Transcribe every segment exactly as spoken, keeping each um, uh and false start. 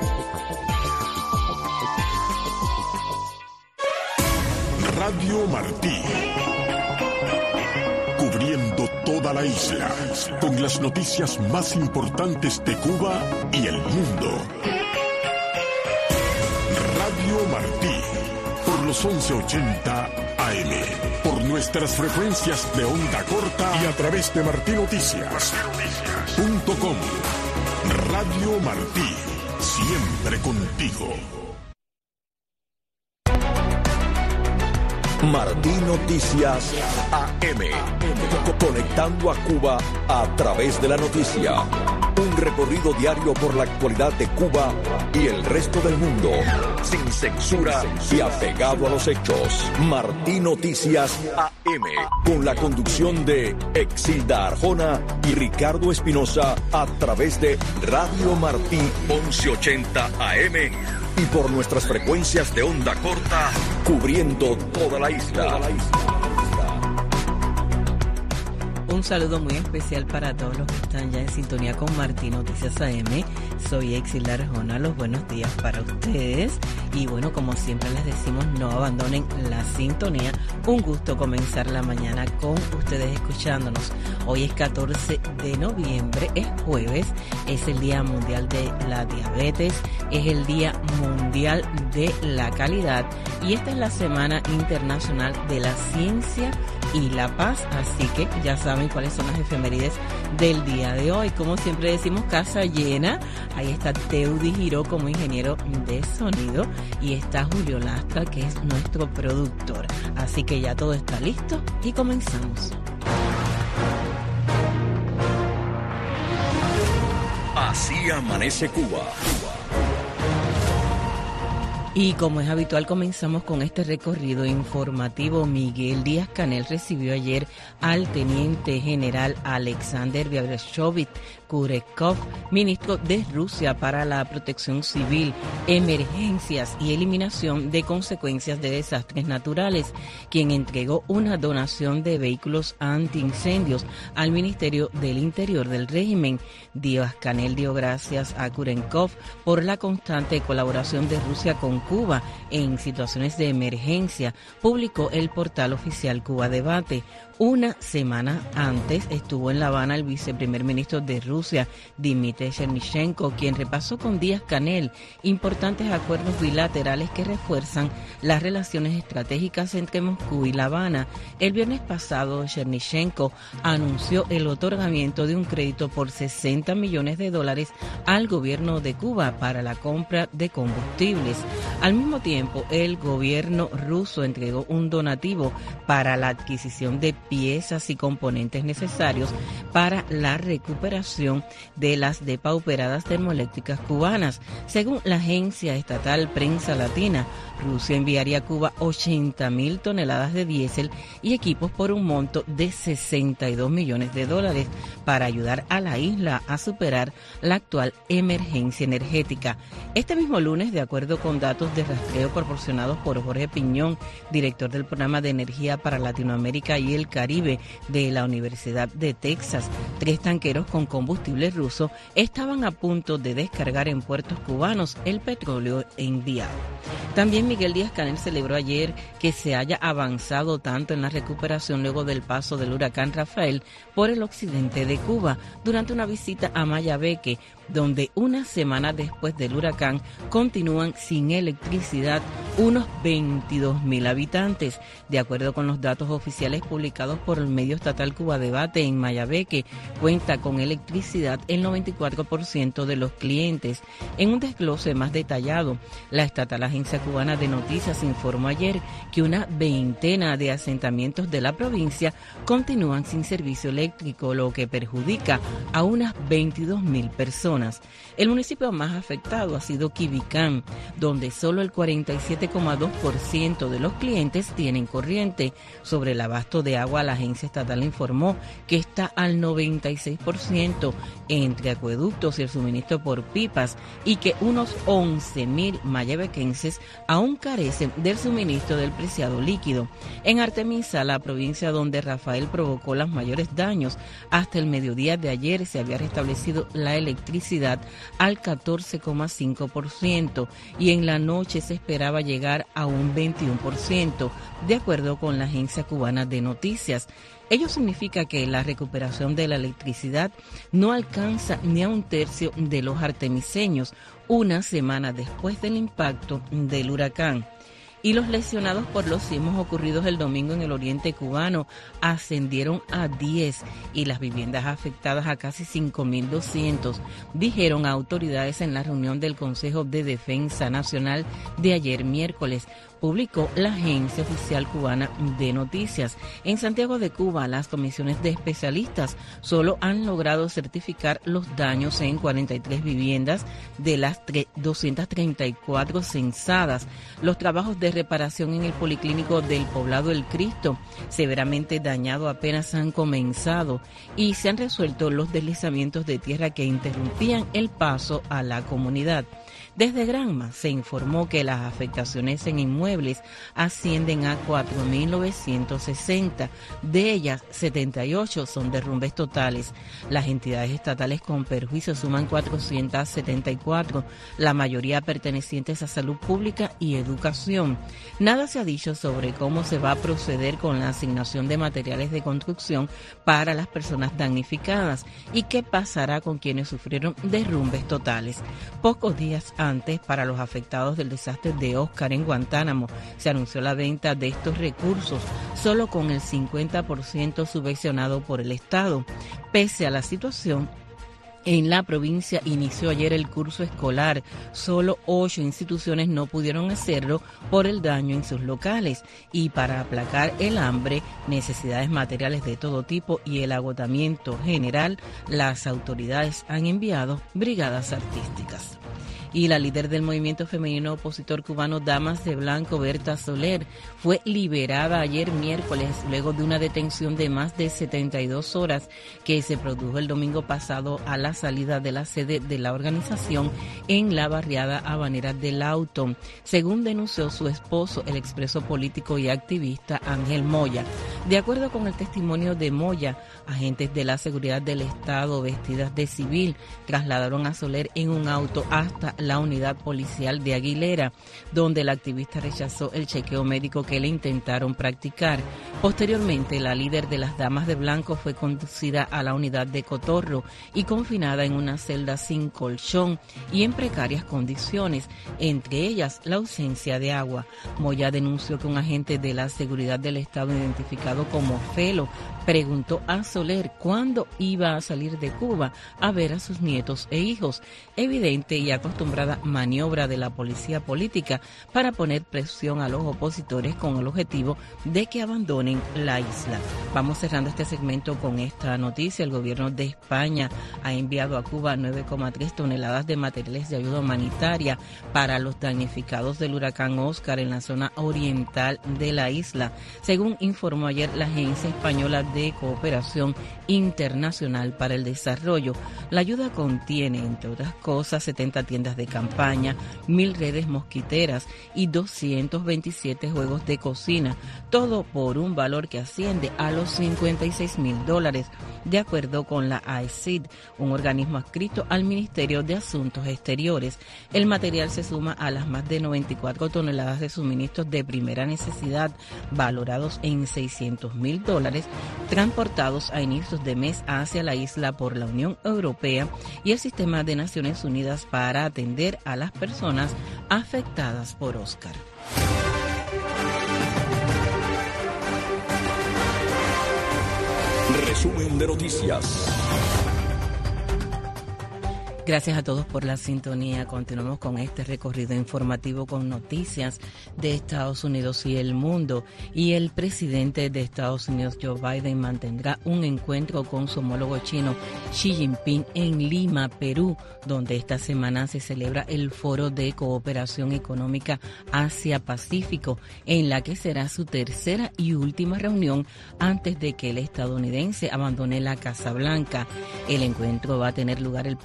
Radio Martí, cubriendo toda la isla con las noticias más importantes de Cuba y el mundo. Radio Martí, por los once ochenta A M, por nuestras frecuencias de onda corta y a través de martí noticias punto com. Radio Martí, siempre contigo. Martí Noticias A M, conectando a Cuba a través de la noticia. Un recorrido diario por la actualidad de Cuba y el resto del mundo, sin censura y apegado a los hechos. Martí Noticias A M, con la conducción de Exilda Arjona y Ricardo Espinosa, a través de Radio Martí once ochenta A M y por nuestras frecuencias de onda corta, cubriendo toda la isla. Un saludo muy especial para todos los que están ya en sintonía con Martí Noticias A M. Soy Exilda Arjona, los buenos días para ustedes. Y bueno, como siempre les decimos, no abandonen la sintonía. Un gusto comenzar la mañana con ustedes escuchándonos. Hoy es catorce de noviembre, es jueves, es el Día Mundial de la Diabetes, es el Día Mundial de la Calidad y esta es la Semana Internacional de la Ciencia y la Paz, así que ya saben cuáles son las efemérides del día de hoy. Como siempre decimos, casa llena. Ahí está Teudi Giró como ingeniero de sonido y está Julio Lastra, que es nuestro productor. Así que ya todo está listo y comenzamos. Así amanece Cuba. Y como es habitual, comenzamos con este recorrido informativo. Miguel Díaz-Canel recibió ayer al teniente general Alexander Vyashkovich Kurekov, ministro de Rusia para la Protección Civil, Emergencias y Eliminación de Consecuencias de Desastres Naturales, quien entregó una donación de vehículos antiincendios al Ministerio del Interior del régimen. Díaz-Canel dio gracias a Kurekov por la constante colaboración de Rusia con Cuba en situaciones de emergencia, publicó el portal oficial Cuba Debate. Una semana antes estuvo en La Habana el viceprimer ministro de Rusia, Dmitry Chernyshchenko, quien repasó con Díaz-Canel importantes acuerdos bilaterales que refuerzan las relaciones estratégicas entre Moscú y La Habana. El viernes pasado, Chernyshchenko anunció el otorgamiento de un crédito por sesenta millones de dólares al gobierno de Cuba para la compra de combustibles. Al mismo tiempo, el gobierno ruso entregó un donativo para la adquisición de piezas y componentes necesarios para la recuperación de las depauperadas termoeléctricas cubanas. Según la agencia estatal Prensa Latina, Rusia enviaría a Cuba ochenta mil toneladas de diésel y equipos por un monto de sesenta y dos millones de dólares para ayudar a la isla a superar la actual emergencia energética. Este mismo lunes, de acuerdo con datos de rastreo proporcionados por Jorge Piñón, director del Programa de Energía para Latinoamérica y el Caribe de la Universidad de Texas, tres tanqueros con combustible ruso estaban a punto de descargar en puertos cubanos el petróleo enviado. También Miguel Díaz-Canel celebró ayer que se haya avanzado tanto en la recuperación luego del paso del huracán Rafael por el occidente de Cuba durante una visita a Mayabeque, donde una semana después del huracán continúan sin electricidad unos veintidós mil habitantes. De acuerdo con los datos oficiales publicados por el medio estatal Cuba Debate, en Mayabeque cuenta con electricidad el noventa y cuatro por ciento de los clientes. En un desglose más detallado, la estatal Agencia Cubana de Noticias informó ayer que una veintena de asentamientos de la provincia continúan sin servicio eléctrico, lo que perjudica a unas veintidós mil personas. El municipio más afectado ha sido Quibicán, donde solo el cuarenta y siete coma dos por ciento de los clientes tienen corriente. Sobre el abasto de agua, la agencia estatal informó que está al noventa y seis por ciento entre acueductos y el suministro por pipas y que unos once mil mayabequenses aún carecen del suministro del preciado líquido. En Artemisa, la provincia donde Rafael provocó los mayores daños, hasta el mediodía de ayer se había restablecido la electricidad electricidad al catorce coma cinco por ciento y en la noche se esperaba llegar a un veintiuno por ciento, de acuerdo con la Agencia Cubana de Noticias. Ello significa que la recuperación de la electricidad no alcanza ni a un tercio de los artemiseños, una semana después del impacto del huracán. Y los lesionados por los sismos ocurridos el domingo en el oriente cubano ascendieron a diez y las viviendas afectadas a casi cinco mil doscientos, dijeron autoridades en la reunión del Consejo de Defensa Nacional de ayer miércoles, publicó la Agencia Oficial Cubana de Noticias. En Santiago de Cuba, las comisiones de especialistas solo han logrado certificar los daños en cuarenta y tres viviendas de las doscientas treinta y cuatro censadas. Los trabajos de reparación en el Policlínico del Poblado El Cristo, severamente dañado, apenas han comenzado y se han resuelto los deslizamientos de tierra que interrumpían el paso a la comunidad. Desde Granma se informó que las afectaciones en inmuebles ascienden a cuatro mil novecientos sesenta, de ellas setenta y ocho son derrumbes totales. Las entidades estatales con perjuicio suman cuatrocientas setenta y cuatro, la mayoría pertenecientes a salud pública y educación. Nada se ha dicho sobre cómo se va a proceder con la asignación de materiales de construcción para las personas damnificadas y qué pasará con quienes sufrieron derrumbes totales. Pocos días antes, para los afectados del desastre de Oscar en Guantánamo, se anunció la venta de estos recursos, solo con el cincuenta por ciento subvencionado por el Estado. Pese a la situación, en la provincia inició ayer el curso escolar. Solo ocho instituciones no pudieron hacerlo por el daño en sus locales. Y para aplacar el hambre, necesidades materiales de todo tipo y el agotamiento general, las autoridades han enviado brigadas artísticas. Y la líder del movimiento femenino opositor cubano Damas de Blanco, Berta Soler, fue liberada ayer miércoles luego de una detención de más de setenta y dos horas que se produjo el domingo pasado a la salida de la sede de la organización en la barriada habanera del Auto, según denunció su esposo, el expreso político y activista Ángel Moya. De acuerdo con el testimonio de Moya, agentes de la seguridad del Estado vestidas de civil trasladaron a Soler en un auto hasta la unidad policial de Aguilera, donde el activista rechazó el chequeo médico que le intentaron practicar. Posteriormente, la líder de las Damas de Blanco fue conducida a la unidad de Cotorro y confinada en una celda sin colchón y en precarias condiciones, entre ellas la ausencia de agua. Moya denunció que un agente de la seguridad del Estado, identificado como Felo, preguntó a Soler cuándo iba a salir de Cuba a ver a sus nietos e hijos, evidente y acostumbrada maniobra de la policía política para poner presión a los opositores con el objetivo de que abandonen la isla. Vamos cerrando este segmento con esta noticia. El gobierno de España ha enviado a Cuba nueve coma tres toneladas de materiales de ayuda humanitaria para los damnificados del huracán Oscar en la zona oriental de la isla, según informó ayer la Agencia Española de Cooperación Internacional para el Desarrollo. La ayuda contiene, entre otras cosas, setenta tiendas de campaña, mil redes mosquiteras y doscientos veintisiete juegos de cocina, todo por un valor que asciende a los cincuenta y seis mil dólares, de acuerdo con la A E C I D, un organismo adscrito al Ministerio de Asuntos Exteriores. El material se suma a las más de noventa y cuatro toneladas de suministros de primera necesidad, valorados en seiscientos mil dólares, transportados a inicios de mes hacia la isla por la Unión Europea y el Sistema de Naciones Unidas para atender a las personas afectadas por Oscar. Resumen de noticias. Gracias a todos por la sintonía. Continuamos con este recorrido informativo con noticias de Estados Unidos y el mundo. Y el presidente de Estados Unidos, Joe Biden, mantendrá un encuentro con su homólogo chino, Xi Jinping, en Lima, Perú, donde esta semana se celebra el Foro de Cooperación Económica Asia-Pacífico, en la que será su tercera y última reunión antes de que el estadounidense abandone la Casa Blanca. El encuentro va a tener lugar el próximo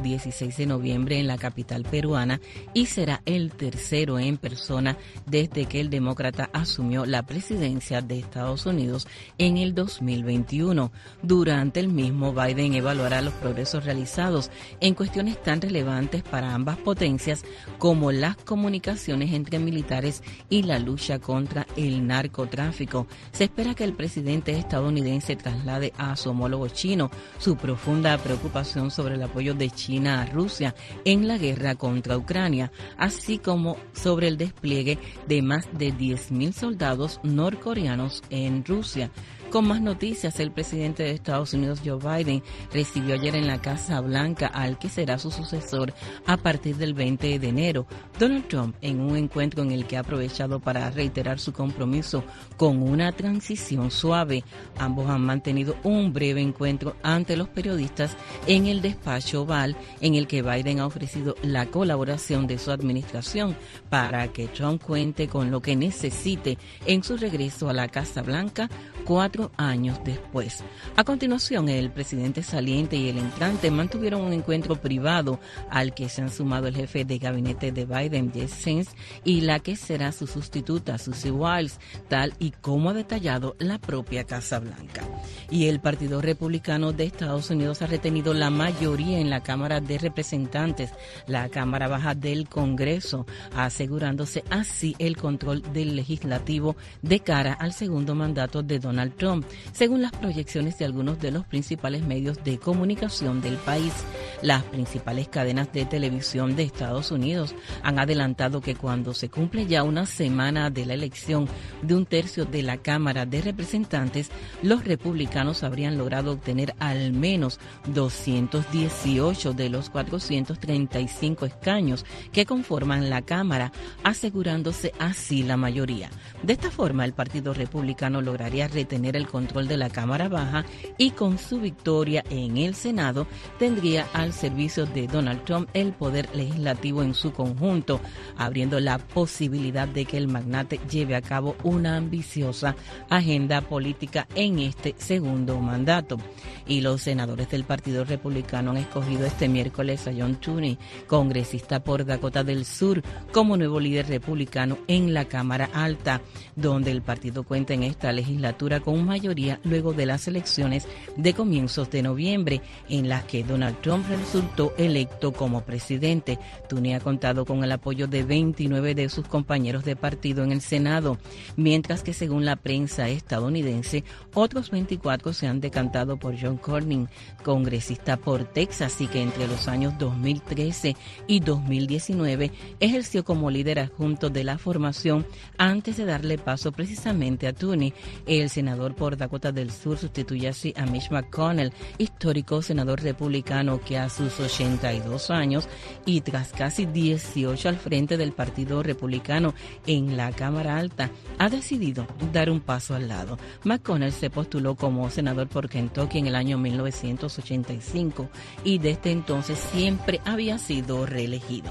dieciséis de noviembre en la capital peruana y será el tercero en persona desde que el demócrata asumió la presidencia de Estados Unidos en el dos mil veintiuno. Durante el mismo, Biden evaluará los progresos realizados en cuestiones tan relevantes para ambas potencias como las comunicaciones entre militares y la lucha contra el narcotráfico. Se espera que el presidente estadounidense traslade a su homólogo chino su profunda preocupación sobre el apoyo de China a Rusia en la guerra contra Ucrania, así como sobre el despliegue de más de diez mil soldados norcoreanos en Rusia. Con más noticias, el presidente de Estados Unidos, Joe Biden, recibió ayer en la Casa Blanca al que será su sucesor a partir del veinte de enero, Donald Trump, en un encuentro en el que ha aprovechado para reiterar su compromiso con una transición suave. Ambos han mantenido un breve encuentro ante los periodistas en el despacho Oval, en el que Biden ha ofrecido la colaboración de su administración para que Trump cuente con lo que necesite en su regreso a la Casa Blanca cuatro años después. A continuación, el presidente saliente y el entrante mantuvieron un encuentro privado al que se han sumado el jefe de gabinete de Biden, Jesse Sins, y la que será su sustituta, Susie Wiles, tal y como ha detallado la propia Casa Blanca. Y el Partido Republicano de Estados Unidos ha retenido la mayoría en la Cámara de Representantes, la Cámara Baja del Congreso, asegurándose así el control del legislativo de cara al segundo mandato de Donald Trump, según las proyecciones de algunos de los principales medios de comunicación del país. Las principales cadenas de televisión de Estados Unidos han adelantado que cuando se cumple ya una semana de la elección de un tercio de la Cámara de Representantes, los republicanos habrían logrado obtener al menos doscientos dieciocho de los cuatrocientos treinta y cinco escaños que conforman la Cámara, asegurándose así la mayoría. De esta forma, el Partido Republicano lograría tener el control de la Cámara Baja y con su victoria en el Senado tendría al servicio de Donald Trump el poder legislativo en su conjunto, abriendo la posibilidad de que el magnate lleve a cabo una ambiciosa agenda política en este segundo mandato. Y los senadores del Partido Republicano han escogido este miércoles a John Tooney, congresista por Dakota del Sur, como nuevo líder republicano en la Cámara Alta, donde el partido cuenta en esta legislatura con mayoría luego de las elecciones de comienzos de noviembre, en las que Donald Trump resultó electo como presidente. Tooney ha contado con el apoyo de veintinueve de sus compañeros de partido en el Senado, mientras que según la prensa estadounidense, otros veinticuatro se han decantado por John Cornyn, congresista por Texas, y que entre los años dos mil trece y dos mil diecinueve ejerció como líder adjunto de la formación antes de darle paso precisamente a Tooney. El senador por Dakota del Sur sustituye así a Mitch McConnell, histórico senador republicano que a sus ochenta y dos años y tras casi dieciocho al frente del Partido Republicano en la Cámara Alta, ha decidido dar un paso al lado. McConnell se postuló como senador por Kentucky en el año mil novecientos ochenta y cinco y desde entonces siempre había sido reelegido.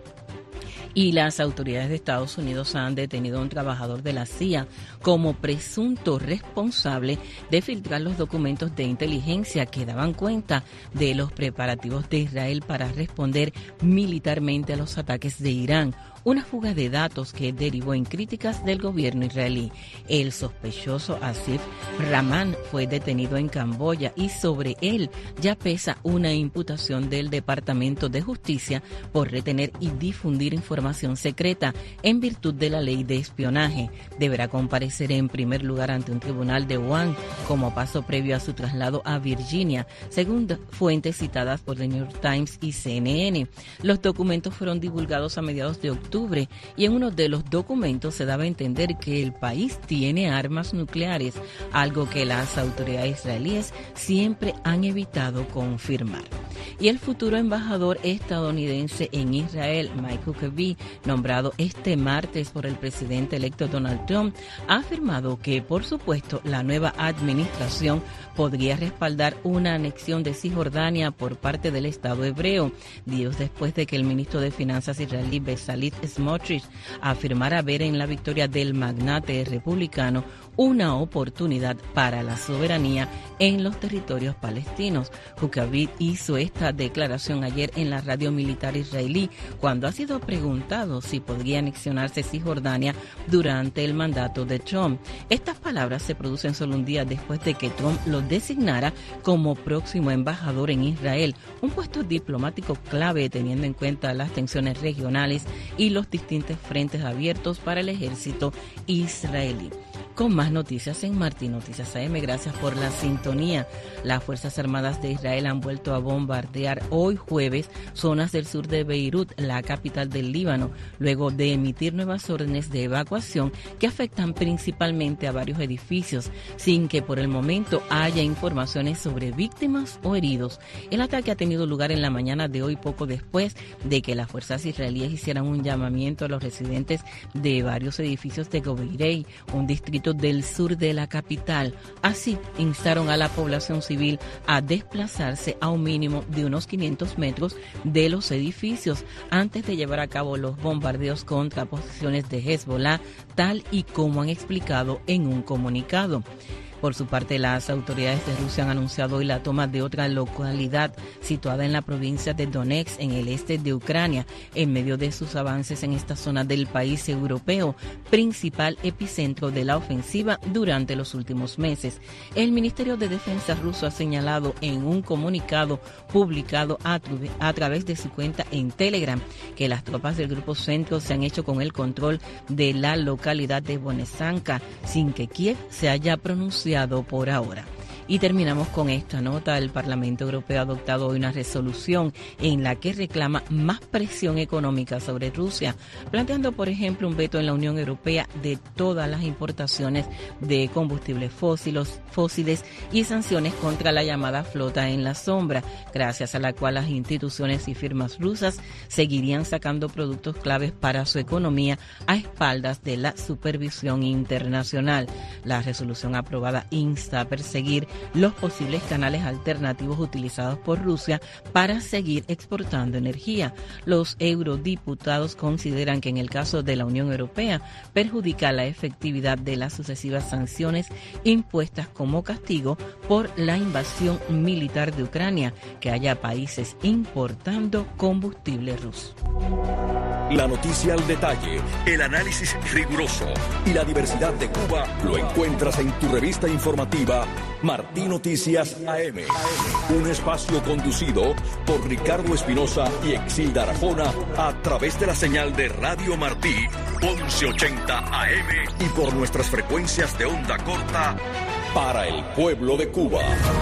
Y las autoridades de Estados Unidos han detenido a un trabajador de la C I A como presunto responsable de filtrar los documentos de inteligencia que daban cuenta de los preparativos de Israel para responder militarmente a los ataques de Irán. Una fuga de datos que derivó en críticas del gobierno israelí. El sospechoso Asif Rahman fue detenido en Camboya y sobre él ya pesa una imputación del Departamento de Justicia por retener y difundir información secreta en virtud de la ley de espionaje. Deberá comparecer en primer lugar ante un tribunal de Wuhan como paso previo a su traslado a Virginia, según fuentes citadas por The New York Times y C N N. Los documentos fueron divulgados a mediados de octubre y en uno de los documentos se daba a entender que el país tiene armas nucleares, algo que las autoridades israelíes siempre han evitado confirmar. Y el futuro embajador estadounidense en Israel, Mike Huckabee, nombrado este martes por el presidente electo Donald Trump, ha afirmado que, por supuesto, la nueva administración podría respaldar una anexión de Cisjordania por parte del Estado hebreo, días después de que el ministro de Finanzas israelí Bezalel Smotrich afirmara ver en la victoria del magnate republicano una oportunidad para la soberanía en los territorios palestinos. Huckabee hizo esta declaración ayer en la radio militar israelí cuando ha sido preguntado si podría anexionarse Cisjordania durante el mandato de Trump. Estas palabras se producen solo un día después de que Trump lo designara como próximo embajador en Israel, un puesto diplomático clave teniendo en cuenta las tensiones regionales y los distintos frentes abiertos para el ejército israelí. Con más noticias en Martín Noticias A M. Gracias por la sintonía. Las Fuerzas Armadas de Israel han vuelto a bombardear hoy jueves zonas del sur de Beirut, la capital del Líbano, luego de emitir nuevas órdenes de evacuación que afectan principalmente a varios edificios, sin que por el momento haya informaciones sobre víctimas o heridos. El ataque ha tenido lugar en la mañana de hoy, poco después de que las fuerzas israelíes hicieran un llamamiento a los residentes de varios edificios de Gobeirei, un distrito del sur de la capital. Así, instaron a la población civil a desplazarse a un mínimo de unos quinientos metros de los edificios antes de llevar a cabo los bombardeos contra posiciones de Hezbollah, tal y como han explicado en un comunicado. Por su parte, las autoridades de Rusia han anunciado hoy la toma de otra localidad situada en la provincia de Donetsk, en el este de Ucrania, en medio de sus avances en esta zona del país europeo, principal epicentro de la ofensiva durante los últimos meses. El Ministerio de Defensa ruso ha señalado en un comunicado publicado a, a través de su cuenta en Telegram que las tropas del Grupo Centro se han hecho con el control de la localidad de Bonesanka, sin que Kiev se haya pronunciado por ahora. Y terminamos con esta nota. El Parlamento Europeo ha adoptado hoy una resolución en la que reclama más presión económica sobre Rusia, planteando, por ejemplo, un veto en la Unión Europea de todas las importaciones de combustibles fósiles, fósiles y sanciones contra la llamada flota en la sombra, gracias a la cual las instituciones y firmas rusas seguirían sacando productos claves para su economía a espaldas de la supervisión internacional. La resolución aprobada insta a perseguir los posibles canales alternativos utilizados por Rusia para seguir exportando energía. Los eurodiputados consideran que en el caso de la Unión Europea perjudica la efectividad de las sucesivas sanciones impuestas como castigo por la invasión militar de Ucrania, que haya países importando combustible ruso. La noticia al detalle, el análisis riguroso y la diversidad de Cuba lo encuentras en tu revista informativa Martín Noticias A M. Un espacio conducido por Ricardo Espinosa y Exilda Arjona a través de la señal de Radio Martí once ochenta A M y por nuestras frecuencias de onda corta para el pueblo de Cuba.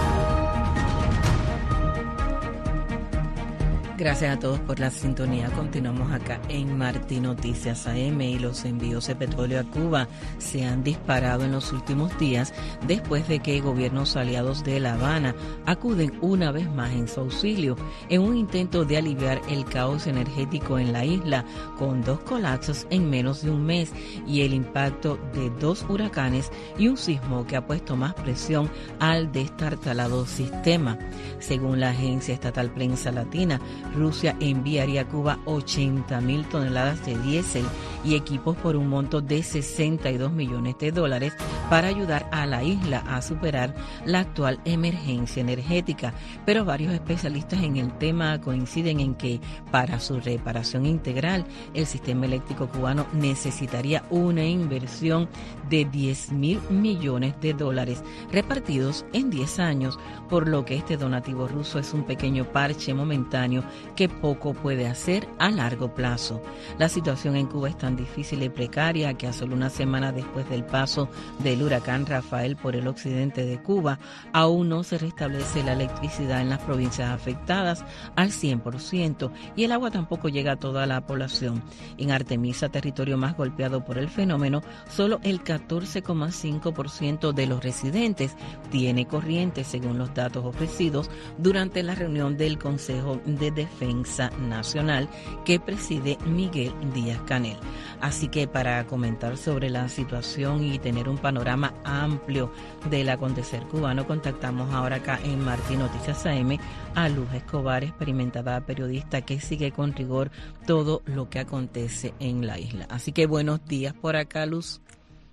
Gracias a todos por la sintonía. Continuamos acá en Martín Noticias A M y los envíos de petróleo a Cuba se han disparado en los últimos días después de que gobiernos aliados de La Habana acuden una vez más en su auxilio en un intento de aliviar el caos energético en la isla, con dos colapsos en menos de un mes y el impacto de dos huracanes y un sismo que ha puesto más presión al destartalado sistema. Según la agencia estatal Prensa Latina, Rusia enviaría a Cuba ochenta mil toneladas de diésel y equipos por un monto de sesenta y dos millones de dólares para ayudar a la isla a superar la actual emergencia energética. Pero varios especialistas en el tema coinciden en que para su reparación integral, el sistema eléctrico cubano necesitaría una inversión de diez mil millones de dólares repartidos en diez años, por lo que este donativo ruso es un pequeño parche momentáneo que poco puede hacer a largo plazo. La situación en Cuba es tan difícil y precaria que a solo una semana después del paso del huracán Rafael por el occidente de Cuba, aún no se restablece la electricidad en las provincias afectadas al cien por ciento y el agua tampoco llega a toda la población. En Artemisa, territorio más golpeado por el fenómeno, solo el catorce coma cinco por ciento de los residentes tiene corriente, según los datos ofrecidos durante la reunión del Consejo de Defensa Nacional que preside Miguel Díaz-Canel. Así que para comentar sobre la situación y tener un panorama amplio del acontecer cubano, contactamos ahora acá en Martín Noticias A M a Luz Escobar, experimentada periodista que sigue con rigor todo lo que acontece en la isla. Así que buenos días por acá, Luz.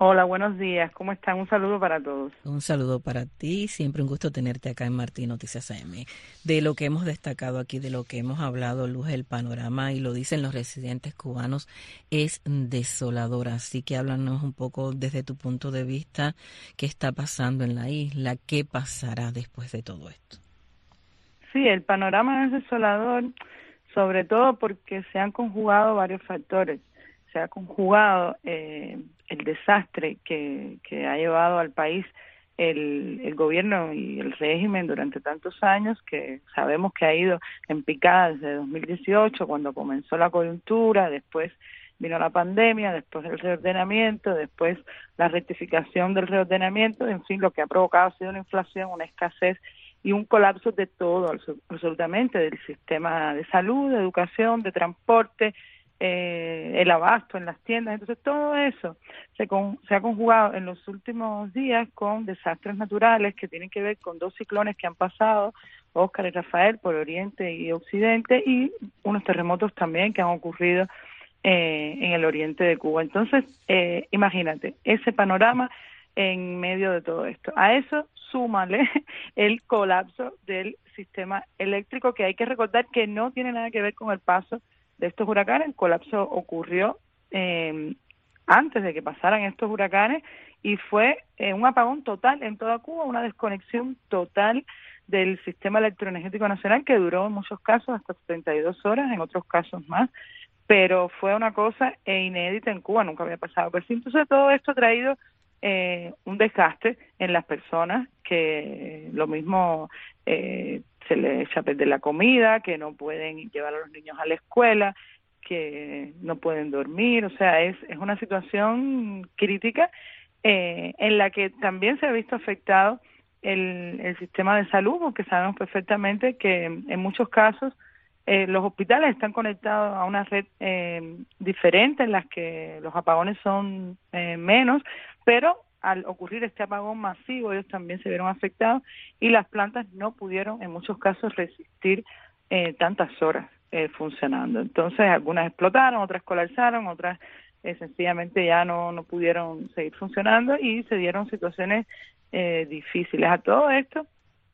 Hola, buenos días. ¿Cómo están? Un saludo para todos. Un saludo para ti. Siempre un gusto tenerte acá en Martín Noticias A M. De lo que hemos destacado aquí, de lo que hemos hablado, Luz, el panorama, y lo dicen los residentes cubanos, es desolador. Así que háblanos un poco desde tu punto de vista, qué está pasando en la isla, qué pasará después de todo esto. Sí, el panorama es desolador, sobre todo porque se han conjugado varios factores. Se ha conjugado eh, el desastre que, que ha llevado al país el, el gobierno y el régimen durante tantos años, que sabemos que ha ido en picada desde dos mil dieciocho, cuando comenzó la coyuntura, después vino la pandemia, después el reordenamiento, después la rectificación del reordenamiento, en fin, lo que ha provocado ha sido una inflación, una escasez y un colapso de todo, absolutamente, del sistema de salud, de educación, de transporte, Eh, el abasto en las tiendas. Entonces todo eso se, con, se ha conjugado en los últimos días con desastres naturales que tienen que ver con dos ciclones que han pasado, Óscar y Rafael, por Oriente y Occidente, y unos terremotos también que han ocurrido eh, en el oriente de Cuba. Entonces, eh, imagínate, ese panorama en medio de todo esto. A eso súmale el colapso del sistema eléctrico, que hay que recordar que no tiene nada que ver con el paso de estos huracanes. El colapso ocurrió eh, antes de que pasaran estos huracanes y fue eh, un apagón total en toda Cuba, una desconexión total del sistema electroenergético nacional que duró en muchos casos hasta setenta y dos horas, en otros casos más, pero fue una cosa inédita en Cuba, nunca había pasado. Pues entonces todo esto ha traído eh, un desgaste en las personas, que lo mismo eh, se les echa a perder la comida, que no pueden llevar a los niños a la escuela, que no pueden dormir. O sea, es, es una situación crítica eh, en la que también se ha visto afectado el, el sistema de salud, porque sabemos perfectamente que en muchos casos eh, los hospitales están conectados a una red eh, diferente, en las que los apagones son eh, menos, pero al ocurrir este apagón masivo ellos también se vieron afectados y las plantas no pudieron en muchos casos resistir eh, tantas horas eh, funcionando. Entonces algunas explotaron, otras colapsaron, otras eh, sencillamente ya no, no pudieron seguir funcionando y se dieron situaciones eh, difíciles. A todo esto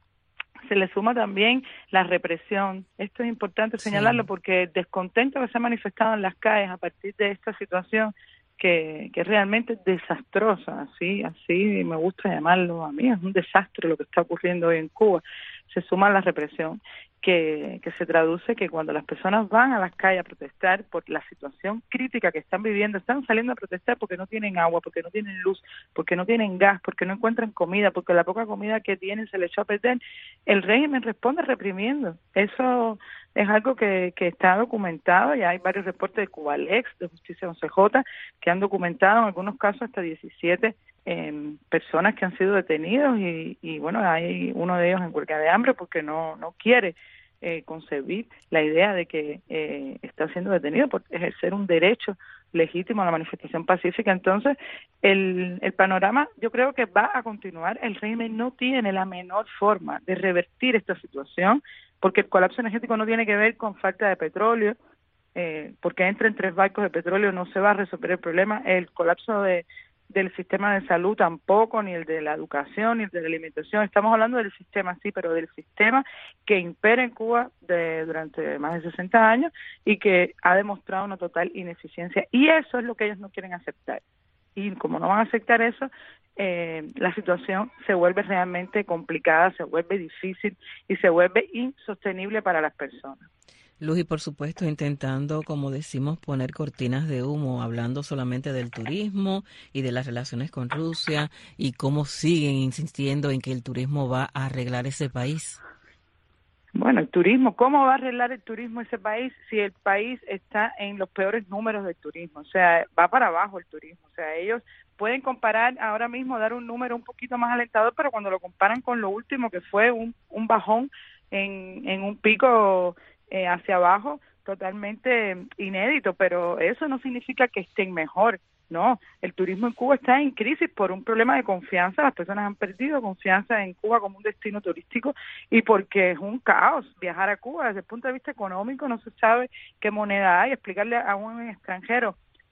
se le suma también la represión. Esto es importante señalarlo, sí, porque el descontento que se ha manifestado en las calles a partir de esta situación que, que realmente es desastrosa, así, así me gusta llamarlo a mí, es un desastre lo que está ocurriendo hoy en Cuba. Se suma la represión, que, que se traduce que cuando las personas van a las calles a protestar por la situación crítica que están viviendo, están saliendo a protestar porque no tienen agua, porque no tienen luz, porque no tienen gas, porque no encuentran comida, porque la poca comida que tienen se le echó a perder, el régimen responde reprimiendo. Eso es algo que, que está documentado, ya hay varios reportes de Cubalex, de Justicia once J, que han documentado en algunos casos hasta diecisiete eh, personas que han sido detenidos y, y bueno, hay uno de ellos en huelga de hambre porque no, no quiere eh, concebir la idea de que eh, está siendo detenido por ejercer un derecho legítimo a la manifestación pacífica. Entonces, el, el panorama yo creo que va a continuar. El régimen no tiene la menor forma de revertir esta situación, porque el colapso energético no tiene que ver con falta de petróleo, eh, porque entren tres barcos de petróleo no se va a resolver el problema. El colapso de del sistema de salud tampoco, ni el de la educación, ni el de la alimentación. Estamos hablando del sistema, sí, pero del sistema que impera en Cuba de, durante más de sesenta años y que ha demostrado una total ineficiencia. Y eso es lo que ellos no quieren aceptar. Y como no van a aceptar eso, eh, la situación se vuelve realmente complicada, se vuelve difícil y se vuelve insostenible para las personas. Luz, y por supuesto intentando, como decimos, poner cortinas de humo, hablando solamente del turismo y de las relaciones con Rusia y cómo siguen insistiendo en que el turismo va a arreglar ese país. Bueno, el turismo, ¿cómo va a arreglar el turismo ese país si el país está en los peores números del turismo? O sea, va para abajo el turismo. O sea, ellos pueden comparar ahora mismo, dar un número un poquito más alentador, pero cuando lo comparan con lo último, que fue un, un bajón en, en un pico Eh, hacia abajo, totalmente inédito, pero eso no significa que estén mejor, no. El turismo en Cuba está en crisis por un problema de confianza. Las personas han perdido confianza en Cuba como un destino turístico y porque es un caos viajar a Cuba. Desde el punto de vista económico no se sabe qué moneda hay. Explicarle a un extranjero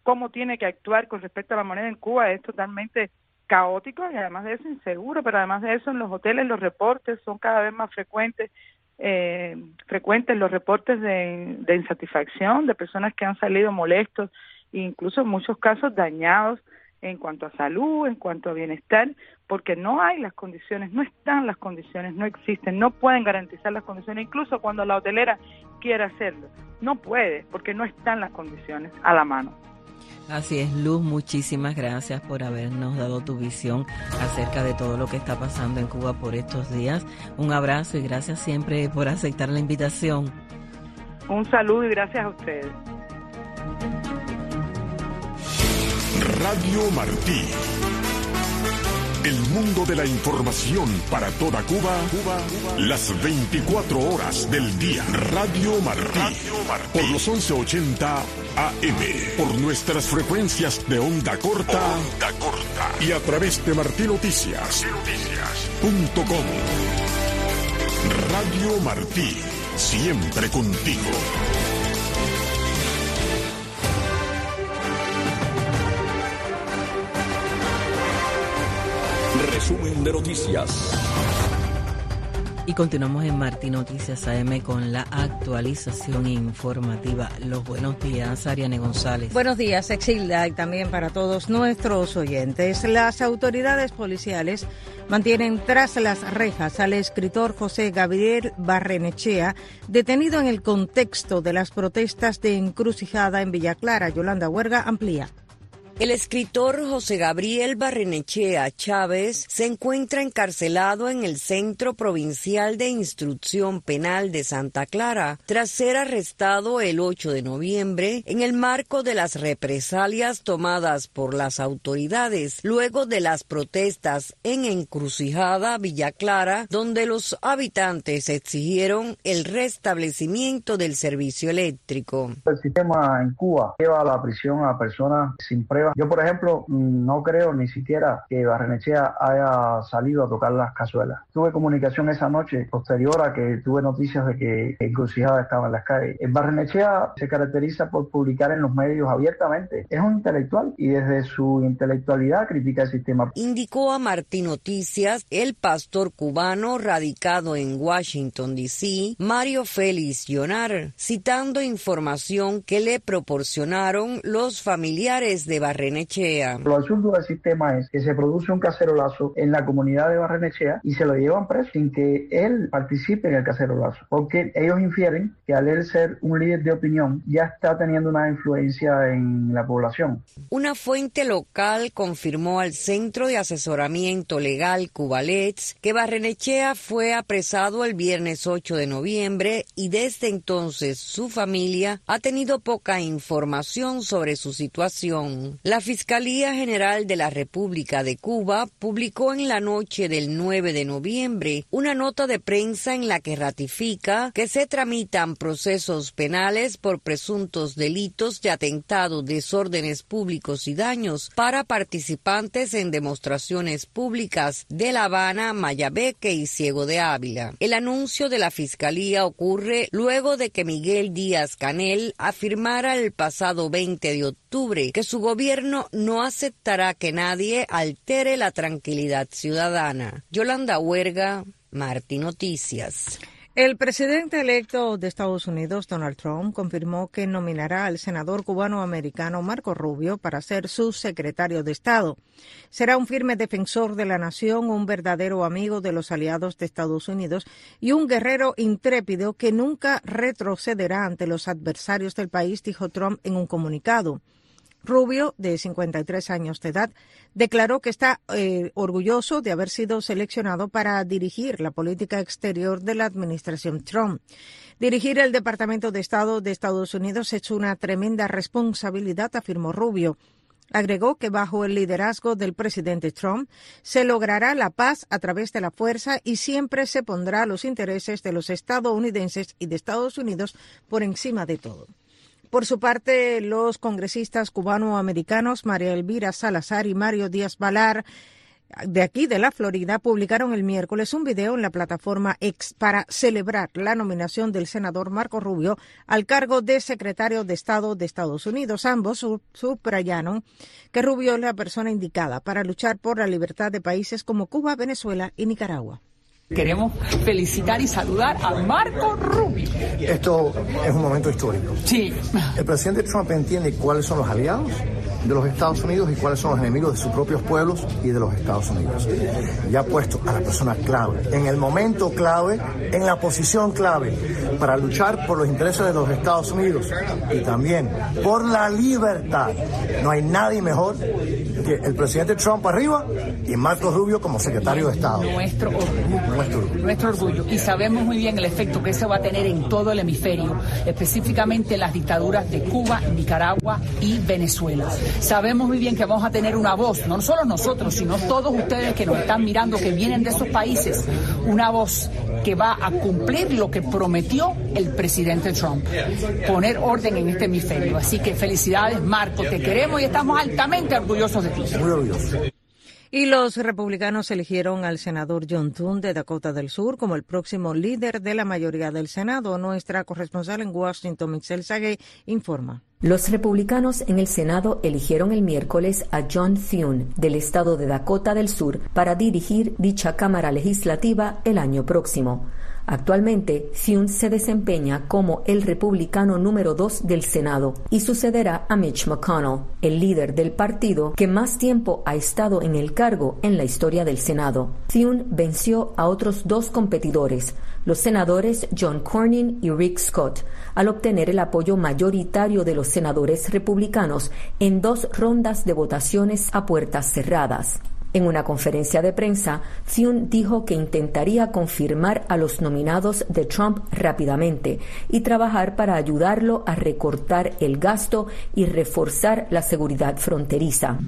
cómo tiene que actuar con respecto a la moneda en Cuba es totalmente caótico y además de eso inseguro, pero además de eso en los hoteles los reportes son cada vez más frecuentes, eh, frecuentes los reportes de, de insatisfacción, de personas que han salido molestos e incluso en muchos casos dañados en cuanto a salud, en cuanto a bienestar, porque no hay las condiciones, no están las condiciones, no existen, no pueden garantizar las condiciones, incluso cuando la hotelera quiera hacerlo, no puede, porque no están las condiciones a la mano. Así es, Luz, muchísimas gracias por habernos dado tu visión acerca de todo lo que está pasando en Cuba por estos días. Un abrazo y gracias siempre por aceptar la invitación. Un saludo y gracias a ustedes. Radio Martí. El mundo de la información para toda Cuba, Cuba, las veinticuatro horas del día. Radio Martí. Radio Martí. Por los once ochenta A M. Por nuestras frecuencias de onda corta. Onda corta. Y a través de martí noticias punto com. Radio Martí. Siempre contigo. Resumen de noticias. Y continuamos en Martí Noticias A M con la actualización informativa. Los buenos días, Ariane González. Buenos días, Exilda, y también para todos nuestros oyentes. Las autoridades policiales mantienen tras las rejas al escritor José Gabriel Barrenechea, detenido en el contexto de las protestas de Encrucijada en Villa Clara. Yolanda Huerga amplía. El escritor José Gabriel Barrenechea Chávez se encuentra encarcelado en el Centro Provincial de Instrucción Penal de Santa Clara tras ser arrestado el ocho de noviembre en el marco de las represalias tomadas por las autoridades luego de las protestas en Encrucijada, Villa Clara, donde los habitantes exigieron el restablecimiento del servicio eléctrico. El sistema en Cuba lleva a la prisión a personas sin pruebas. Yo, por ejemplo, no creo ni siquiera que Barrenechea haya salido a tocar las cazuelas. Tuve comunicación esa noche, posterior a que tuve noticias de que Encrucijada estaba en las calles. Barrenechea se caracteriza por publicar en los medios abiertamente. Es un intelectual y desde su intelectualidad critica el sistema. Indicó a Martí Noticias el pastor cubano radicado en Washington, D C, Mario Félix Llonar, citando información que le proporcionaron los familiares de Barrenechea. Barrenechea. Lo absurdo del sistema es que se produce un cacerolazo en la comunidad de Barrenechea y se lo llevan preso sin que él participe en el cacerolazo, porque ellos infieren que al él ser un líder de opinión ya está teniendo una influencia en la población. Una fuente local confirmó al Centro de Asesoramiento Legal Cubalets que Barrenechea fue apresado el viernes ocho de noviembre y desde entonces su familia ha tenido poca información sobre su situación. La Fiscalía General de la República de Cuba publicó en la noche del nueve de noviembre una nota de prensa en la que ratifica que se tramitan procesos penales por presuntos delitos de atentado, desórdenes públicos y daños para participantes en demostraciones públicas de La Habana, Mayabeque y Ciego de Ávila. El anuncio de la Fiscalía ocurre luego de que Miguel Díaz-Canel afirmara el pasado veinte de octubre que su gobierno no aceptará que nadie altere la tranquilidad ciudadana. Yolanda Huerga, Martí Noticias. El presidente electo de Estados Unidos, Donald Trump, confirmó que nominará al senador cubano-americano Marco Rubio para ser su secretario de Estado. Será un firme defensor de la nación, un verdadero amigo de los aliados de Estados Unidos y un guerrero intrépido que nunca retrocederá ante los adversarios del país, dijo Trump en un comunicado. Rubio, de cincuenta y tres años de edad, declaró que está eh, orgulloso de haber sido seleccionado para dirigir la política exterior de la administración Trump. Dirigir el Departamento de Estado de Estados Unidos es una tremenda responsabilidad, afirmó Rubio. Agregó que bajo el liderazgo del presidente Trump se logrará la paz a través de la fuerza y siempre se pondrá los intereses de los estadounidenses y de Estados Unidos por encima de todo. Por su parte, los congresistas cubano-americanos María Elvira Salazar y Mario Díaz-Balart de aquí de la Florida publicaron el miércoles un video en la plataforma X para celebrar la nominación del senador Marco Rubio al cargo de secretario de Estado de Estados Unidos. Ambos subrayaron que Rubio es la persona indicada para luchar por la libertad de países como Cuba, Venezuela y Nicaragua. Queremos felicitar y saludar a Marco Rubio. Esto es un momento histórico. Sí. El presidente Trump entiende cuáles son los aliados de los Estados Unidos y cuáles son los enemigos de sus propios pueblos y de los Estados Unidos. Ya ha puesto a la persona clave, en el momento clave, en la posición clave, para luchar por los intereses de los Estados Unidos y también por la libertad. No hay nadie mejor que el presidente Trump arriba y Marco Rubio como secretario de Estado. Nuestro orgullo. Nuestro orgullo. Nuestro orgullo. Y sabemos muy bien el efecto que eso va a tener en todo el hemisferio, específicamente en las dictaduras de Cuba, Nicaragua y Venezuela. Sabemos muy bien que vamos a tener una voz, no solo nosotros, sino todos ustedes que nos están mirando, que vienen de esos países, una voz que va a cumplir lo que prometió el presidente Trump, poner orden en este hemisferio. Así que felicidades, Marco, te queremos y estamos altamente orgullosos de ti. Muy orgullosos. Y los republicanos eligieron al senador John Thune de Dakota del Sur como el próximo líder de la mayoría del Senado. Nuestra corresponsal en Washington, Michelle Sagué, informa. Los republicanos en el Senado eligieron el miércoles a John Thune del estado de Dakota del Sur para dirigir dicha Cámara Legislativa el año próximo. Actualmente, Thune se desempeña como el republicano número dos del Senado y sucederá a Mitch McConnell, el líder del partido que más tiempo ha estado en el cargo en la historia del Senado. Thune venció a otros dos competidores, los senadores John Cornyn y Rick Scott, al obtener el apoyo mayoritario de los senadores republicanos en dos rondas de votaciones a puertas cerradas. En una conferencia de prensa, Thune dijo que intentaría confirmar a los nominados de Trump rápidamente y trabajar para ayudarlo a recortar el gasto y reforzar la seguridad fronteriza.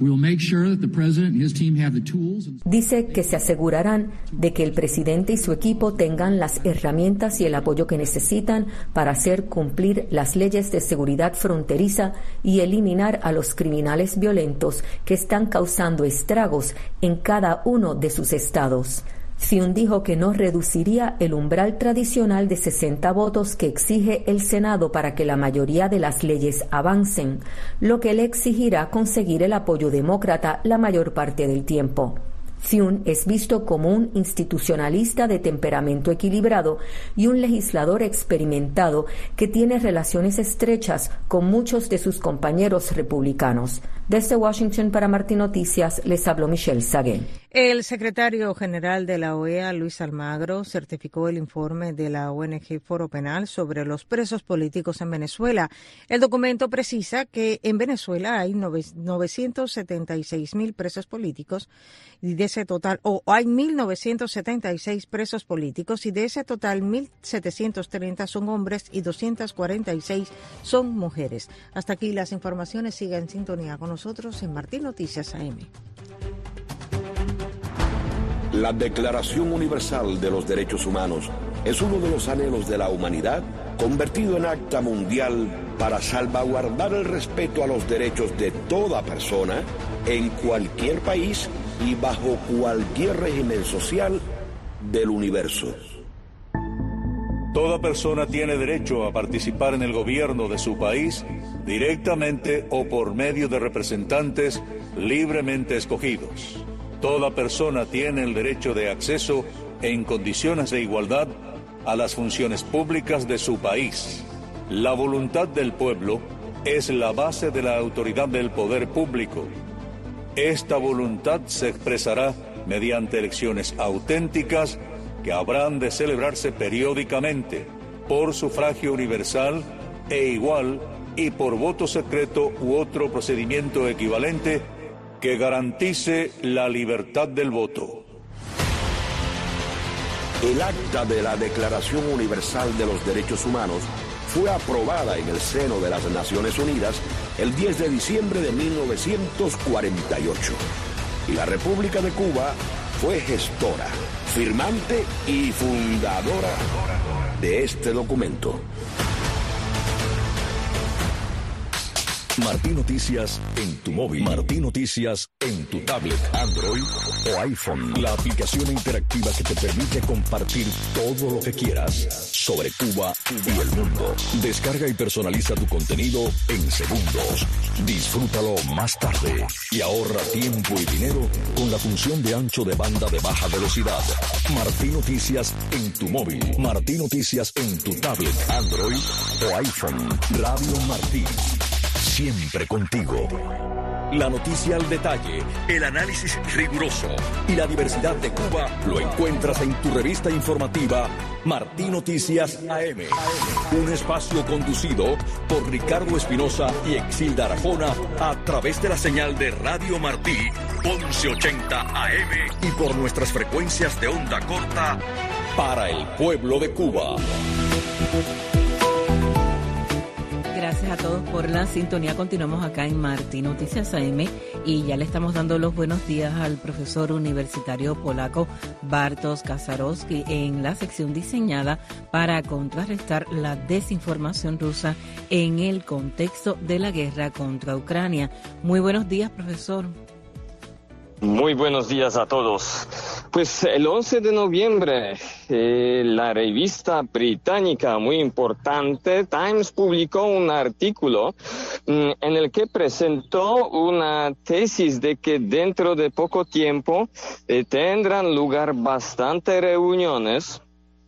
Dice que se asegurarán de que el presidente y su equipo tengan las herramientas y el apoyo que necesitan para hacer cumplir las leyes de seguridad fronteriza y eliminar a los criminales violentos que están causando estragos en cada uno de sus estados. Thune dijo que no reduciría el umbral tradicional de sesenta votos que exige el Senado para que la mayoría de las leyes avancen, lo que le exigirá conseguir el apoyo demócrata la mayor parte del tiempo. Thune es visto como un institucionalista de temperamento equilibrado y un legislador experimentado que tiene relaciones estrechas con muchos de sus compañeros republicanos. Desde Washington para Martín Noticias les habló Michelle Sagué. El secretario general de la O E A, Luis Almagro, certificó el informe de la O N G Foro Penal sobre los presos políticos en Venezuela. El documento precisa que en Venezuela hay novecientos setenta y seis mil presos políticos y de ese total, o hay mil novecientos setenta y seis presos políticos y de ese total mil setecientos treinta son hombres y doscientos cuarenta y seis son mujeres. Hasta aquí las informaciones. Siga en sintonía con nosotros en Martín Noticias A M. La Declaración Universal de los Derechos Humanos es uno de los anhelos de la humanidad convertido en acta mundial para salvaguardar el respeto a los derechos de toda persona en cualquier país y bajo cualquier régimen social del universo. Toda persona tiene derecho a participar en el gobierno de su país directamente o por medio de representantes libremente escogidos. Toda persona tiene el derecho de acceso en condiciones de igualdad a las funciones públicas de su país. La voluntad del pueblo es la base de la autoridad del poder público. Esta voluntad se expresará mediante elecciones auténticas que habrán de celebrarse periódicamente por sufragio universal e igual y por voto secreto u otro procedimiento equivalente que garantice la libertad del voto. El acta de la Declaración Universal de los Derechos Humanos fue aprobada en el seno de las Naciones Unidas el diez de diciembre de mil novecientos cuarenta y ocho. Y la República de Cuba fue gestora, firmante y fundadora de este documento. Martí Noticias en tu móvil. Martí Noticias en tu tablet, Android o iPhone. La aplicación interactiva que te permite compartir todo lo que quieras sobre Cuba y el mundo. Descarga y personaliza tu contenido en segundos. Disfrútalo más tarde y ahorra tiempo y dinero con la función de ancho de banda de baja velocidad. Martí Noticias en tu móvil. Martí Noticias en tu tablet, Android o iPhone. Radio Martí. Siempre contigo. La noticia al detalle, el análisis riguroso y la diversidad de Cuba lo encuentras en tu revista informativa Martí Noticias A M. Un espacio conducido por Ricardo Espinosa y Exilda Arjona a través de la señal de Radio Martí once ochenta A M y por nuestras frecuencias de onda corta para el pueblo de Cuba. Gracias a todos por la sintonía. Continuamos acá en Martí Noticias A M y ya le estamos dando los buenos días al profesor universitario polaco Bartosz Kasarowski en la sección diseñada para contrarrestar la desinformación rusa en el contexto de la guerra contra Ucrania. Muy buenos días, profesor. Muy buenos días a todos. Pues el once de noviembre, eh, la revista británica muy importante, Times, publicó un artículo mm, en el que presentó una tesis de que dentro de poco tiempo eh, tendrán lugar bastantes reuniones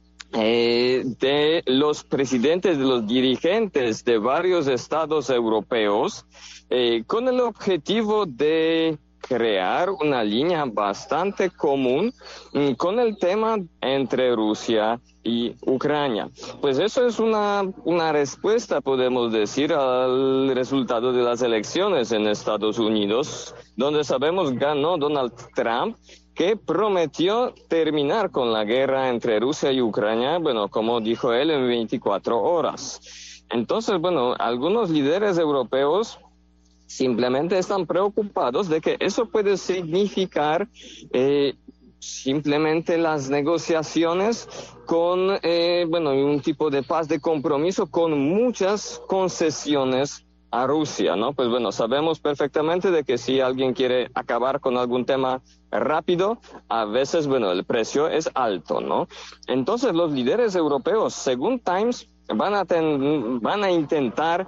eh, de los presidentes, de los dirigentes de varios estados europeos, eh, con el objetivo de crear una línea bastante común mm, con el tema entre Rusia y Ucrania. Pues eso es una, una respuesta, podemos decir, al resultado de las elecciones en Estados Unidos, donde sabemos ganó Donald Trump, que prometió terminar con la guerra entre Rusia y Ucrania, bueno, como dijo él, en veinticuatro horas. Entonces, bueno, algunos líderes europeos simplemente están preocupados de que eso puede significar eh, simplemente las negociaciones con, eh, bueno, un tipo de paz de compromiso con muchas concesiones a Rusia, ¿no? Pues bueno, sabemos perfectamente de que si alguien quiere acabar con algún tema rápido, a veces, bueno, el precio es alto, ¿no? Entonces los líderes europeos, según Times, van a, ten, van a intentar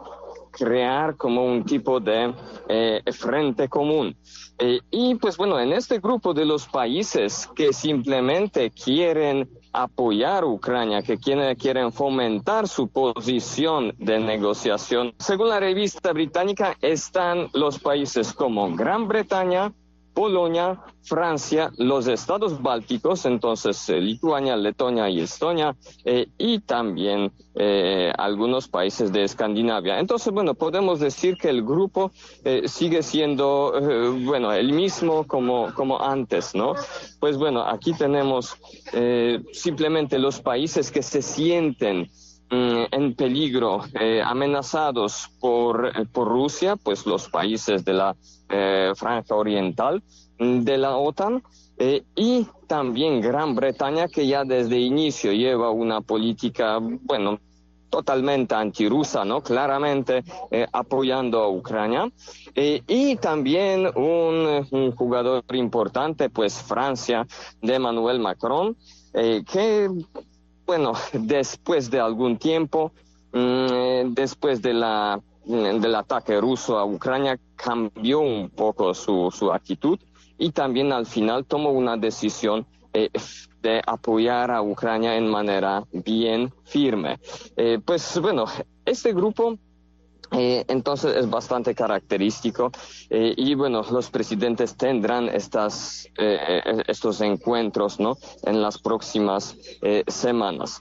crear como un tipo de eh, frente común. Eh, y pues bueno, en este grupo de los países que simplemente quieren apoyar a Ucrania, que quieren, quieren fomentar su posición de negociación, según la revista británica, están los países como Gran Bretaña, Polonia, Francia, los estados bálticos, entonces eh, Lituania, Letonia y Estonia, eh, y también eh, algunos países de Escandinavia. Entonces, bueno, podemos decir que el grupo eh, sigue siendo, eh, bueno, el mismo como, como antes, ¿no? Pues bueno, aquí tenemos eh, simplemente los países que se sienten en peligro, eh, amenazados por, eh, por Rusia, pues los países de la eh, Franja Oriental de la OTAN, eh, y también Gran Bretaña, que ya desde inicio lleva una política, bueno, totalmente antirrusa, ¿no? Claramente eh, apoyando a Ucrania. Eh, y también un, un jugador importante, pues Francia, de Emmanuel Macron, eh, que bueno, después de algún tiempo, mmm, después de la, del ataque ruso a Ucrania, cambió un poco su, su actitud y también al final tomó una decisión eh, de apoyar a Ucrania en manera bien firme. Eh, pues bueno, este grupo Eh, entonces es bastante característico eh, y bueno, los presidentes tendrán estas, eh, estos encuentros, ¿no?, en las próximas eh, semanas.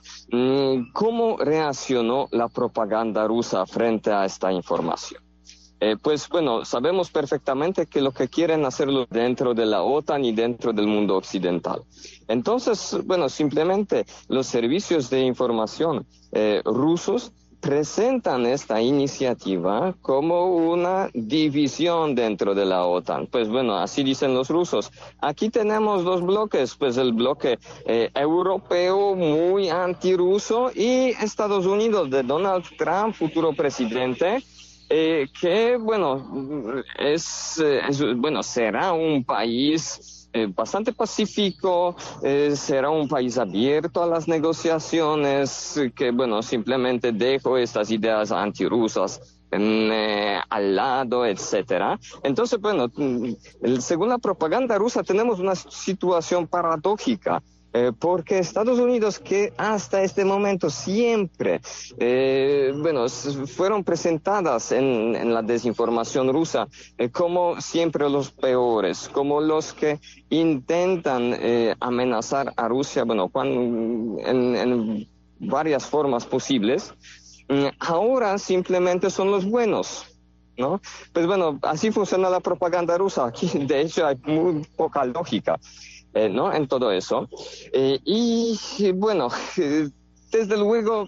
¿Cómo reaccionó la propaganda rusa frente a esta información? Eh, pues bueno, sabemos perfectamente que lo que quieren hacerlo dentro de la OTAN y dentro del mundo occidental. Entonces, bueno, simplemente los servicios de información eh, rusos presentan esta iniciativa como una división dentro de la OTAN. Pues bueno, así dicen los rusos. Aquí tenemos dos bloques, pues el bloque eh, europeo muy antirruso y Estados Unidos de Donald Trump, futuro presidente, eh, que, bueno, es, es, bueno, será un país eh, bastante pacífico, eh, será un país abierto a las negociaciones, que, bueno, simplemente dejo estas ideas antirrusas Eh, al lado, etcétera. Entonces, bueno, según la propaganda rusa tenemos una situación paradójica, eh, porque Estados Unidos, que hasta este momento siempre, eh, bueno, fueron presentadas en, en la desinformación rusa eh, como siempre los peores, como los que intentan eh, amenazar a Rusia, bueno, cuando, en, en varias formas posibles, ahora simplemente son los buenos, ¿no? Pues bueno, así funciona la propaganda rusa. Aquí, de hecho, hay muy poca lógica, eh, ¿no? En todo eso. Eh, y, bueno, eh, desde luego,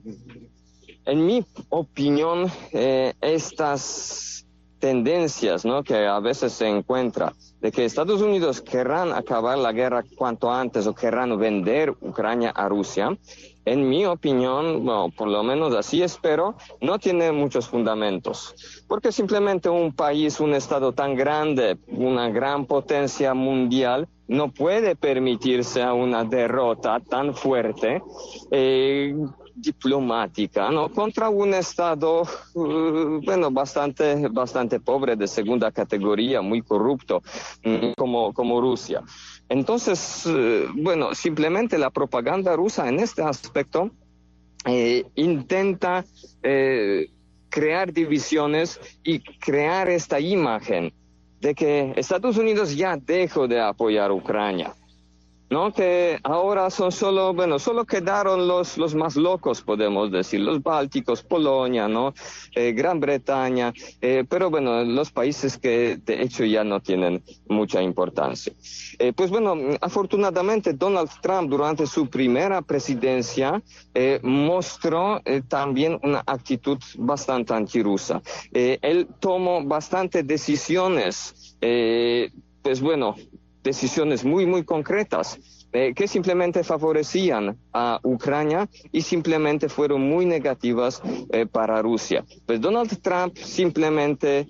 en mi opinión, eh, estas tendencias, ¿no?, que a veces se encuentra, de que Estados Unidos querrán acabar la guerra cuanto antes o querrán vender Ucrania a Rusia, en mi opinión, bueno, por lo menos así espero, no tiene muchos fundamentos. Porque simplemente un país, un estado tan grande, una gran potencia mundial, no puede permitirse a una derrota tan fuerte, eh, diplomática, ¿no?, contra un estado, uh, bueno, bastante, bastante pobre, de segunda categoría, muy corrupto, um, como, como Rusia. Entonces, eh, bueno, simplemente la propaganda rusa en este aspecto eh, intenta eh, crear divisiones y crear esta imagen de que Estados Unidos ya dejó de apoyar a Ucrania, ¿no? Que ahora son solo, bueno, solo quedaron los, los más locos, podemos decir, los bálticos, Polonia, ¿no? Eh, Gran Bretaña, eh, pero bueno, los países que de hecho ya no tienen mucha importancia. Eh, pues bueno, afortunadamente Donald Trump durante su primera presidencia eh, mostró eh, también una actitud bastante antirrusa. Eh, él tomó bastantes decisiones, eh, pues bueno, decisiones muy, muy concretas, eh, que simplemente favorecían a Ucrania y simplemente fueron muy negativas eh, para Rusia. Pues Donald Trump simplemente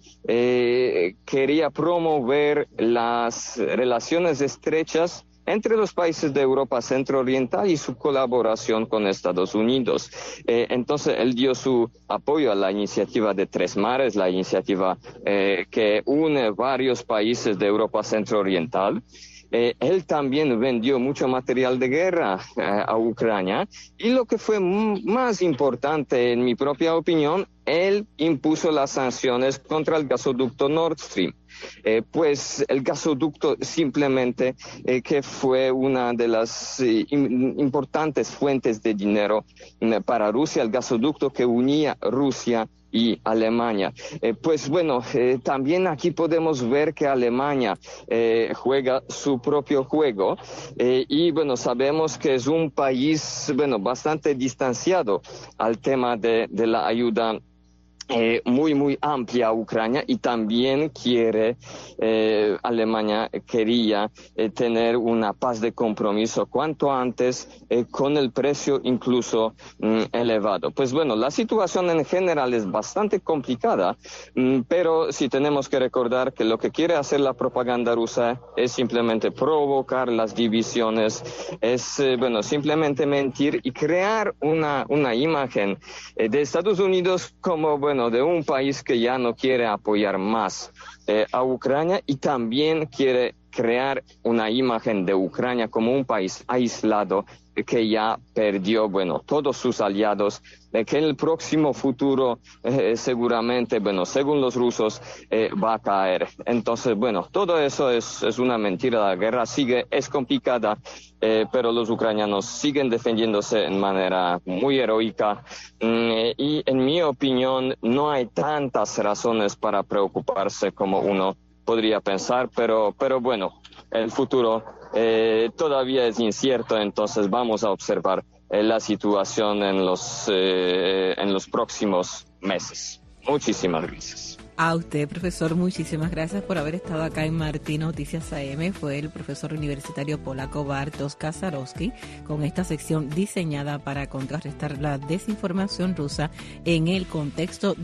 eh, quería promover las relaciones estrechas entre los países de Europa Centro-Oriental y su colaboración con Estados Unidos. Eh, entonces, él dio su apoyo a la iniciativa de Tres Mares, la iniciativa eh, que une varios países de Europa Centro-Oriental. Eh, él también vendió mucho material de guerra eh, a Ucrania y lo que fue m- más importante, en mi propia opinión, él impuso las sanciones contra el gasoducto Nord Stream. Eh, pues el gasoducto simplemente eh, que fue una de las eh, in, importantes fuentes de dinero eh, para Rusia, el gasoducto que unía Rusia y Alemania. Eh, pues bueno, eh, también aquí podemos ver que Alemania eh, juega su propio juego eh, y bueno, sabemos que es un país, bueno, bastante distanciado al tema de, de la ayuda Eh, muy, muy amplia a Ucrania y también quiere, eh, Alemania quería eh, tener una paz de compromiso cuanto antes eh, con el precio incluso mm, elevado. Pues bueno, la situación en general es bastante complicada, mm, pero sí tenemos que recordar que lo que quiere hacer la propaganda rusa es simplemente provocar las divisiones, es, eh, bueno, simplemente mentir y crear una, una imagen eh, de Estados Unidos como, bueno, de un país que ya no quiere apoyar más eh, a Ucrania y también quiere crear una imagen de Ucrania como un país aislado eh, que ya perdió, bueno, todos sus aliados, eh, que en el próximo futuro eh, seguramente, bueno, según los rusos, eh, va a caer. Entonces, bueno, todo eso es, es una mentira. La guerra sigue, es complicada, eh, pero los ucranianos siguen defendiéndose en manera muy heroica mm, y en mi opinión no hay tantas razones para preocuparse como uno podría pensar, pero, pero bueno, el futuro eh, todavía es incierto, entonces vamos a observar eh, la situación en los, eh, en los próximos meses. Muchísimas gracias. A usted, profesor, muchísimas gracias por haber estado acá en Martín Noticias A M. Fue el profesor universitario polaco Bartosz Kasarowski con esta sección diseñada para contrarrestar la desinformación rusa en el contexto de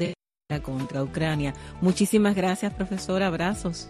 contra Ucrania. Muchísimas gracias, profesor. Abrazos.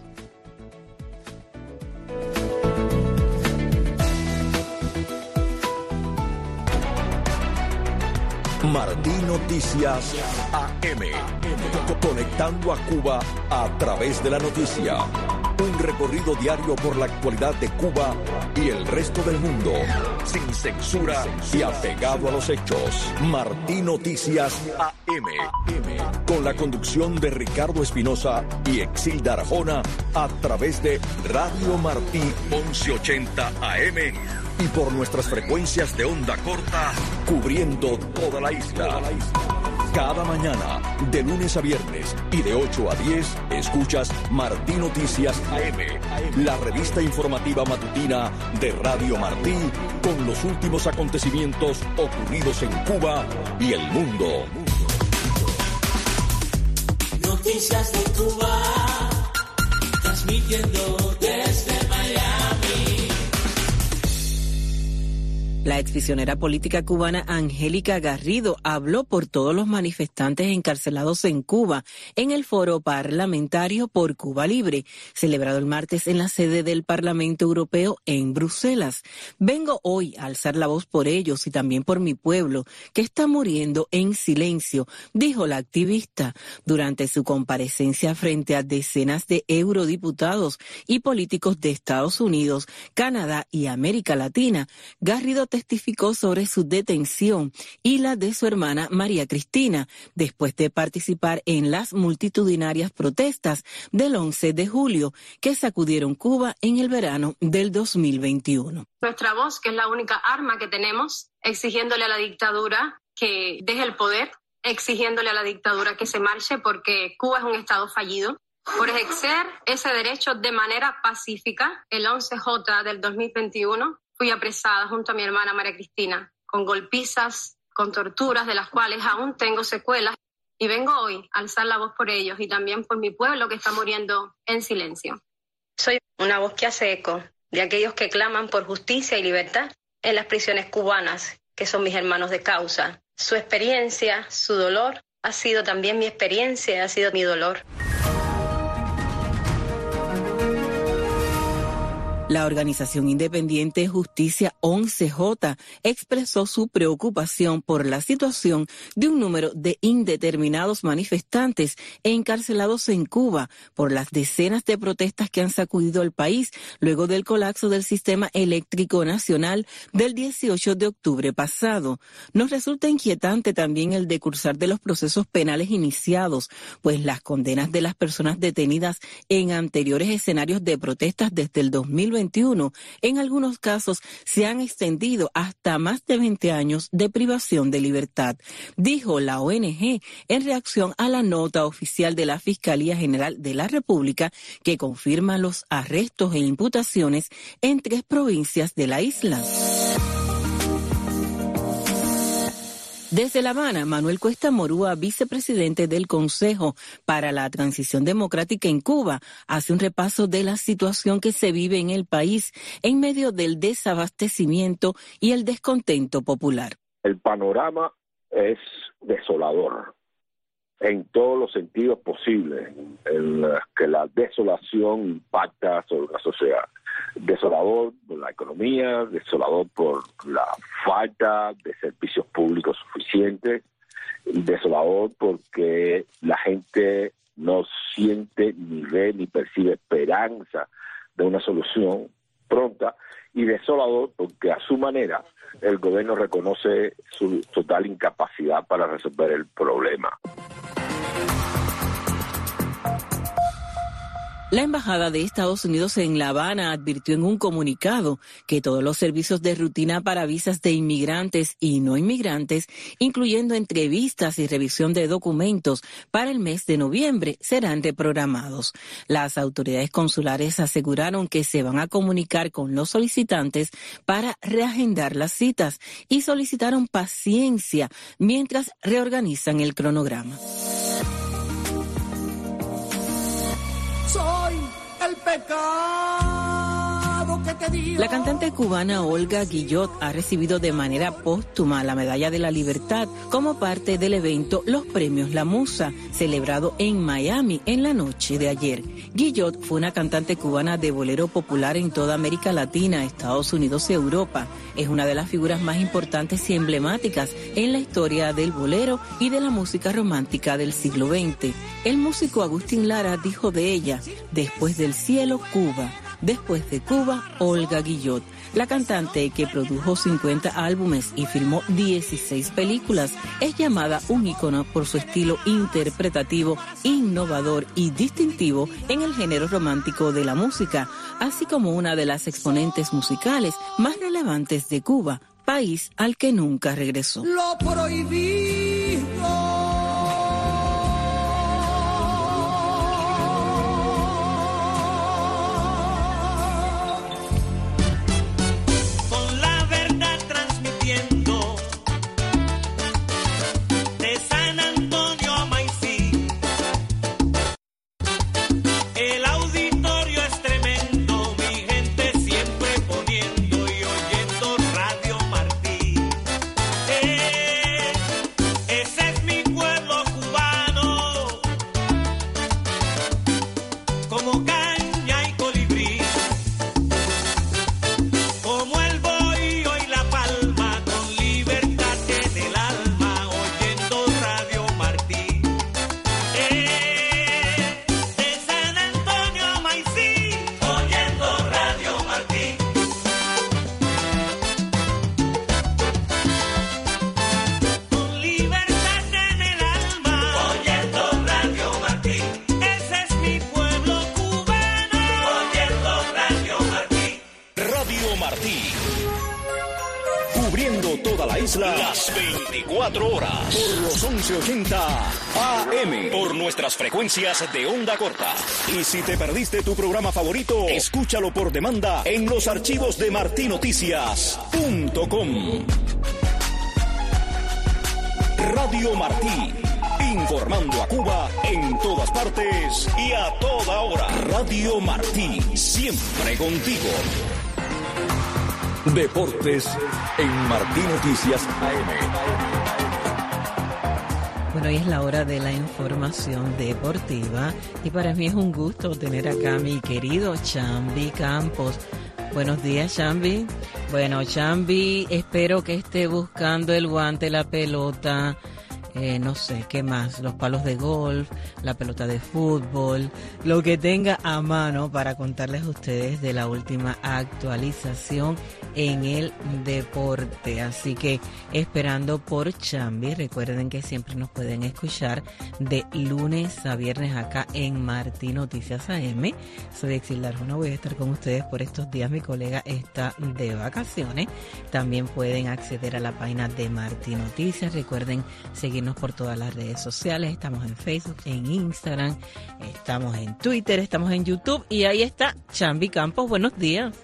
Martí Noticias A M. Conectando a Cuba a través de la noticia. Un recorrido diario por la actualidad de Cuba y el resto del mundo. Sin censura y apegado a los hechos. Martí Noticias A M. Con la conducción de Ricardo Espinosa y Exilda Arjona a través de Radio Martí once ochenta A M. Y por nuestras frecuencias de onda corta, cubriendo toda la isla. Cada mañana, de lunes a viernes y de ocho a diez, escuchas Martí Noticias A M, la revista informativa matutina de Radio Martí, con los últimos acontecimientos ocurridos en Cuba y el mundo. Noticias de Cuba, transmitiendo desde Miami. La exprisionera política cubana Angélica Garrido habló por todos los manifestantes encarcelados en Cuba en el foro parlamentario por Cuba Libre, celebrado el martes en la sede del Parlamento Europeo en Bruselas. Vengo hoy a alzar la voz por ellos y también por mi pueblo, que está muriendo en silencio, dijo la activista durante su comparecencia frente a decenas de eurodiputados y políticos de Estados Unidos, Canadá y América Latina. Garrido testificó sobre su detención y la de su hermana María Cristina, después de participar en las multitudinarias protestas del once de julio que sacudieron Cuba en el verano del dos mil veintiuno. Nuestra voz, que es la única arma que tenemos, exigiéndole a la dictadura que deje el poder, exigiéndole a la dictadura que se marche porque Cuba es un estado fallido. Por ejercer ese derecho de manera pacífica, el once J del dos mil veintiuno, fui apresada junto a mi hermana María Cristina, con golpizas, con torturas de las cuales aún tengo secuelas, y vengo hoy a alzar la voz por ellos y también por mi pueblo que está muriendo en silencio. Soy una voz que hace eco de aquellos que claman por justicia y libertad en las prisiones cubanas, que son mis hermanos de causa. Su experiencia, su dolor, ha sido también mi experiencia, ha sido mi dolor. La organización independiente Justicia once J expresó su preocupación por la situación de un número de indeterminados manifestantes encarcelados en Cuba por las decenas de protestas que han sacudido el país luego del colapso del sistema eléctrico nacional del dieciocho de octubre pasado. Nos resulta inquietante también el decursar de los procesos penales iniciados, pues las condenas de las personas detenidas en anteriores escenarios de protestas desde el dos mil veintiuno en algunos casos se han extendido hasta más de veinte años de privación de libertad, dijo la O N G en reacción a la nota oficial de la Fiscalía General de la República que confirma los arrestos e imputaciones en tres provincias de la isla. Desde La Habana, Manuel Cuesta Morúa, vicepresidente del Consejo para la Transición Democrática en Cuba, hace un repaso de la situación que se vive en el país en medio del desabastecimiento y el descontento popular. El panorama es desolador en todos los sentidos posibles, en que la desolación impacta sobre la sociedad. Desolador por la economía, desolador por la falta de servicios públicos suficientes, desolador porque la gente no siente ni ve ni percibe esperanza de una solución pronta, y desolador porque a su manera el gobierno reconoce su total incapacidad para resolver el problema. La Embajada de Estados Unidos en La Habana advirtió en un comunicado que todos los servicios de rutina para visas de inmigrantes y no inmigrantes, incluyendo entrevistas y revisión de documentos para el mes de noviembre, serán reprogramados. Las autoridades consulares aseguraron que se van a comunicar con los solicitantes para reagendar las citas y solicitaron paciencia mientras reorganizan el cronograma. Soy el pecado La cantante cubana Olga Guillot ha recibido de manera póstuma la Medalla de la Libertad como parte del evento Los Premios La Musa, celebrado en Miami en la noche de ayer. Guillot fue una cantante cubana de bolero popular en toda América Latina, Estados Unidos y Europa. Es una de las figuras más importantes y emblemáticas en la historia del bolero y de la música romántica del siglo veinte. El músico Agustín Lara dijo de ella: después del cielo, Cuba. Después de Cuba, Olga Guillot. La cantante, que produjo cincuenta álbumes y filmó dieciséis películas, es llamada un ícono por su estilo interpretativo, innovador y distintivo en el género romántico de la música, así como una de las exponentes musicales más relevantes de Cuba, país al que nunca regresó. Lo prohibido. Las veinticuatro horas. Por los once ochenta A M. Por nuestras frecuencias de onda corta. Y si te perdiste tu programa favorito, escúchalo por demanda en los archivos de marti noticias punto com. Radio Martí. Informando a Cuba en todas partes y a toda hora. Radio Martí. Siempre contigo. Deportes en Martí Noticias A M. Bueno, hoy es la hora de la información deportiva y para mí es un gusto tener acá a mi querido Chambi Campos. Buenos días, Chambi. Bueno, Chambi, espero que esté buscando el guante, la pelota, eh, no sé, ¿qué más? Los palos de golf, la pelota de fútbol, lo que tenga a mano para contarles a ustedes de la última actualización en el deporte. Así que esperando por Chambi. Recuerden que siempre nos pueden escuchar de lunes a viernes acá en Martí Noticias A M. Soy Exilda Arjona, voy a estar con ustedes por estos días. Mi colega está de vacaciones. También pueden acceder a la página de Martí Noticias. Recuerden seguirnos por todas las redes sociales. Estamos en Facebook, en Instagram, estamos en Twitter, estamos en YouTube y ahí está Chambi Campos. Buenos días.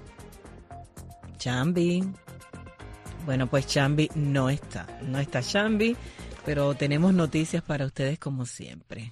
Chambi. Bueno, pues Chambi no está, no está Chambi, pero tenemos noticias para ustedes como siempre.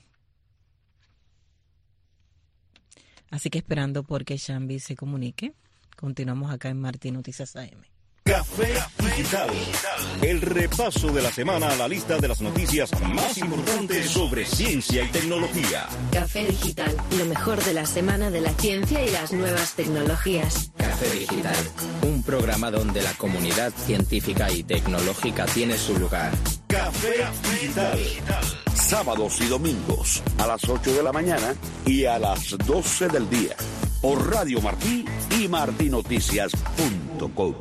Así que esperando porque Chambi se comunique, continuamos acá en Martí Noticias A M. Café Digital, el repaso de la semana a la lista de las noticias más importantes sobre ciencia y tecnología. Café Digital, lo mejor de la semana de la ciencia y las nuevas tecnologías. Café Digital, un programa donde la comunidad científica y tecnológica tiene su lugar. Café Digital. Sábados y domingos a las ocho de la mañana y a las doce del día. Por Radio Martí y marti noticias punto com.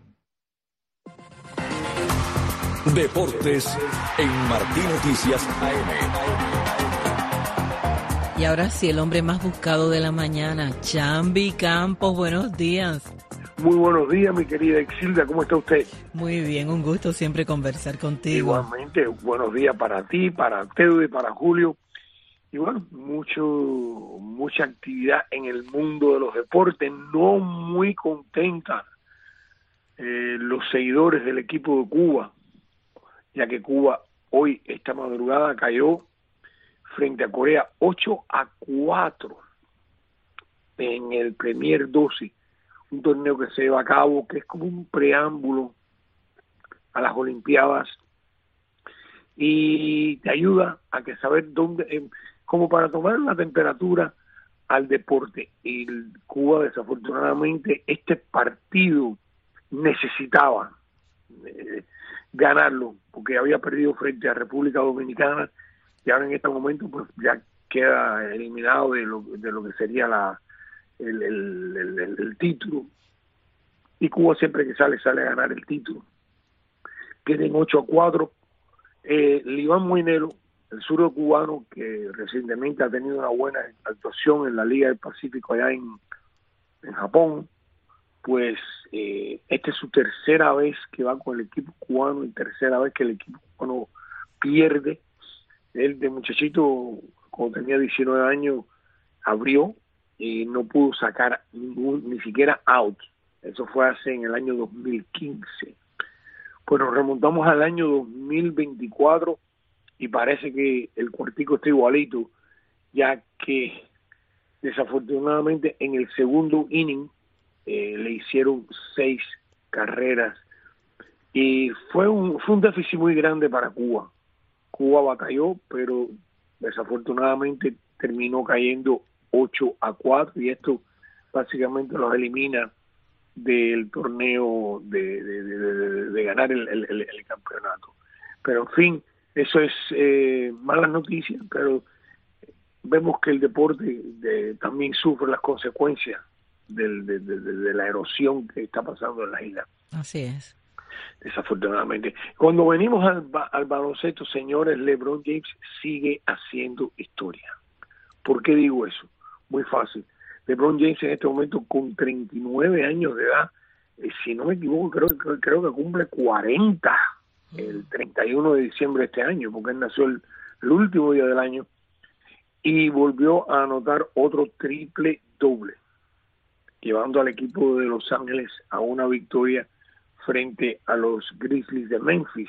Deportes en Martí Noticias A M. Y ahora sí, el hombre más buscado de la mañana, Chambi Campos. Buenos días. Muy buenos días, mi querida Exilda. ¿Cómo está usted? Muy bien, un gusto siempre conversar contigo. Igualmente, buenos días para ti, para Teo y para Julio. Y bueno, mucho, mucha actividad en el mundo de los deportes. No muy contenta eh, los seguidores del equipo de Cuba, ya que Cuba hoy, esta madrugada, cayó frente a Corea ocho a cuatro en el Premier doce, un torneo que se lleva a cabo, que es como un preámbulo a las Olimpiadas y te ayuda a que saber dónde, eh, como para tomar la temperatura al deporte. Y Cuba, desafortunadamente, este partido necesitaba eh, ganarlo, porque había perdido frente a República Dominicana y ahora en este momento pues ya queda eliminado de lo, de lo que sería la el, el, el, el, el título. Y Cuba siempre que sale, sale a ganar el título. Queden ocho a cuatro. Eh, Liván Moinelo, el zurdo cubano, que recientemente ha tenido una buena actuación en la Liga del Pacífico allá en, en Japón, pues eh, esta es su tercera vez que va con el equipo cubano y tercera vez que el equipo cubano pierde. Él de muchachito, cuando tenía diecinueve años, abrió y no pudo sacar ningún, ni siquiera out. Eso fue hace en el año dos mil quince. Pues nos remontamos al año dos mil veinticuatro y parece que el cuartico está igualito, ya que desafortunadamente en el segundo inning eh, le hicieron seis carreras y fue un, fue un déficit muy grande para Cuba. Cuba batalló, pero desafortunadamente terminó cayendo ocho a cuatro y esto básicamente los elimina del torneo de, de, de, de, de ganar el, el, el campeonato. Pero en fin, eso es eh, malas noticias, pero vemos que el deporte de, también sufre las consecuencias del, de, de, de la erosión que está pasando en la isla. Así es. Desafortunadamente. Cuando venimos al, al baloncesto, señores, LeBron James sigue haciendo historia. ¿Por qué digo eso? Muy fácil. LeBron James en este momento con treinta y nueve años de edad, eh, si no me equivoco, creo, creo, creo que cumple cuarenta el treinta y uno de diciembre de este año, porque él nació el, el último día del año, y volvió a anotar otro triple doble, llevando al equipo de Los Ángeles a una victoria frente a los Grizzlies de Memphis.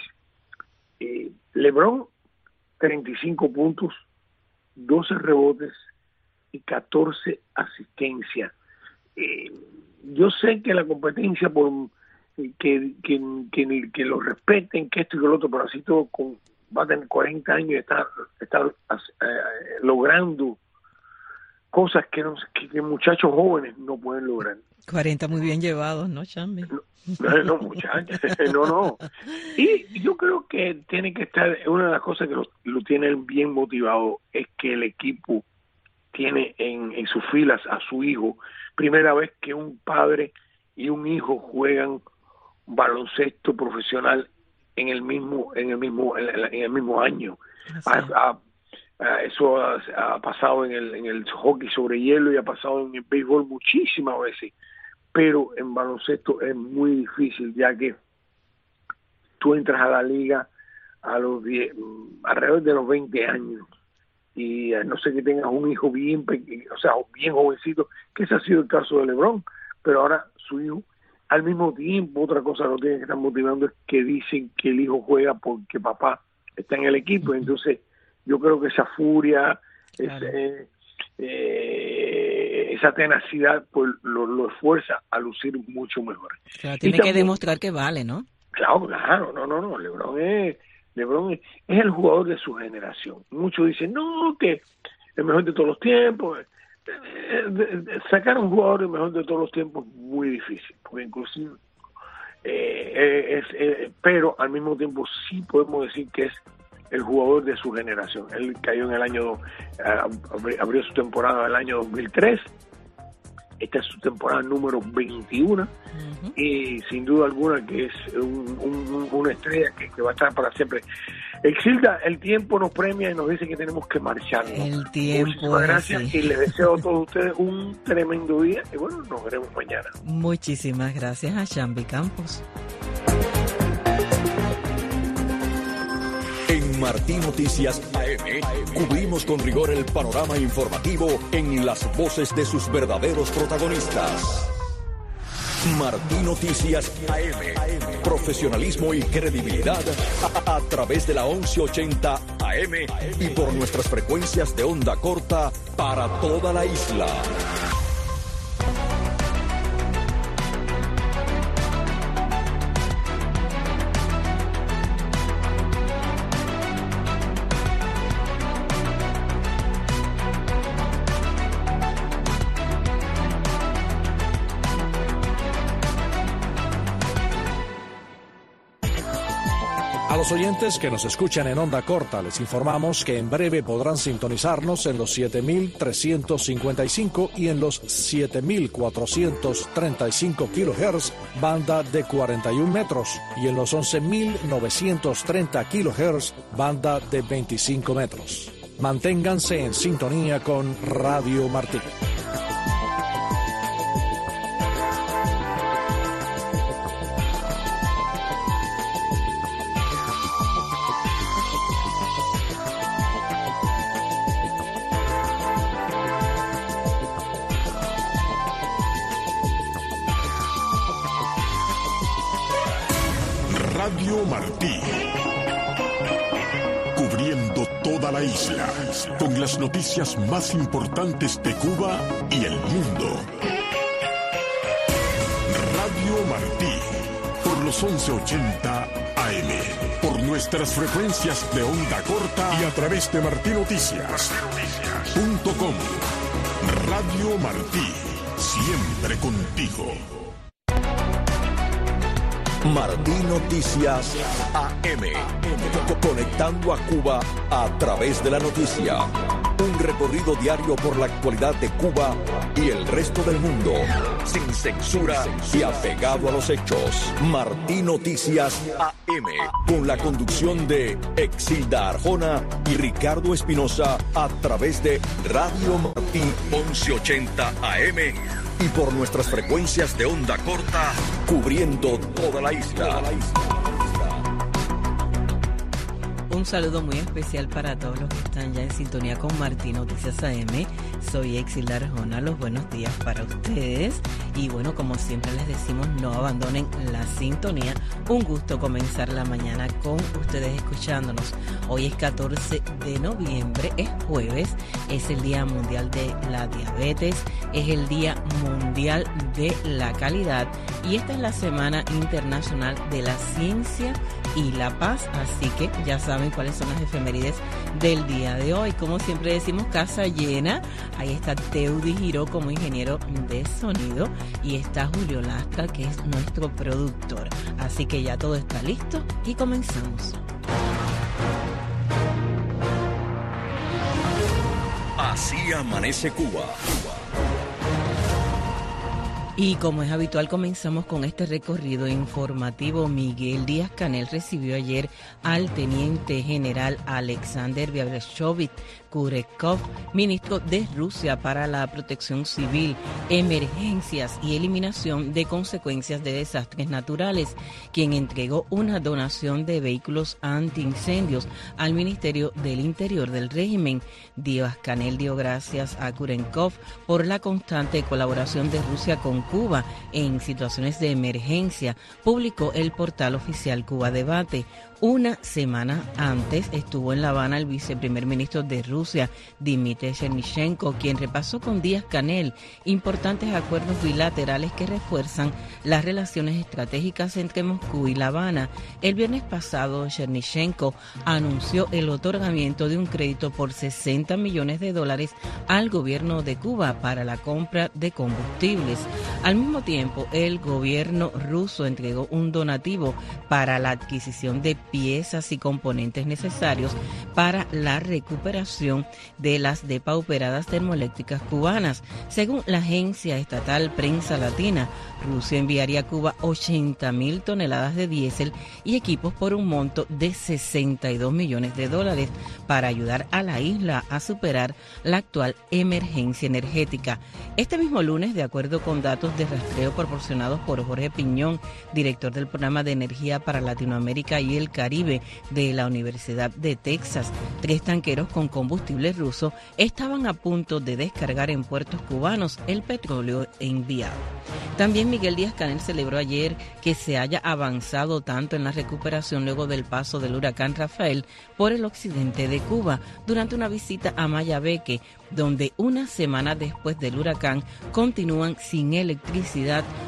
Eh, LeBron, treinta y cinco puntos, doce rebotes y catorce asistencias. Eh, yo sé que la competencia por eh, que, que, que, que lo respeten, que esto y que lo otro, pero así todo con, va a tener cuarenta años y está, está eh, logrando cosas que, no, que, que muchachos jóvenes no pueden lograr. cuarenta muy bien llevados, ¿no, Chambi? No, no, no muchachos, no, no. Y yo creo que tiene que estar, una de las cosas que lo, lo tienen bien motivado es que el equipo tiene en, en sus filas a su hijo, primera vez que un padre y un hijo juegan baloncesto profesional en el mismo en el mismo en, en el mismo año. Ha, ha, eso ha, ha pasado en el en el hockey sobre hielo y ha pasado en el béisbol muchísimas veces, pero en baloncesto es muy difícil, ya que tú entras a la liga a los diez, alrededor de los veinte años. Y a no sé que tengas un hijo bien pequeño, o sea, bien jovencito, que ese ha sido el caso de LeBron, pero ahora su hijo, al mismo tiempo, otra cosa que lo tienen que estar motivando es que dicen que el hijo juega porque papá está en el equipo, entonces yo creo que esa furia, claro. ese, eh, esa tenacidad, pues lo, lo esfuerza a lucir mucho mejor. Claro, tiene también que demostrar que vale, ¿no? Claro, claro, no, no, no, LeBron es... LeBron es, es el jugador de su generación. Muchos dicen, no, que el mejor de todos los tiempos. Sacar a un jugador el mejor de todos los tiempos es muy difícil, porque inclusive, eh, es, eh, pero al mismo tiempo sí podemos decir que es el jugador de su generación. Él cayó en el año, uh, abrió su temporada en el año dos mil tres. Esta es su temporada número veintiuno, uh-huh. Y sin duda alguna que es un, un, una estrella que, que va a estar para siempre. Exilda, el tiempo nos premia y nos dice que tenemos que marchar. El tiempo. Muchísimas gracias así. Y les deseo a todos ustedes un tremendo día y bueno, nos veremos mañana. Muchísimas gracias a Chambi Campos. En Martí Noticias A M, cubrimos con rigor el panorama informativo en las voces de sus verdaderos protagonistas. Martí Noticias A M, profesionalismo y credibilidad a, a través de la once ochenta A M y por nuestras frecuencias de onda corta para toda la isla. los oyentes que nos escuchan en onda corta, les informamos que en breve podrán sintonizarnos en los siete mil trescientos cincuenta y cinco y en los siete mil cuatrocientos treinta y cinco kilohertz, banda de cuarenta y un metros, y en los once mil novecientos treinta kilohertz, banda de veinticinco metros. Manténganse en sintonía con Radio Martí. Radio Martí, cubriendo toda la isla, con las noticias más importantes de Cuba y el mundo. Radio Martí, por los once ochenta A M, por nuestras frecuencias de onda corta y a través de martí noticias punto com. Radio Martí, siempre contigo. Martí Noticias A M, conectando a Cuba a través de la noticia. Un recorrido diario por la actualidad de Cuba y el resto del mundo, sin censura y apegado a los hechos. Martí Noticias A M, con la conducción de Exilda Arjona y Ricardo Espinosa, a través de Radio Martí once ochenta A M y por nuestras frecuencias de onda corta, cubriendo toda la isla. Un saludo muy especial para todos los que están ya en sintonía con Martí Noticias A M. Soy Exilda Arjona, los buenos días para ustedes. Y bueno, como siempre les decimos, no abandonen la sintonía. Un gusto comenzar la mañana con ustedes escuchándonos. Hoy es catorce de noviembre, es jueves, es el Día Mundial de la Diabetes, es el Día Mundial de la Calidad y esta es la Semana Internacional de la Ciencia y la Paz, así que ya saben cuáles son las efemérides del día de hoy. Como siempre decimos, casa llena. Ahí está Teudi Giró como ingeniero de sonido y está Julio Lastra, que es nuestro productor. Así que ya todo está listo y comenzamos. Así amanece Cuba. Y como es habitual, comenzamos con este recorrido informativo. Miguel Díaz-Canel recibió ayer al teniente general Alexander Vyashkovich Kurekov, ministro de Rusia para la Protección Civil, Emergencias y Eliminación de Consecuencias de Desastres Naturales, quien entregó una donación de vehículos antiincendios al Ministerio del Interior del régimen. Díaz-Canel dio gracias a Kurekov por la constante colaboración de Rusia con Cuba en situaciones de emergencia, publicó el portal oficial Cuba Debate. Una semana antes estuvo en La Habana el viceprimer ministro de Rusia, Dmitry Chernyshchenko, quien repasó con Díaz-Canel importantes acuerdos bilaterales que refuerzan las relaciones estratégicas entre Moscú y La Habana. El viernes pasado, Chernyshchenko anunció el otorgamiento de un crédito por sesenta millones de dólares al gobierno de Cuba para la compra de combustibles. Al mismo tiempo, el gobierno ruso entregó un donativo para la adquisición de piezas y componentes necesarios para la recuperación de las depauperadas termoeléctricas cubanas. Según la agencia estatal Prensa Latina, Rusia enviaría a Cuba ochenta mil toneladas de diésel y equipos por un monto de sesenta y dos millones de dólares para ayudar a la isla a superar la actual emergencia energética. Este mismo lunes, de acuerdo con datos de rastreo proporcionados por Jorge Piñón, director del Programa de Energía para Latinoamérica y el Caribe de la Universidad de Texas, tres tanqueros con combustible ruso estaban a punto de descargar en puertos cubanos el petróleo enviado. También Miguel Díaz-Canel celebró ayer que se haya avanzado tanto en la recuperación luego del paso del huracán Rafael por el occidente de Cuba durante una visita a Mayabeque, donde una semana después del huracán continúan sin electricidad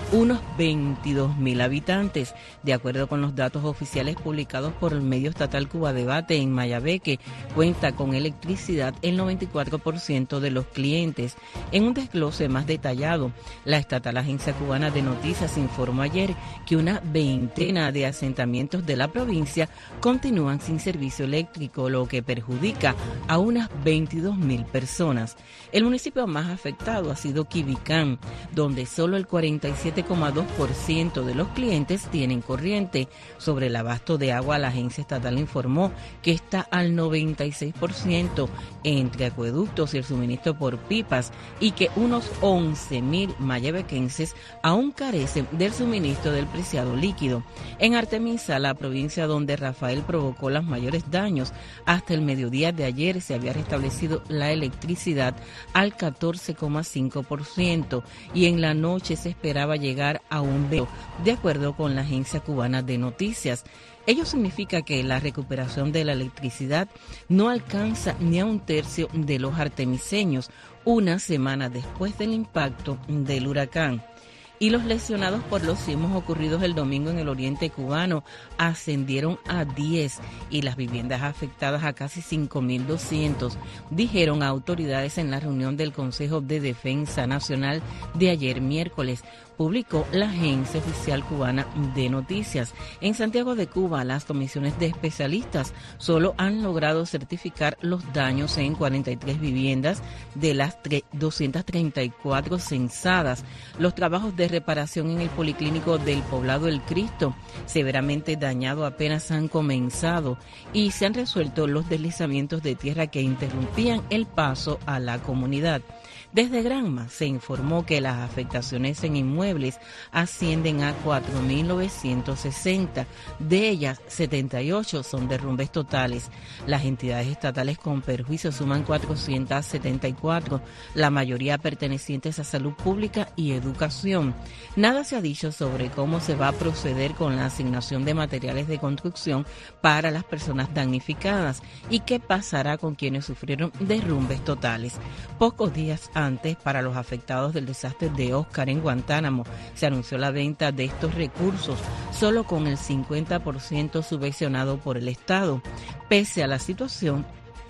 unos veintidós mil habitantes. De acuerdo con los datos oficiales publicados por el medio estatal Cuba Debate, en Mayabeque cuenta con electricidad el noventa y cuatro por ciento de los clientes. En un desglose más detallado, la estatal Agencia Cubana de Noticias informó ayer que una veintena de asentamientos de la provincia continúan sin servicio eléctrico, lo que perjudica a unas veintidós mil personas. El municipio más afectado ha sido Quibicán, donde solo el cuarenta y siete coma dos por ciento de los clientes tienen corriente. Sobre el abasto de agua, la agencia estatal informó que está al noventa y seis por ciento entre acueductos y el suministro por pipas, y que unos once mil mayabequenses aún carecen del suministro del preciado líquido. En Artemisa, la provincia donde Rafael provocó los mayores daños, hasta el mediodía de ayer se había restablecido la electricidad al catorce coma cinco por ciento y en la noche se esperaba llegar a un veinte por ciento, de acuerdo con la Agencia Cubana de Noticias. Ello significa que la recuperación de la electricidad no alcanza ni a un tercio de los artemiseños, una semana después del impacto del huracán. Y los lesionados por los sismos ocurridos el domingo en el oriente cubano ascendieron a diez y las viviendas afectadas a casi cinco mil doscientos, dijeron autoridades en la reunión del Consejo de Defensa Nacional de ayer miércoles. Publicó la Agencia Oficial Cubana de Noticias. En Santiago de Cuba, las comisiones de especialistas solo han logrado certificar los daños en cuarenta y tres viviendas de las doscientas treinta y cuatro censadas. Los trabajos de reparación en el Policlínico del Poblado El Cristo, severamente dañado, apenas han comenzado y se han resuelto los deslizamientos de tierra que interrumpían el paso a la comunidad. Desde Granma se informó que las afectaciones en inmuebles ascienden a cuatro mil novecientos sesenta, de ellas setenta y ocho son derrumbes totales. Las entidades estatales con perjuicio suman cuatrocientos setenta y cuatro, la mayoría pertenecientes a salud pública y educación. Nada se ha dicho sobre cómo se va a proceder con la asignación de materiales de construcción para las personas damnificadas y qué pasará con quienes sufrieron derrumbes totales. Pocos días antes, para los afectados del desastre de Oscar en Guantánamo, se anunció la venta de estos recursos, solo con el cincuenta por ciento subvencionado por el Estado. Pese a la situación,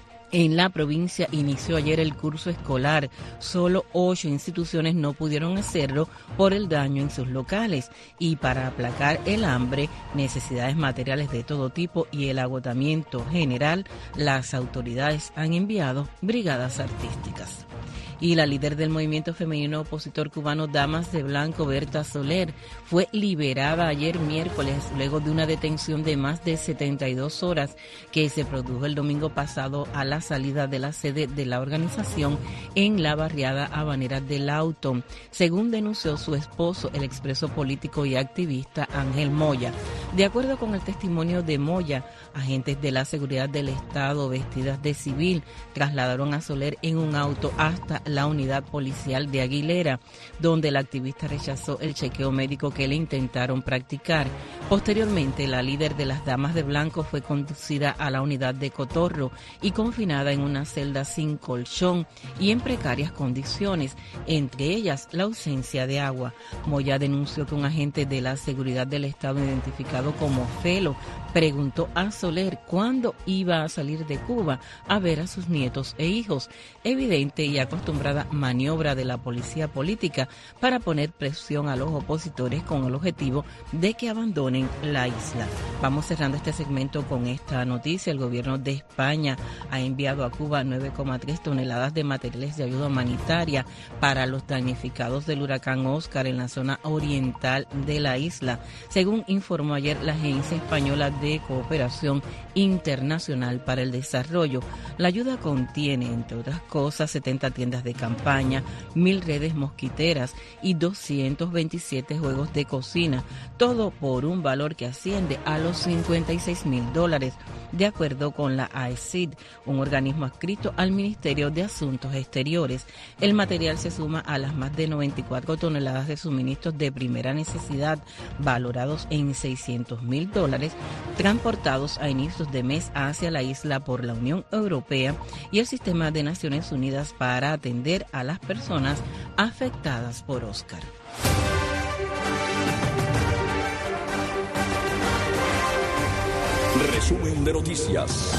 en la provincia inició ayer el curso escolar. Solo ocho instituciones no pudieron hacerlo por el daño en sus locales y para aplacar el hambre, necesidades materiales de todo tipo y el agotamiento general, las autoridades han enviado brigadas artísticas. Y la líder del movimiento femenino opositor cubano Damas de Blanco, Berta Soler, fue liberada ayer miércoles luego de una detención de más de setenta y dos horas que se produjo el domingo pasado a la salida de la sede de la organización en la barriada habanera del Auto, según denunció su esposo, el expreso político y activista Ángel Moya. De acuerdo con el testimonio de Moya, agentes de la seguridad del Estado vestidas de civil trasladaron a Soler en un auto hasta la unidad policial de Aguilera, donde el activista rechazó el chequeo médico que le intentaron practicar. Posteriormente, la líder de las Damas de Blanco fue conducida a la unidad de Cotorro y confinada en una celda sin colchón y en precarias condiciones, entre ellas la ausencia de agua. Moya denunció que un agente de la seguridad del Estado, identificado como Felo, preguntó a Soler cuándo iba a salir de Cuba a ver a sus nietos e hijos, evidente y acostumbrada maniobra de la policía política para poner presión a los opositores con el objetivo de que abandonen la isla. Vamos cerrando este segmento con esta noticia. El gobierno de España ha enviado a Cuba nueve coma tres toneladas de materiales de ayuda humanitaria para los damnificados del huracán Oscar en la zona oriental de la isla, según informó ayer la Agencia Española de de Cooperación Internacional para el Desarrollo. La ayuda contiene, entre otras cosas, setenta tiendas de campaña, mil redes mosquiteras y doscientos veintisiete juegos de cocina, todo por un valor que asciende a los cincuenta y seis mil dólares, de acuerdo con la A E C I D, un organismo adscrito al Ministerio de Asuntos Exteriores. El material se suma a las más de noventa y cuatro toneladas de suministros de primera necesidad, valorados en seiscientos mil dólares, transportados a inicios de mes hacia la isla por la Unión Europea y el Sistema de Naciones Unidas para atender a las personas afectadas por Oscar. Resumen de noticias.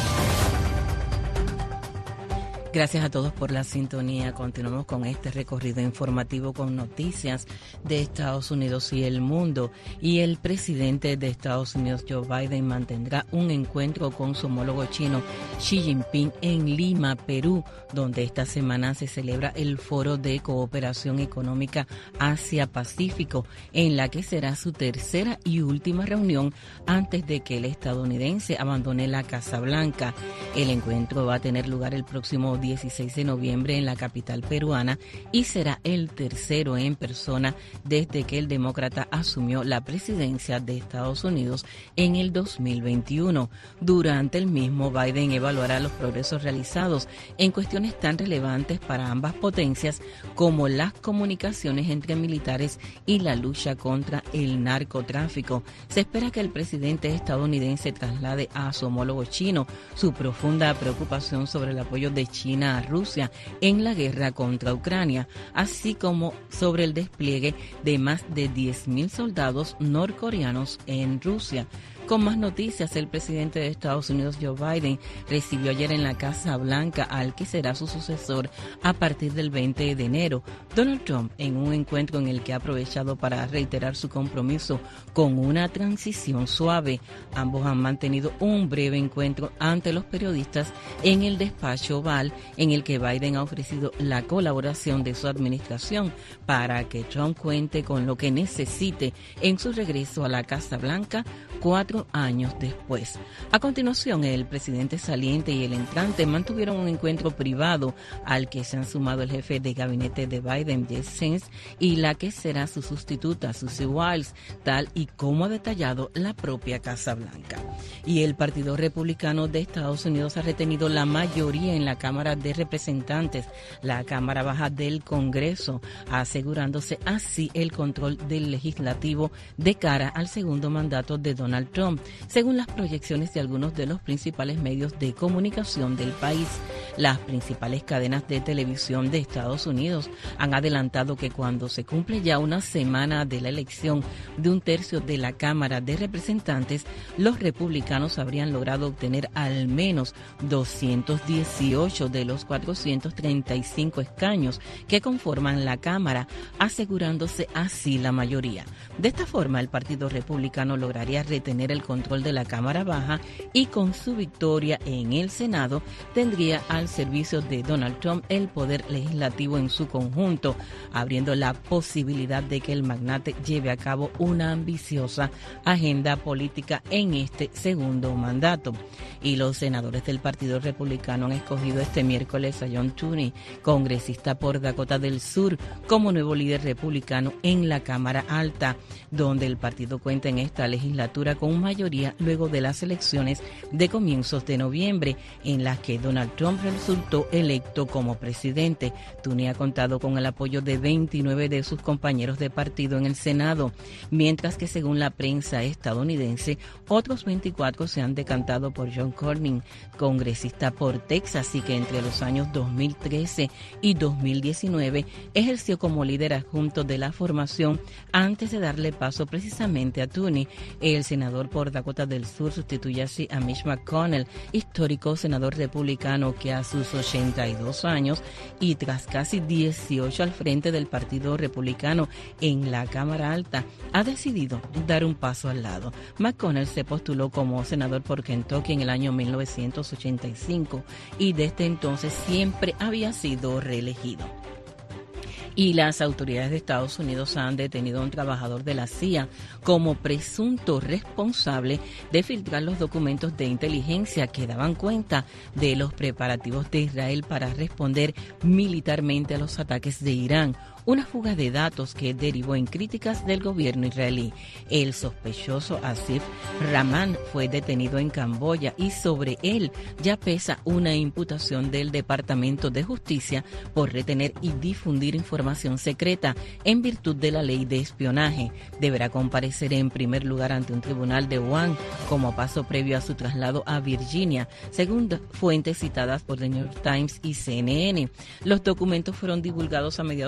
Gracias a todos por la sintonía. Continuamos con este recorrido informativo con noticias de Estados Unidos y el mundo. Y el presidente de Estados Unidos, Joe Biden, mantendrá un encuentro con su homólogo chino, Xi Jinping, en Lima, Perú, donde esta semana se celebra el Foro de Cooperación Económica Asia-Pacífico, en la que será su tercera y última reunión antes de que el estadounidense abandone la Casa Blanca. El encuentro va a tener lugar el próximo dieciséis de noviembre en la capital peruana y será el tercero en persona desde que el demócrata asumió la presidencia de Estados Unidos en el dos mil veintiuno. Durante el mismo, Biden evaluará los progresos realizados en cuestiones tan relevantes para ambas potencias como las comunicaciones entre militares y la lucha contra el narcotráfico. Se espera que el presidente estadounidense traslade a su homólogo chino su profunda preocupación sobre el apoyo de China a Rusia en la guerra contra Ucrania, así como sobre el despliegue de más de diez mil soldados norcoreanos en Rusia. Con más noticias, el presidente de Estados Unidos, Joe Biden, recibió ayer en la Casa Blanca al que será su sucesor a partir del veinte de enero, Donald Trump, en un encuentro en el que ha aprovechado para reiterar su compromiso con una transición suave. Ambos han mantenido un breve encuentro ante los periodistas en el despacho Oval, en el que Biden ha ofrecido la colaboración de su administración para que Trump cuente con lo que necesite en su regreso a la Casa Blanca cuatro años después. A continuación, el presidente saliente y el entrante mantuvieron un encuentro privado al que se han sumado el jefe de gabinete de Biden, Jesse Pence, y la que será su sustituta, Susie Wiles, tal y como ha detallado la propia Casa Blanca. Y el Partido Republicano de Estados Unidos ha retenido la mayoría en la Cámara de Representantes, la Cámara Baja del Congreso, asegurándose así el control del legislativo de cara al segundo mandato de Donald Trump, según las proyecciones de algunos de los principales medios de comunicación del país. Las principales cadenas de televisión de Estados Unidos han adelantado que cuando se cumple ya una semana de la elección de un tercio de la Cámara de Representantes, los republicanos habrían logrado obtener al menos doscientos dieciocho de los cuatrocientos treinta y cinco escaños que conforman la Cámara, asegurándose así la mayoría. De esta forma, el Partido Republicano lograría retener el control de la Cámara Baja y con su victoria en el Senado tendría al servicio de Donald Trump el poder legislativo en su conjunto, abriendo la posibilidad de que el magnate lleve a cabo una ambiciosa agenda política en este segundo mandato. Y los senadores del Partido Republicano han escogido este miércoles a John Tooney, congresista por Dakota del Sur, como nuevo líder republicano en la Cámara Alta, donde el partido cuenta en esta legislatura con mayoría luego de las elecciones de comienzos de noviembre, en las que Donald Trump resultó electo como presidente. Tooney ha contado con el apoyo de veintinueve de sus compañeros de partido en el Senado, mientras que según la prensa estadounidense, otros veinticuatro se han decantado por John Cornyn, congresista por Texas, y que entre los años dos mil trece y dos mil diecinueve ejerció como líder adjunto de la formación antes de darle paso precisamente a Tooney. El senador por Dakota del Sur sustituye así a Mitch McConnell, histórico senador republicano que a sus ochenta y dos años y tras casi dieciocho al frente del Partido Republicano en la Cámara Alta, ha decidido dar un paso al lado. McConnell se postuló como senador por Kentucky en el año mil novecientos ochenta y cinco y desde entonces siempre había sido reelegido. Y las autoridades de Estados Unidos han detenido a un trabajador de la C I A como presunto responsable de filtrar los documentos de inteligencia que daban cuenta de los preparativos de Israel para responder militarmente a los ataques de Irán. Una fuga de datos que derivó en críticas del gobierno israelí. El sospechoso Asif Rahman fue detenido en Camboya y sobre él ya pesa una imputación del Departamento de Justicia por retener y difundir información secreta en virtud de la ley de espionaje. Deberá comparecer en primer lugar ante un tribunal de Wuhan como paso previo a su traslado a Virginia, según fuentes citadas por The New York Times y C N N. Los documentos fueron divulgados a mediados de octubre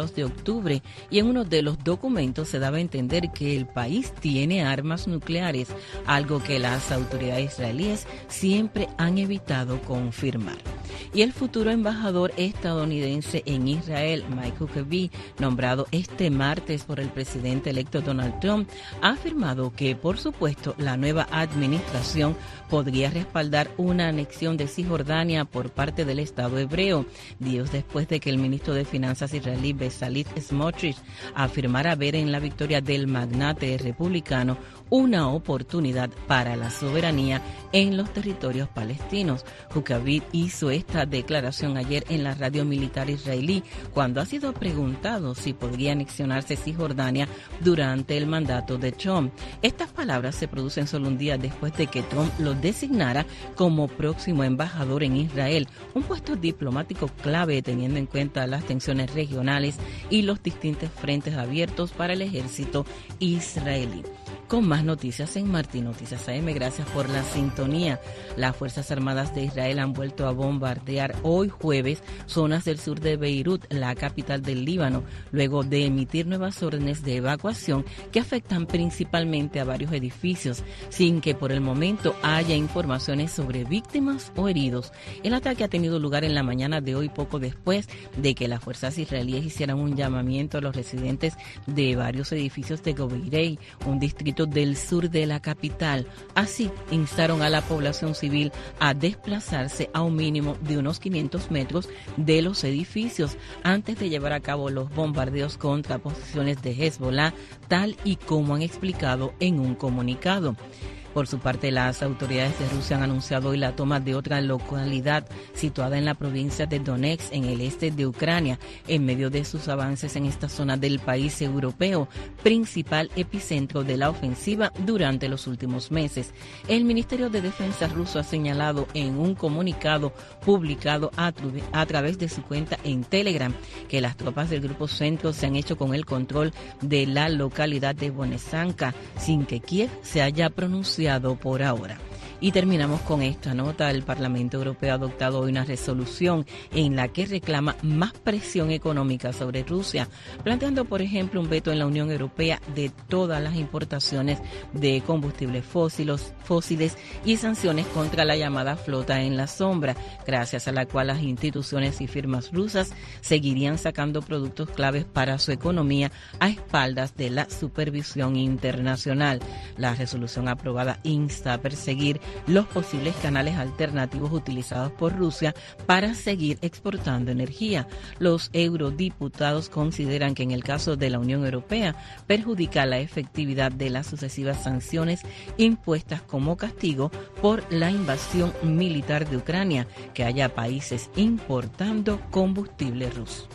octubre, y en uno de los documentos se daba a entender que el país tiene armas nucleares, algo que las autoridades israelíes siempre han evitado confirmar. Y el futuro embajador estadounidense en Israel, Mike Huckabee, nombrado este martes por el presidente electo Donald Trump, ha afirmado que, por supuesto, la nueva administración podría respaldar una anexión de Cisjordania por parte del Estado hebreo, días después de que el ministro de Finanzas israelí Bezalel Smotrich afirmara ver en la victoria del magnate republicano una oportunidad para la soberanía en los territorios palestinos. Huckabee hizo esta declaración ayer en la radio militar israelí cuando ha sido preguntado si podría anexionarse Cisjordania durante el mandato de Trump. Estas palabras se producen solo un día después de que Trump lo designara como próximo embajador en Israel, un puesto diplomático clave teniendo en cuenta las tensiones regionales y los distintos frentes abiertos para el ejército israelí. Con más noticias en Martín Noticias A M. Gracias por la sintonía. Las Fuerzas Armadas de Israel han vuelto a bombardear hoy jueves zonas del sur de Beirut, la capital del Líbano, luego de emitir nuevas órdenes de evacuación que afectan principalmente a varios edificios, sin que por el momento haya informaciones sobre víctimas o heridos. El ataque ha tenido lugar en la mañana de hoy, poco después de que las fuerzas israelíes hicieran un llamamiento a los residentes de varios edificios de Gobeirei, un distrito del sur de la capital. Así, instaron a la población civil a desplazarse a un mínimo de unos quinientos metros de los edificios antes de llevar a cabo los bombardeos contra posiciones de Hezbollah, tal y como han explicado en un comunicado. Por su parte, las autoridades de Rusia han anunciado hoy la toma de otra localidad situada en la provincia de Donetsk, en el este de Ucrania, en medio de sus avances en esta zona del país europeo, principal epicentro de la ofensiva durante los últimos meses. El Ministerio de Defensa ruso ha señalado en un comunicado publicado a, a través de su cuenta en Telegram que las tropas del Grupo Centro se han hecho con el control de la localidad de Bonesanka, sin que Kiev se haya pronunciado por ahora. Y terminamos con esta nota. El Parlamento Europeo ha adoptado hoy una resolución en la que reclama más presión económica sobre Rusia, planteando, por ejemplo, un veto en la Unión Europea de todas las importaciones de combustibles fósiles, fósiles y sanciones contra la llamada flota en la sombra, gracias a la cual las instituciones y firmas rusas seguirían sacando productos claves para su economía a espaldas de la supervisión internacional. La resolución aprobada insta a perseguir los posibles canales alternativos utilizados por Rusia para seguir exportando energía. Los eurodiputados consideran que en el caso de la Unión Europea perjudica la efectividad de las sucesivas sanciones impuestas como castigo por la invasión militar de Ucrania, que haya países importando combustible ruso.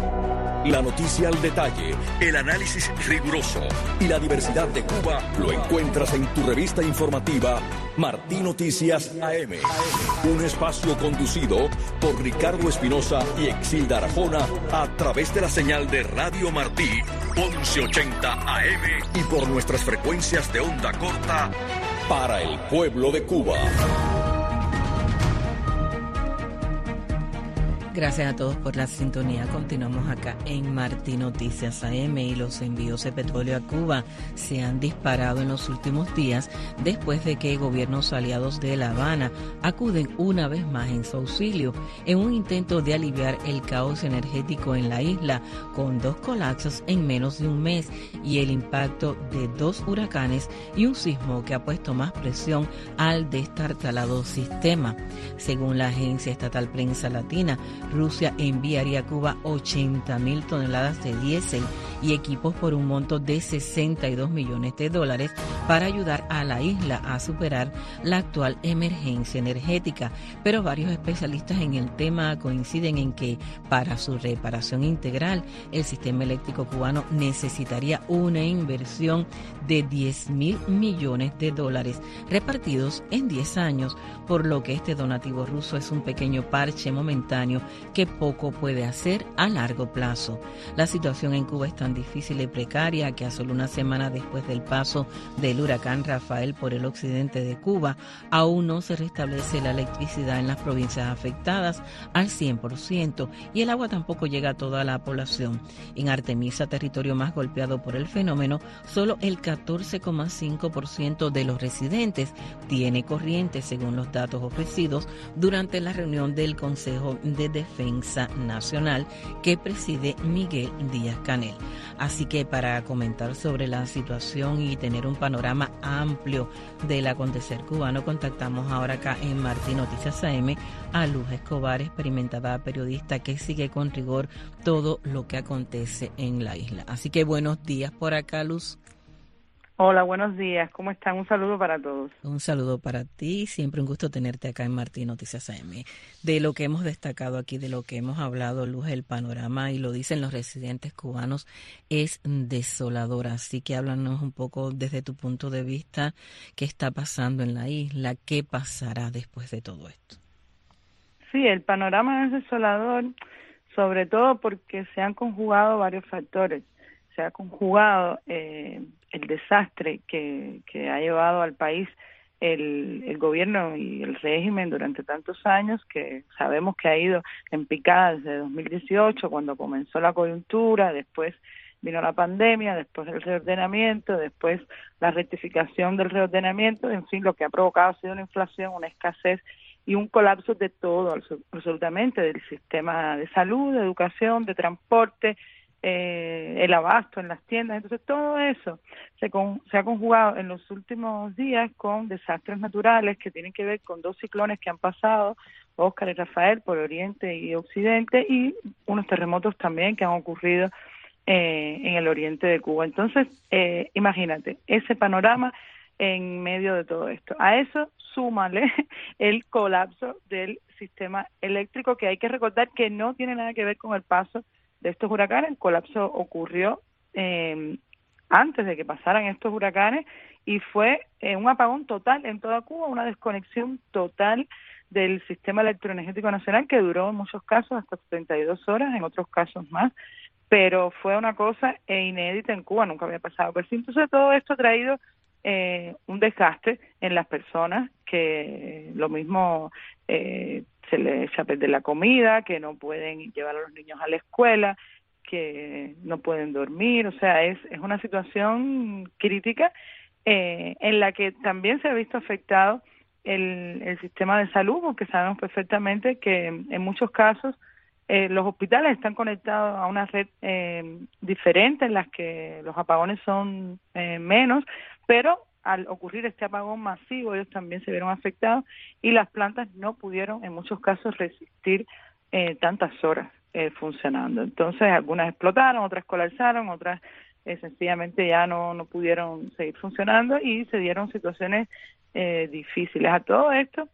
La noticia al detalle, el análisis riguroso y la diversidad de Cuba lo encuentras en tu revista informativa Martín Noticias A M. Un espacio conducido por Ricardo Espinosa y Exilda Arjona a través de la señal de Radio Martí once ochenta A M y por nuestras frecuencias de onda corta para el pueblo de Cuba. Gracias a todos por la sintonía. Continuamos acá en Martín Noticias A M y los envíos de petróleo a Cuba se han disparado en los últimos días después de que gobiernos aliados de La Habana acuden una vez más en su auxilio en un intento de aliviar el caos energético en la isla, con dos colapsos en menos de un mes y el impacto de dos huracanes y un sismo que ha puesto más presión al destartalado sistema. Según la agencia estatal Prensa Latina, Rusia enviaría a Cuba ochenta mil toneladas de diésel y equipos por un monto de sesenta y dos millones de dólares para ayudar a la isla a superar la actual emergencia energética. Pero varios especialistas en el tema coinciden en que para su reparación integral, el sistema eléctrico cubano necesitaría una inversión de diez mil millones de dólares repartidos en diez años, por lo que este donativo ruso es un pequeño parche momentáneo que poco puede hacer a largo plazo. La situación en Cuba es tan difícil y precaria que a solo una semana después del paso del el huracán Rafael por el occidente de Cuba, aún no se restablece la electricidad en las provincias afectadas al cien por ciento y el agua tampoco llega a toda la población. En Artemisa, territorio más golpeado por el fenómeno, solo el catorce coma cinco por ciento de los residentes tiene corriente, según los datos ofrecidos durante la reunión del Consejo de Defensa Nacional que preside Miguel Díaz-Canel. Así que para comentar sobre la situación y tener un panorama amplio del acontecer cubano, contactamos ahora acá en Martí Noticias A M a Luz Escobar, experimentada periodista que sigue con rigor todo lo que acontece en la isla. Así que buenos días por acá, Luz. Hola, buenos días. ¿Cómo están? Un saludo para todos. Un saludo para ti. Siempre un gusto tenerte acá en Martí Noticias A M. De lo que hemos destacado aquí, de lo que hemos hablado, Luz, el panorama, y lo dicen los residentes cubanos, es desolador. Así que háblanos un poco desde tu punto de vista, qué está pasando en la isla, qué pasará después de todo esto. Sí, el panorama es desolador, sobre todo porque se han conjugado varios factores. Se ha conjugado eh, el desastre que, que ha llevado al país el, el gobierno y el régimen durante tantos años, que sabemos que ha ido en picada desde dos mil dieciocho, cuando comenzó la coyuntura, después vino la pandemia, después el reordenamiento, después la rectificación del reordenamiento, en fin, lo que ha provocado ha sido una inflación, una escasez y un colapso de todo, absolutamente, del sistema de salud, de educación, de transporte, Eh, el abasto en las tiendas. Entonces todo eso se, con, se ha conjugado en los últimos días con desastres naturales que tienen que ver con dos ciclones que han pasado, Óscar y Rafael, por Oriente y Occidente, y unos terremotos también que han ocurrido eh, en el oriente de Cuba. Entonces, eh, imagínate, ese panorama en medio de todo esto. A eso súmale el colapso del sistema eléctrico, que hay que recordar que no tiene nada que ver con el paso de estos huracanes. El colapso ocurrió eh, antes de que pasaran estos huracanes y fue eh, un apagón total en toda Cuba, una desconexión total del sistema electroenergético nacional que duró en muchos casos hasta setenta y dos horas, en otros casos más, pero fue una cosa inédita en Cuba, nunca había pasado. Pues entonces todo esto ha traído eh, un desastre en las personas, que lo mismo eh, se les echa a perder la comida, que no pueden llevar a los niños a la escuela, que no pueden dormir. O sea, es, es una situación crítica eh, en la que también se ha visto afectado el, el sistema de salud, porque sabemos perfectamente que en muchos casos eh, los hospitales están conectados a una red eh, diferente, en las que los apagones son eh, menos, pero al ocurrir este apagón masivo ellos también se vieron afectados y las plantas no pudieron en muchos casos resistir eh, tantas horas eh, funcionando. Entonces algunas explotaron, otras colapsaron, otras eh, sencillamente ya no, no pudieron seguir funcionando y se dieron situaciones eh, difíciles. A todo esto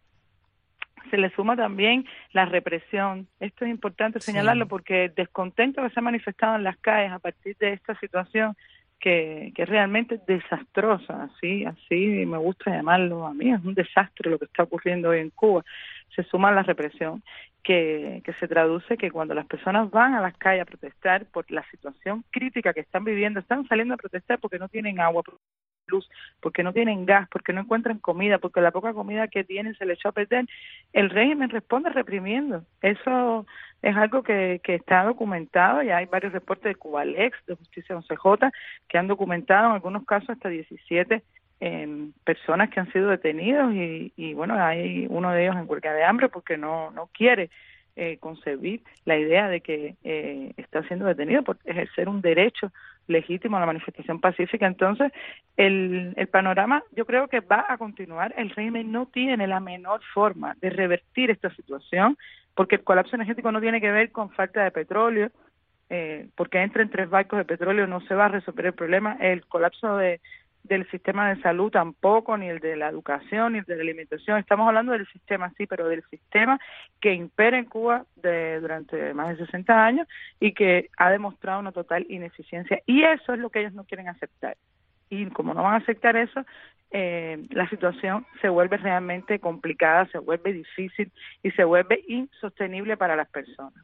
se le suma también la represión. Esto es importante señalarlo, sí, porque el descontento que se ha manifestado en las calles a partir de esta situación que, que es realmente desastrosa, así, así me gusta llamarlo a mí, es un desastre lo que está ocurriendo hoy en Cuba. Se suma la represión que, que se traduce que cuando las personas van a las calles a protestar por la situación crítica que están viviendo, están saliendo a protestar porque no tienen agua, luz, porque no tienen gas, porque no encuentran comida, porque la poca comida que tienen se le echó a perder, el régimen responde reprimiendo. Eso es algo que, que está documentado, ya hay varios reportes de Cubalex, de Justicia once J, que han documentado en algunos casos hasta diecisiete eh, personas que han sido detenidos y, y bueno, hay uno de ellos en huelga de hambre porque no, no quiere eh, concebir la idea de que eh, está siendo detenido por ejercer un derecho legítimo a la manifestación pacífica. Entonces, el, el panorama yo creo que va a continuar. El régimen no tiene la menor forma de revertir esta situación, porque el colapso energético no tiene que ver con falta de petróleo, eh, porque entren tres barcos de petróleo no se va a resolver el problema. El colapso de del sistema de salud tampoco, ni el de la educación, ni el de la alimentación. Estamos hablando del sistema, sí, pero del sistema que impera en Cuba de, durante más de sesenta años y que ha demostrado una total ineficiencia. Y eso es lo que ellos no quieren aceptar. Y como no van a aceptar eso, eh, la situación se vuelve realmente complicada, se vuelve difícil y se vuelve insostenible para las personas.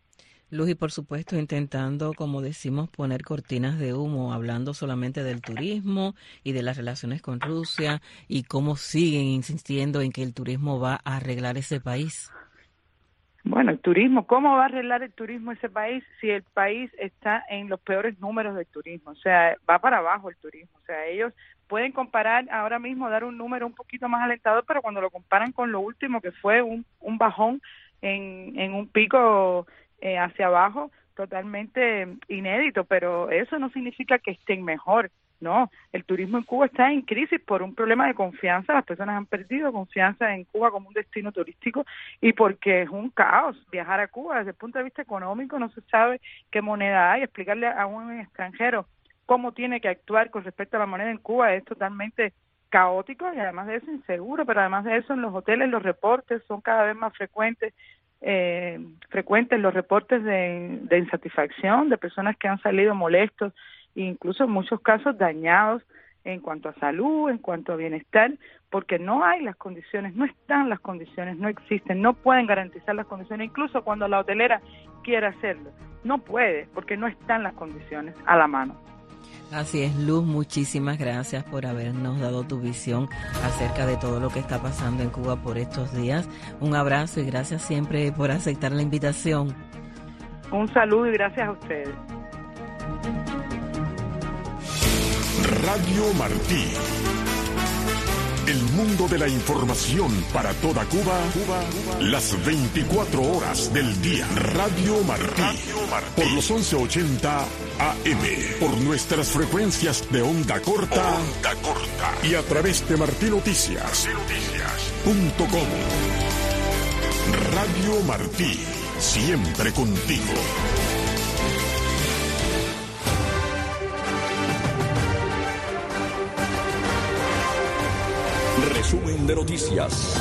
Luz, y por supuesto intentando, como decimos, poner cortinas de humo, hablando solamente del turismo y de las relaciones con Rusia y cómo siguen insistiendo en que el turismo va a arreglar ese país. Bueno, el turismo, ¿cómo va a arreglar el turismo ese país si el país está en los peores números del turismo? O sea, va para abajo el turismo. O sea, ellos pueden comparar ahora mismo, dar un número un poquito más alentador, pero cuando lo comparan con lo último, que fue un, un bajón en, en un pico eh, hacia abajo, totalmente inédito, pero eso no significa que estén mejor. No, el turismo en Cuba está en crisis por un problema de confianza. Las personas han perdido confianza en Cuba como un destino turístico y porque es un caos viajar a Cuba. Desde el punto de vista económico no se sabe qué moneda hay. Explicarle a un extranjero cómo tiene que actuar con respecto a la moneda en Cuba es totalmente caótico y además de eso inseguro, pero además de eso en los hoteles los reportes son cada vez más frecuentes. Eh, frecuentes los reportes de, de insatisfacción, de personas que han salido molestos e incluso en muchos casos dañados en cuanto a salud, en cuanto a bienestar, porque no hay las condiciones, no están las condiciones, no existen, no pueden garantizar las condiciones, incluso cuando la hotelera quiera hacerlo, no puede, porque no están las condiciones a la mano. Así es, Luz, muchísimas gracias por habernos dado tu visión acerca de todo lo que está pasando en Cuba por estos días. Un abrazo y gracias siempre por aceptar la invitación. Un saludo y gracias a ustedes. Radio Martí. El mundo de la información para toda Cuba, Cuba, las veinticuatro horas del día. Radio Martí. Radio Martí. Por los once ochenta A M. Por nuestras frecuencias de onda corta. Onda corta. Y a través de Martí Noticias. Punto com. Radio Martí. Siempre contigo. Resumen de noticias.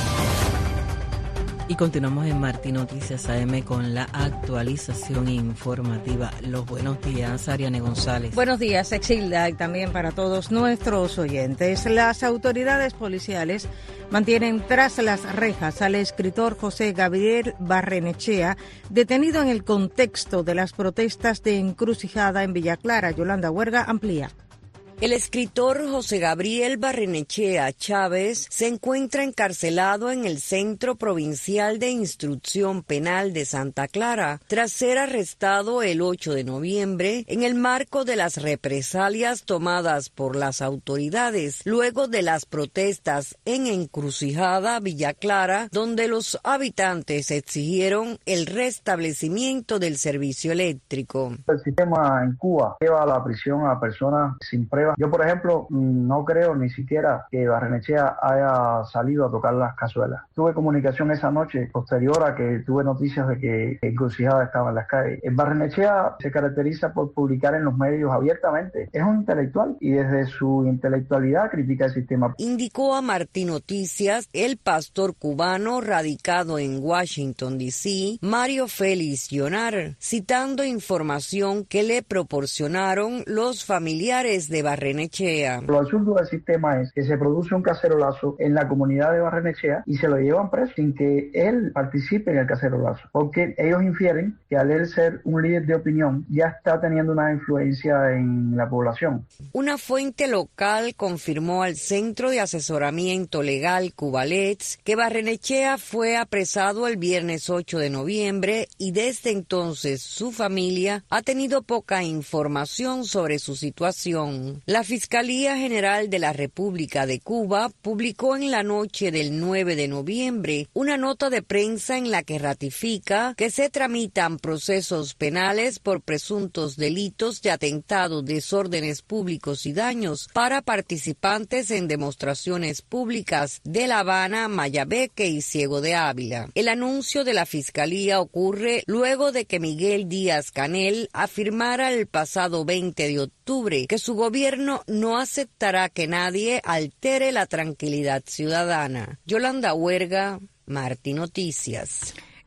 Y continuamos en Martí Noticias A M con la actualización informativa. Los buenos días, Ariane González. Buenos días, Exilda, y también para todos nuestros oyentes. Las autoridades policiales mantienen tras las rejas al escritor José Gabriel Barrenechea, detenido en el contexto de las protestas de encrucijada en Villa Clara. Yolanda Huerga amplía. El escritor José Gabriel Barrenechea Chávez se encuentra encarcelado en el Centro Provincial de Instrucción Penal de Santa Clara tras ser arrestado el ocho de noviembre en el marco de las represalias tomadas por las autoridades luego de las protestas en Encrucijada, Villa Clara, donde los habitantes exigieron el restablecimiento del servicio eléctrico. El sistema en Cuba lleva a la prisión a personas sin pruebas. Yo, por ejemplo, no creo ni siquiera que Barrenechea haya salido a tocar las cazuelas. Tuve comunicación esa noche, posterior a que tuve noticias de que Encrucijada estaba en las calles. Barrenechea se caracteriza por publicar en los medios abiertamente. Es un intelectual y desde su intelectualidad critica el sistema. Indicó a Martí Noticias el pastor cubano radicado en Washington, D C, Mario Félix Llonar, citando información que le proporcionaron los familiares de Barrenechea. Lo absurdo del sistema es que se produce un cacerolazo en la comunidad de Barrenechea y se lo llevan preso sin que él participe en el cacerolazo, porque ellos infieren que al él ser un líder de opinión ya está teniendo una influencia en la población. Una fuente local confirmó al Centro de Asesoramiento Legal Cubalets que Barrenechea fue apresado el viernes ocho de noviembre y desde entonces su familia ha tenido poca información sobre su situación. La Fiscalía General de la República de Cuba publicó en la noche del nueve de noviembre una nota de prensa en la que ratifica que se tramitan procesos penales por presuntos delitos de atentado, desórdenes públicos y daños para participantes en demostraciones públicas de La Habana, Mayabeque y Ciego de Ávila. El anuncio de la Fiscalía ocurre luego de que Miguel Díaz-Canel afirmara el pasado veinte de octubre que su gobierno no aceptará que nadie altere la tranquilidad ciudadana. Yolanda Huerga, Martí Noticias.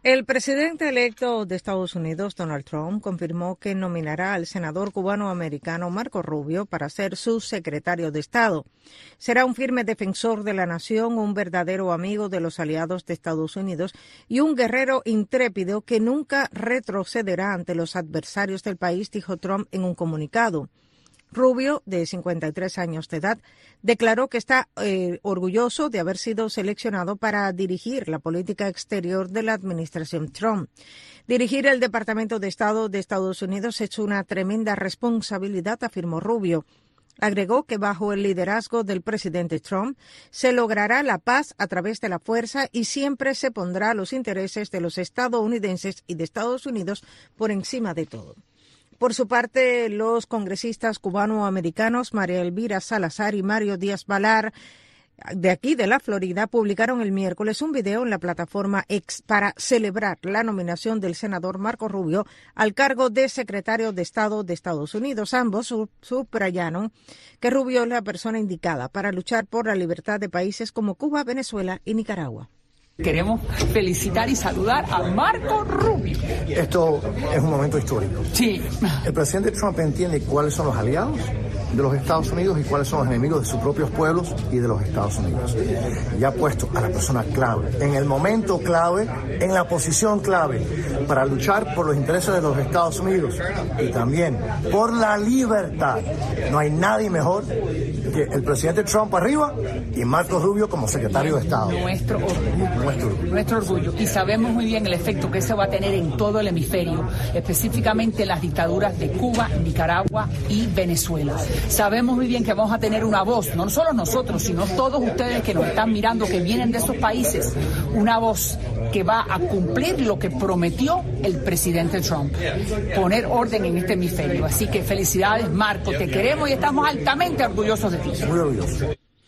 El presidente electo de Estados Unidos, Donald Trump, confirmó que nominará al senador cubano-americano Marco Rubio para ser su secretario de Estado. Será un firme defensor de la nación, un verdadero amigo de los aliados de Estados Unidos y un guerrero intrépido que nunca retrocederá ante los adversarios del país, dijo Trump en un comunicado. Rubio, de cincuenta y tres años de edad, declaró que está eh, orgulloso de haber sido seleccionado para dirigir la política exterior de la administración Trump. Dirigir el Departamento de Estado de Estados Unidos es una tremenda responsabilidad, afirmó Rubio. Agregó que bajo el liderazgo del presidente Trump se logrará la paz a través de la fuerza y siempre se pondrá los intereses de los estadounidenses y de Estados Unidos por encima de todo. Por su parte, los congresistas cubanoamericanos María Elvira Salazar y Mario Díaz-Balart, de aquí de la Florida, publicaron el miércoles un video en la plataforma X para celebrar la nominación del senador Marco Rubio al cargo de secretario de Estado de Estados Unidos. Ambos subrayaron que Rubio es la persona indicada para luchar por la libertad de países como Cuba, Venezuela y Nicaragua. Queremos felicitar y saludar a Marco Rubio. Esto es un momento histórico. Sí. El presidente Trump entiende cuáles son los aliados de los Estados Unidos y cuáles son los enemigos de sus propios pueblos y de los Estados Unidos. Ya ha puesto a la persona clave, en el momento clave, en la posición clave, para luchar por los intereses de los Estados Unidos y también por la libertad. No hay nadie mejor que el presidente Trump arriba y Marco Rubio como secretario de Estado. Nuestro orgullo. Nuestro orgullo. Nuestro orgullo. Y sabemos muy bien el efecto que eso va a tener en todo el hemisferio, específicamente en las dictaduras de Cuba, Nicaragua y Venezuela. Sabemos muy bien que vamos a tener una voz, no solo nosotros, sino todos ustedes que nos están mirando, que vienen de esos países, una voz que va a cumplir lo que prometió el presidente Trump, poner orden en este hemisferio. Así que felicidades, Marco, te queremos y estamos altamente orgullosos de ti. Muy orgullosos.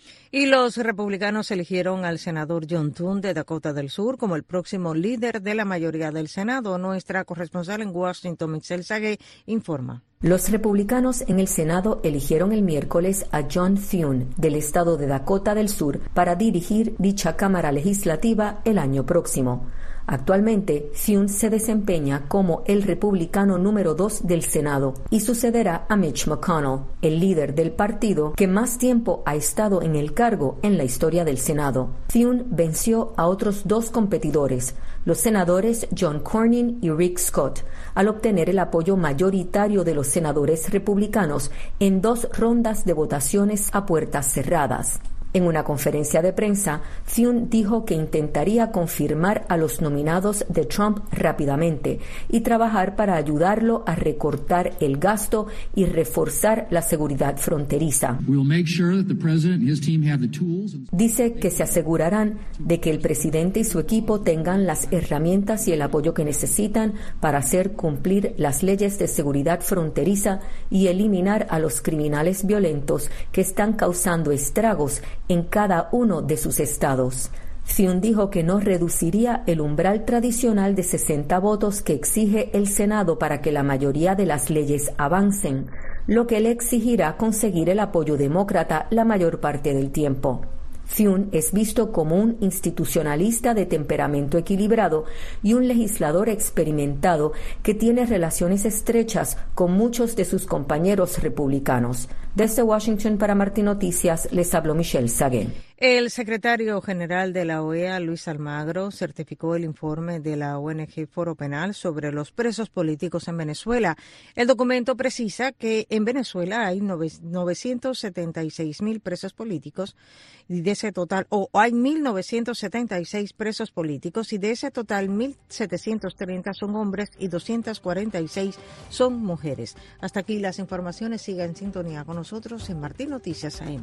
Y los republicanos eligieron al senador John Thune de Dakota del Sur como el próximo líder de la mayoría del Senado. Nuestra corresponsal en Washington, Michelle Sagué, informa. Los republicanos en el Senado eligieron el miércoles a John Thune del estado de Dakota del Sur para dirigir dicha Cámara Legislativa el año próximo. Actualmente, Thune se desempeña como el republicano número dos del Senado y sucederá a Mitch McConnell, el líder del partido que más tiempo ha estado en el cargo en la historia del Senado. Thune venció a otros dos competidores, los senadores John Cornyn y Rick Scott, al obtener el apoyo mayoritario de los senadores republicanos en dos rondas de votaciones a puertas cerradas. En una conferencia de prensa, Thune dijo que intentaría confirmar a los nominados de Trump rápidamente y trabajar para ayudarlo a recortar el gasto y reforzar la seguridad fronteriza. Dice que se asegurarán de que el presidente y su equipo tengan las herramientas y el apoyo que necesitan para hacer cumplir las leyes de seguridad fronteriza y eliminar a los criminales violentos que están causando estragos en cada uno de sus estados. Thune dijo que no reduciría el umbral tradicional de sesenta votos que exige el Senado para que la mayoría de las leyes avancen, lo que le exigirá conseguir el apoyo demócrata la mayor parte del tiempo. Thune es visto como un institucionalista de temperamento equilibrado y un legislador experimentado que tiene relaciones estrechas con muchos de sus compañeros republicanos. Desde Washington para Martín Noticias les habló Michelle Sagué. El secretario general de la O E A, Luis Almagro, certificó el informe de la O N G Foro Penal sobre los presos políticos en Venezuela. El documento precisa que en Venezuela hay novecientos setenta y seis mil presos políticos y de ese total, o hay mil novecientos setenta y seis presos políticos y de ese total mil setecientos treinta son hombres y doscientos cuarenta y seis son mujeres. Hasta aquí las informaciones. Siga en sintonía con nosotros en Martín Noticias A M.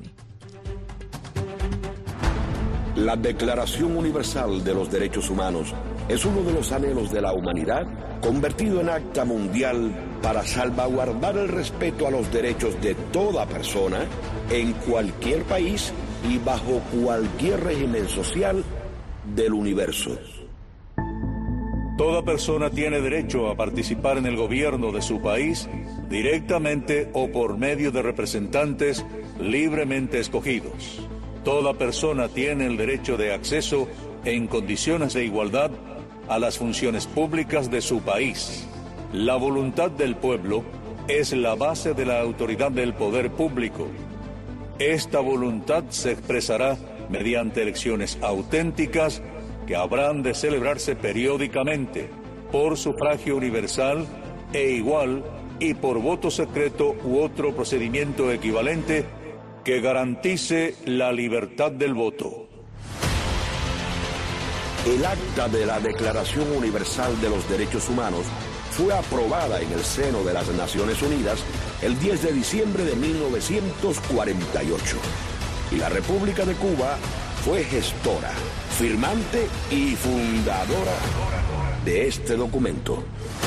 La Declaración Universal de los Derechos Humanos es uno de los anhelos de la humanidad convertido en acta mundial para salvaguardar el respeto a los derechos de toda persona en cualquier país y bajo cualquier régimen social del universo. Toda persona tiene derecho a participar en el gobierno de su país directamente o por medio de representantes libremente escogidos. Toda persona tiene el derecho de acceso en condiciones de igualdad a las funciones públicas de su país. La voluntad del pueblo es la base de la autoridad del poder público. Esta voluntad se expresará mediante elecciones auténticas que habrán de celebrarse periódicamente por sufragio universal e igual y por voto secreto u otro procedimiento equivalente que garantice la libertad del voto. El acta de la Declaración Universal de los Derechos Humanos fue aprobada en el seno de las Naciones Unidas el diez de diciembre de mil novecientos cuarenta y ocho. Y la República de Cuba fue gestora, firmante y fundadora de este documento.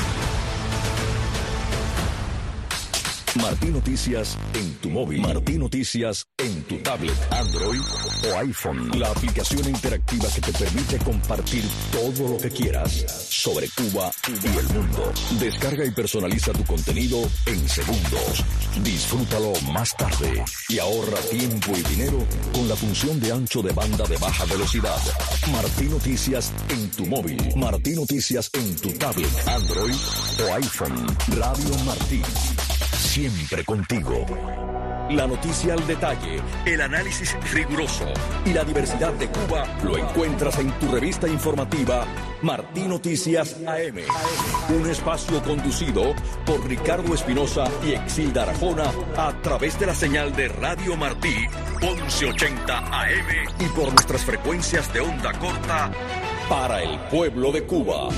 Martí Noticias en tu móvil. Martí Noticias en tu tablet, Android o iPhone. La aplicación interactiva que te permite compartir todo lo que quieras sobre Cuba y el mundo. Descarga y personaliza tu contenido en segundos. Disfrútalo más tarde y ahorra tiempo y dinero con la función de ancho de banda de baja velocidad. Martí Noticias en tu móvil. Martí Noticias en tu tablet, Android o iPhone. Radio Martí. Siempre contigo. La noticia al detalle, el análisis riguroso y la diversidad de Cuba lo encuentras en tu revista informativa Martí Noticias A M. Un espacio conducido por Ricardo Espinosa y Exilda Arjona a través de la señal de Radio Martí once ochenta A M y por nuestras frecuencias de onda corta para el pueblo de Cuba.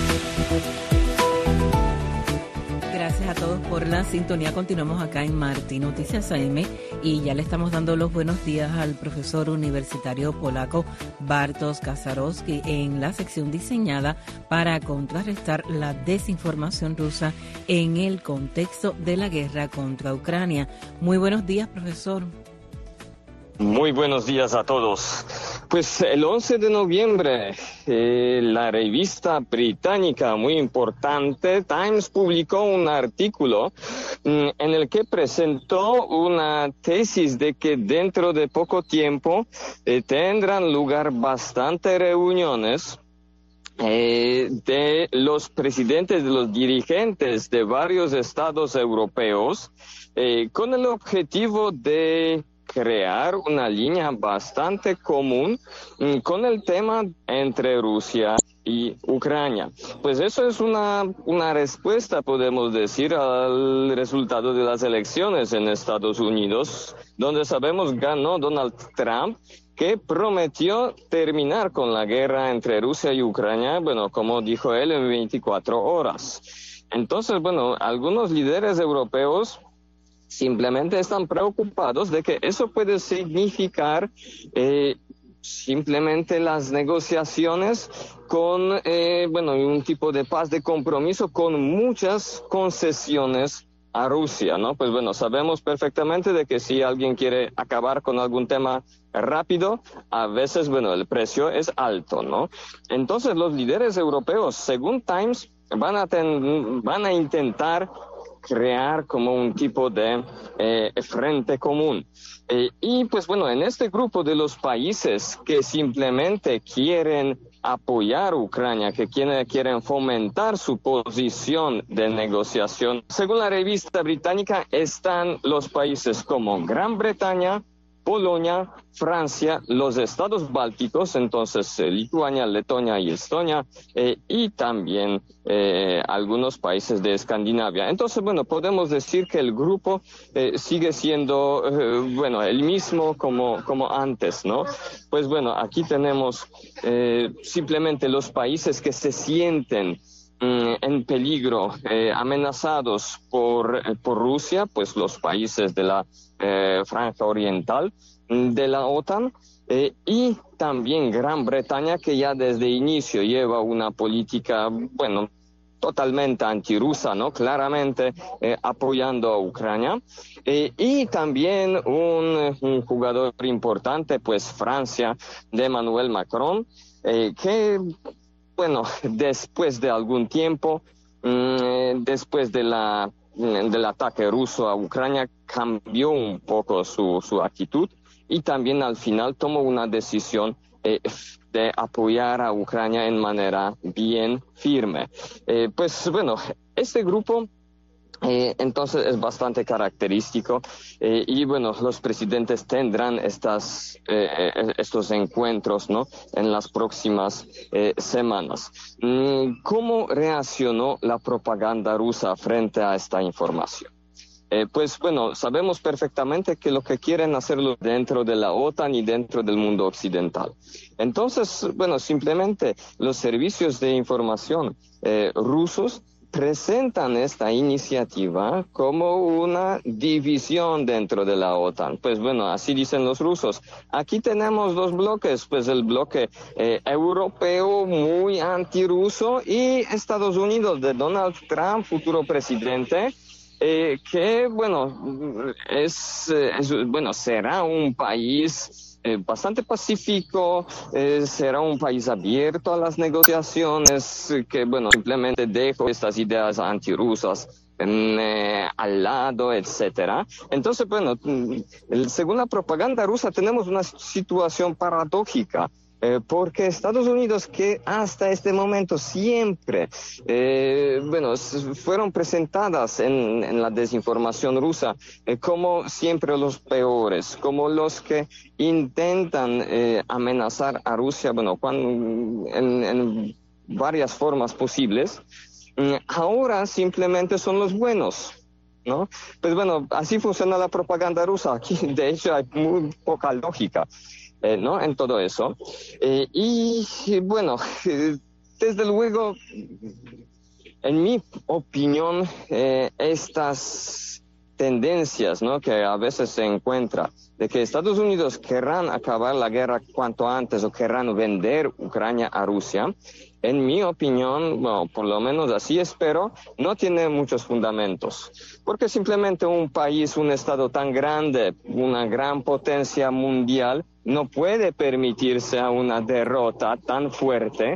Gracias a todos por la sintonía. Continuamos acá en Martí Noticias A M y ya le estamos dando los buenos días al profesor universitario polaco Bartosz Kasarowski en la sección diseñada para contrarrestar la desinformación rusa en el contexto de la guerra contra Ucrania. Muy buenos días, profesor. Muy buenos días a todos. Pues el once de noviembre, eh, la revista británica muy importante, Times, publicó un artículo mm, en el que presentó una tesis de que dentro de poco tiempo eh, tendrán lugar bastantes reuniones eh, de los presidentes, de los dirigentes de varios estados europeos, eh, con el objetivo de crear una línea bastante común mm, con el tema entre Rusia y Ucrania. Pues eso es una, una respuesta, podemos decir, al resultado de las elecciones en Estados Unidos, donde sabemos ganó Donald Trump, que prometió terminar con la guerra entre Rusia y Ucrania, bueno, como dijo él, en veinticuatro horas. Entonces, bueno, algunos líderes europeos simplemente están preocupados de que eso puede significar eh, simplemente las negociaciones con, eh, bueno, un tipo de paz de compromiso con muchas concesiones a Rusia, ¿no? Pues bueno, sabemos perfectamente de que si alguien quiere acabar con algún tema rápido, a veces, bueno, el precio es alto, ¿no? Entonces los líderes europeos, según Times, van a, ten, van a intentar crear como un tipo de eh, frente común. Eh, y pues bueno, en este grupo de los países que simplemente quieren apoyar a Ucrania, que quieren, quieren fomentar su posición de negociación, según la revista británica, están los países como Gran Bretaña, Polonia, Francia, los estados bálticos, entonces eh, Lituania, Letonia y Estonia, eh, y también eh, algunos países de Escandinavia. Entonces, bueno, podemos decir que el grupo eh, sigue siendo, eh, bueno, el mismo como, como antes, ¿no? Pues bueno, aquí tenemos eh, simplemente los países que se sienten en peligro, eh, amenazados por, por Rusia, pues los países de la eh, Franja Oriental de la OTAN, eh, y también Gran Bretaña, que ya desde inicio lleva una política, bueno, totalmente antirrusa, ¿no? Claramente eh, apoyando a Ucrania. Eh, y también un, un jugador importante, pues Francia, de Emmanuel Macron, eh, que... Bueno, después de algún tiempo, mmm, después de la, del ataque ruso a Ucrania, cambió un poco su, su actitud y también al final tomó una decisión eh, de apoyar a Ucrania en manera bien firme. Eh, pues bueno, este grupo Eh, entonces es bastante característico eh, y bueno, los presidentes tendrán estas, eh, estos encuentros, ¿no?, en las próximas eh, semanas. ¿Cómo reaccionó la propaganda rusa frente a esta información? Eh, pues bueno, sabemos perfectamente que lo que quieren hacerlo dentro de la OTAN y dentro del mundo occidental. Entonces, bueno, simplemente los servicios de información eh, rusos presentan esta iniciativa como una división dentro de la OTAN. Pues bueno, así dicen los rusos. Aquí tenemos dos bloques, pues el bloque eh, europeo muy antirruso y Estados Unidos de Donald Trump, futuro presidente, eh, que bueno, es, es bueno, será un país Eh, bastante pacífico, eh, será un país abierto a las negociaciones, eh, que bueno, simplemente dejo estas ideas antirrusas eh, al lado, etcétera. Entonces, bueno, según la propaganda rusa tenemos una situación paradójica. Eh, porque Estados Unidos, que hasta este momento siempre, eh, bueno, fueron presentadas en, en la desinformación rusa eh, como siempre los peores, como los que intentan eh, amenazar a Rusia, bueno, cuando, en, en varias formas posibles, eh, ahora simplemente son los buenos, ¿no? Pues bueno, así funciona la propaganda rusa. Aquí, de hecho, hay muy poca lógica. Eh, ¿no? En todo eso. Eh, y bueno, eh, desde luego, en mi opinión, eh, estas tendencias, ¿no?, que a veces se encuentra, de que Estados Unidos querrán acabar la guerra cuanto antes o querrán vender Ucrania a Rusia, en mi opinión, bueno, por lo menos así espero, no tiene muchos fundamentos. Porque simplemente un país, un estado tan grande, una gran potencia mundial, no puede permitirse a una derrota tan fuerte,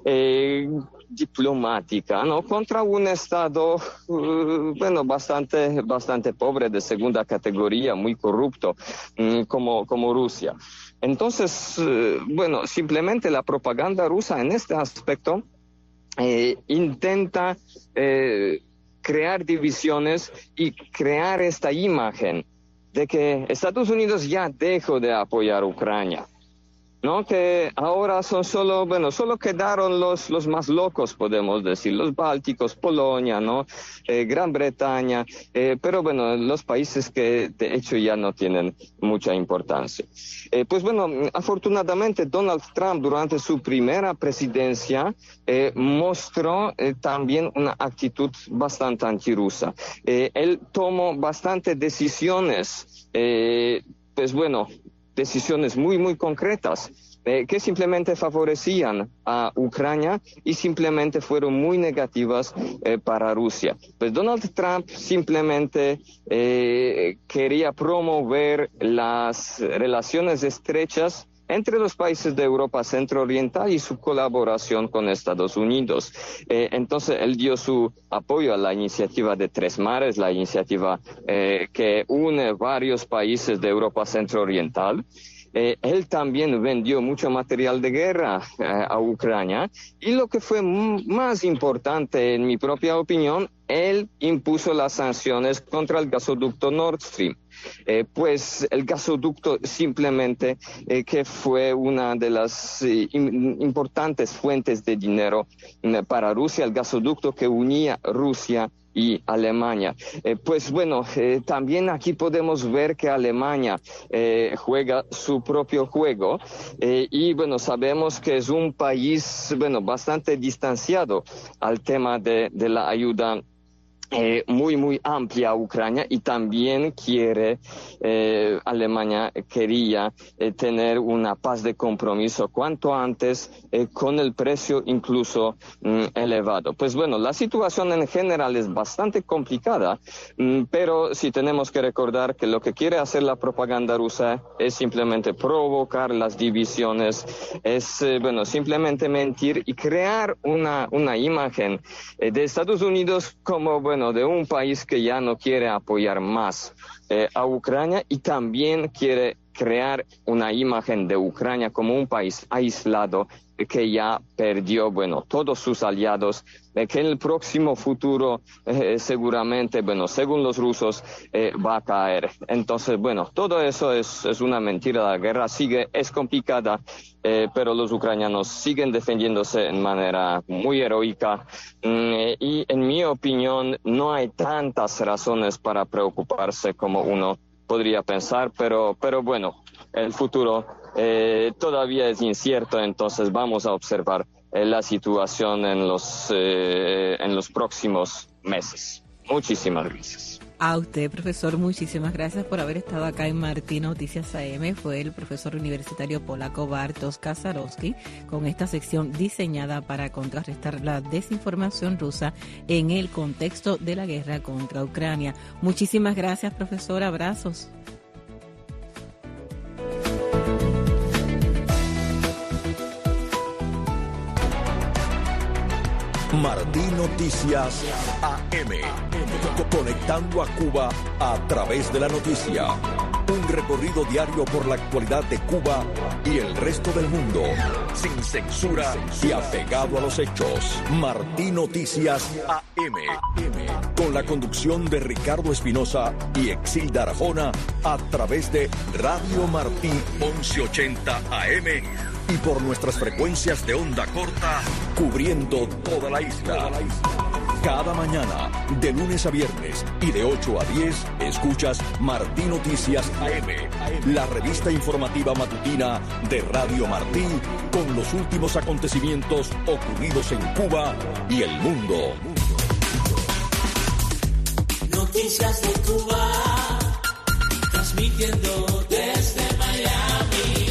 eh, diplomática, ¿no?, contra un estado, uh, bueno, bastante, bastante pobre, de segunda categoría, muy corrupto, um, como, como Rusia. Entonces, uh, bueno, simplemente la propaganda rusa en este aspecto eh, intenta eh, crear divisiones y crear esta imagen de que Estados Unidos ya dejó de apoyar a Ucrania, ¿no? Que ahora son solo, bueno, solo quedaron los, los más locos, podemos decir, los bálticos, Polonia, ¿no? Eh, Gran Bretaña, eh, pero bueno, los países que de hecho ya no tienen mucha importancia. Eh, pues bueno, afortunadamente Donald Trump durante su primera presidencia eh, mostró eh, también una actitud bastante antirrusa. Eh, él tomó bastantes decisiones, eh, pues bueno, decisiones muy, muy concretas eh, que simplemente favorecían a Ucrania y simplemente fueron muy negativas eh, para Rusia. Pues Donald Trump simplemente eh, quería promover las relaciones estrechas entre los países de Europa Centro-Oriental y su colaboración con Estados Unidos. Eh, entonces, él dio su apoyo a la iniciativa de Tres Mares, la iniciativa eh, que une varios países de Europa Centro-Oriental. Eh, él también vendió mucho material de guerra eh, a Ucrania y lo que fue m- más importante, en mi propia opinión, él impuso las sanciones contra el gasoducto Nord Stream. Eh, pues el gasoducto simplemente eh, que fue una de las eh, in, importantes fuentes de dinero eh, para Rusia, el gasoducto que unía Rusia y Alemania. Eh, pues bueno, eh, también aquí podemos ver que Alemania eh, juega su propio juego eh, y bueno, sabemos que es un país, bueno, bastante distanciado al tema de, de la ayuda Eh, muy, muy amplia a Ucrania y también quiere, eh, Alemania quería eh, tener una paz de compromiso cuanto antes eh, con el precio incluso mm, elevado. Pues bueno, la situación en general es bastante complicada, mm, pero sí tenemos que recordar que lo que quiere hacer la propaganda rusa es simplemente provocar las divisiones, es, eh, bueno, simplemente mentir y crear una, una imagen eh, de Estados Unidos como, bueno, de un país que ya no quiere apoyar más eh, a Ucrania y también quiere crear una imagen de Ucrania como un país aislado que ya perdió, bueno, todos sus aliados, de que en el próximo futuro eh, seguramente, bueno, según los rusos, eh, va a caer. Entonces, bueno, todo eso es, es una mentira. La guerra sigue, es complicada, eh, pero los ucranianos siguen defendiéndose en manera muy heroica. Mm, y en mi opinión, no hay tantas razones para preocuparse como uno podría pensar, pero, pero bueno, el futuro eh, todavía es incierto, entonces vamos a observar eh, la situación en los, eh, en los próximos meses. Muchísimas gracias. A usted, profesor, muchísimas gracias por haber estado acá en Martín Noticias A M. Fue el profesor universitario polaco Bartosz Kasarowski con esta sección diseñada para contrarrestar la desinformación rusa en el contexto de la guerra contra Ucrania. Muchísimas gracias, profesor. Abrazos. Martín Noticias A M. Conectando a Cuba a través de la noticia. Un recorrido diario por la actualidad de Cuba y el resto del mundo. Sin censura y apegado a los hechos. Martín Noticias A M. Con la conducción de Ricardo Espinosa y Exilda Arjona a través de Radio Martí once ochenta A M. Y por nuestras frecuencias de onda corta, cubriendo toda la isla. Cada mañana, de lunes a viernes y de ocho a diez, escuchas Martí Noticias A M, la revista informativa matutina de Radio Martí, con los últimos acontecimientos ocurridos en Cuba y el mundo. Noticias de Cuba, transmitiendo desde Miami.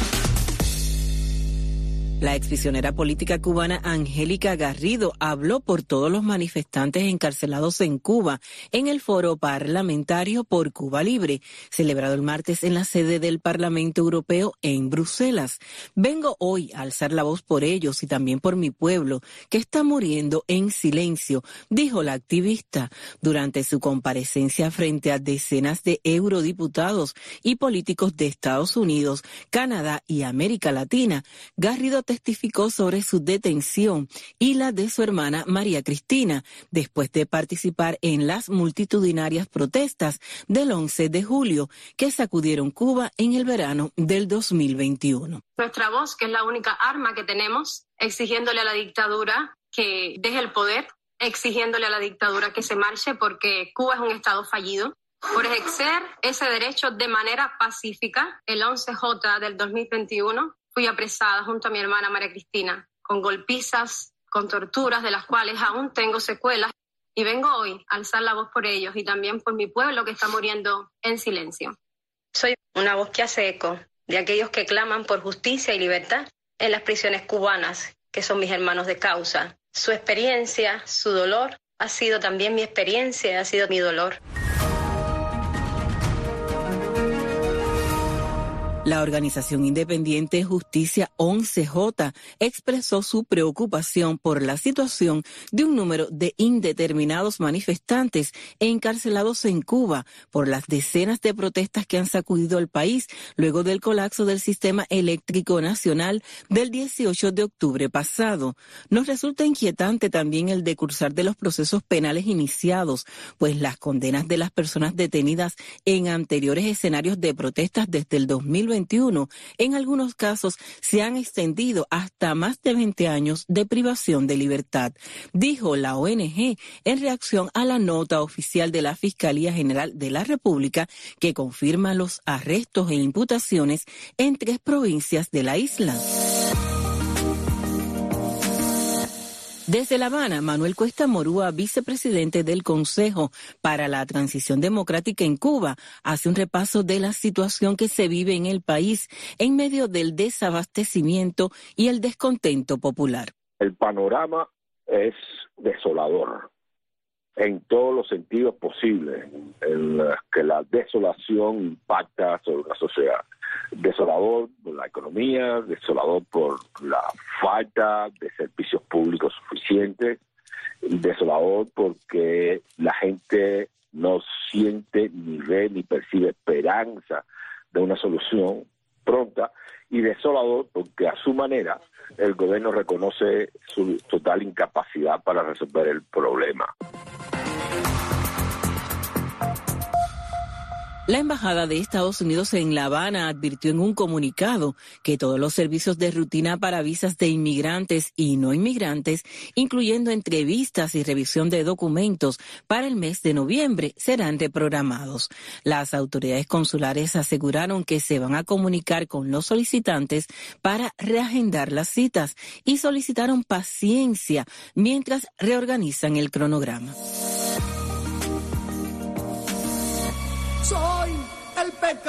La exprisionera política cubana Angélica Garrido habló por todos los manifestantes encarcelados en Cuba en el foro parlamentario por Cuba Libre, celebrado el martes en la sede del Parlamento Europeo en Bruselas. Vengo hoy a alzar la voz por ellos y también por mi pueblo, que está muriendo en silencio, dijo la activista durante su comparecencia frente a decenas de eurodiputados y políticos de Estados Unidos, Canadá y América Latina. Garrido testificó sobre su detención y la de su hermana María Cristina, después de participar en las multitudinarias protestas del once de julio que sacudieron Cuba en el verano del dos mil veintiuno. Nuestra voz, que es la única arma que tenemos, exigiéndole a la dictadura que deje el poder, exigiéndole a la dictadura que se marche, porque Cuba es un estado fallido. Por ejercer ese derecho de manera pacífica, el once J del dos mil veintiuno, fui apresada junto a mi hermana María Cristina, con golpizas, con torturas de las cuales aún tengo secuelas, y vengo hoy a alzar la voz por ellos y también por mi pueblo que está muriendo en silencio. Soy una voz que hace eco de aquellos que claman por justicia y libertad en las prisiones cubanas, que son mis hermanos de causa. Su experiencia, su dolor, ha sido también mi experiencia, ha sido mi dolor. La organización independiente Justicia once J expresó su preocupación por la situación de un número de indeterminados manifestantes encarcelados en Cuba por las decenas de protestas que han sacudido el país luego del colapso del sistema eléctrico nacional del dieciocho de octubre pasado. Nos resulta inquietante también el decursar de los procesos penales iniciados, pues las condenas de las personas detenidas en anteriores escenarios de protestas desde el dos mil veintiuno, en algunos casos se han extendido hasta más de veinte años de privación de libertad, dijo la O N G en reacción a la nota oficial de la Fiscalía General de la República que confirma los arrestos e imputaciones en tres provincias de la isla. Desde La Habana, Manuel Cuesta Morúa, vicepresidente del Consejo para la Transición Democrática en Cuba, hace un repaso de la situación que se vive en el país en medio del desabastecimiento y el descontento popular. El panorama es desolador en todos los sentidos posibles, en que la desolación impacta sobre la sociedad. Desolador por la economía, desolador por la falta de servicios públicos suficientes, desolador porque la gente no siente ni ve ni percibe esperanza de una solución pronta, y desolador porque a su manera el gobierno reconoce su total incapacidad para resolver el problema. La Embajada de Estados Unidos en La Habana advirtió en un comunicado que todos los servicios de rutina para visas de inmigrantes y no inmigrantes, incluyendo entrevistas y revisión de documentos para el mes de noviembre, serán reprogramados. Las autoridades consulares aseguraron que se van a comunicar con los solicitantes para reagendar las citas y solicitaron paciencia mientras reorganizan el cronograma. Soy el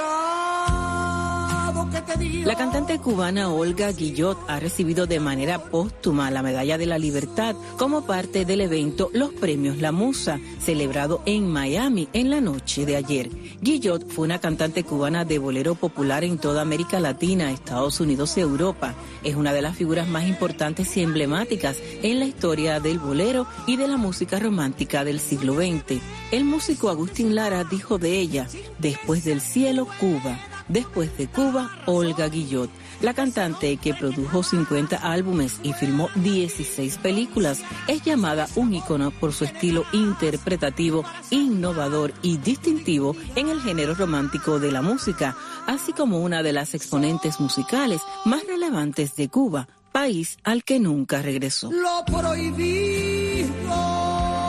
pecado que te dio. La cantante cubana Olga Guillot ha recibido de manera póstuma la Medalla de la Libertad como parte del evento Los Premios La Musa, celebrado en Miami en la noche de ayer. Guillot fue una cantante cubana de bolero popular en toda América Latina, Estados Unidos y Europa. Es una de las figuras más importantes y emblemáticas en la historia del bolero y de la música romántica del siglo veinte. El músico Agustín Lara dijo de ella: después del cielo, Cuba. Después de Cuba, Olga Guillot. La cantante, que produjo cincuenta álbumes y filmó dieciséis películas, es llamada un ícono por su estilo interpretativo, innovador y distintivo en el género romántico de la música, así como una de las exponentes musicales más relevantes de Cuba, país al que nunca regresó. Lo prohibido.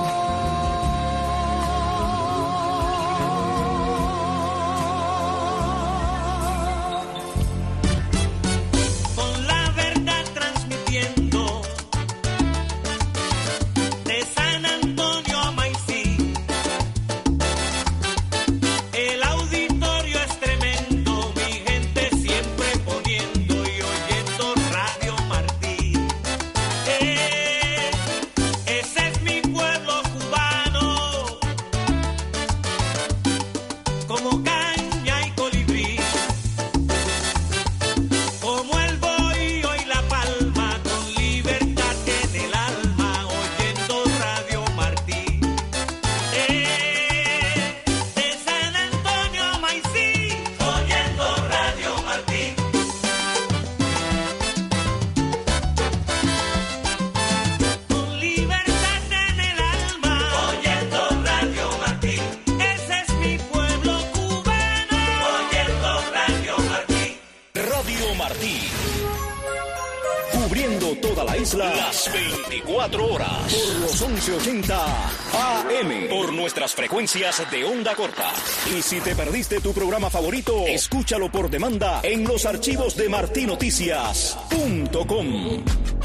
Las veinticuatro horas por los once ochenta A M por nuestras frecuencias de onda corta. Y si te perdiste tu programa favorito, escúchalo por demanda en los archivos de martí noticias punto com.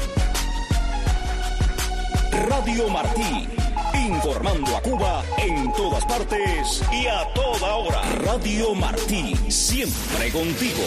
Radio Martí, informando a Cuba en todas partes y a toda hora. Radio Martí, siempre contigo.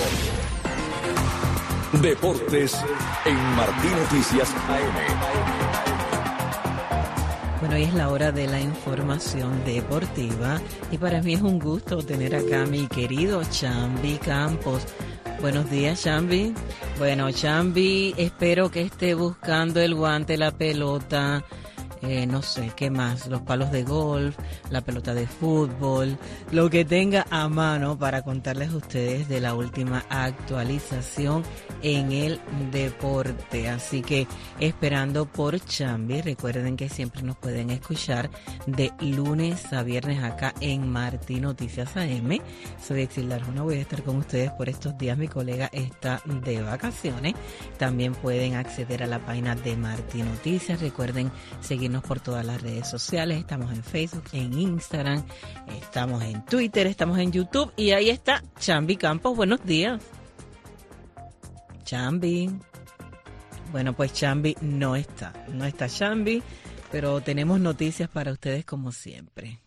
Deportes en Martí Noticias A M. Bueno, hoy es la hora de la información deportiva y para mí es un gusto tener acá a mi querido Chambi Campos. Buenos días, Chambi. Bueno, Chambi, espero que esté buscando el guante, la pelota, eh, no sé, ¿qué más? Los palos de golf, la pelota de fútbol, lo que tenga a mano para contarles a ustedes de la última actualización en el deporte. Así que esperando por Chambi. Recuerden que siempre nos pueden escuchar de lunes a viernes acá en Martí Noticias A M. Soy Exilda Arjona, voy a estar con ustedes por estos días. Mi colega está de vacaciones. También pueden acceder a la página de Martí Noticias. Recuerden seguirnos por todas las redes sociales. Estamos en Facebook, en Instagram, estamos en Twitter, estamos en YouTube y ahí está Chambi Campos. Buenos días. Chambi. Bueno, pues Chambi no está, no está Chambi, pero tenemos noticias para ustedes como siempre.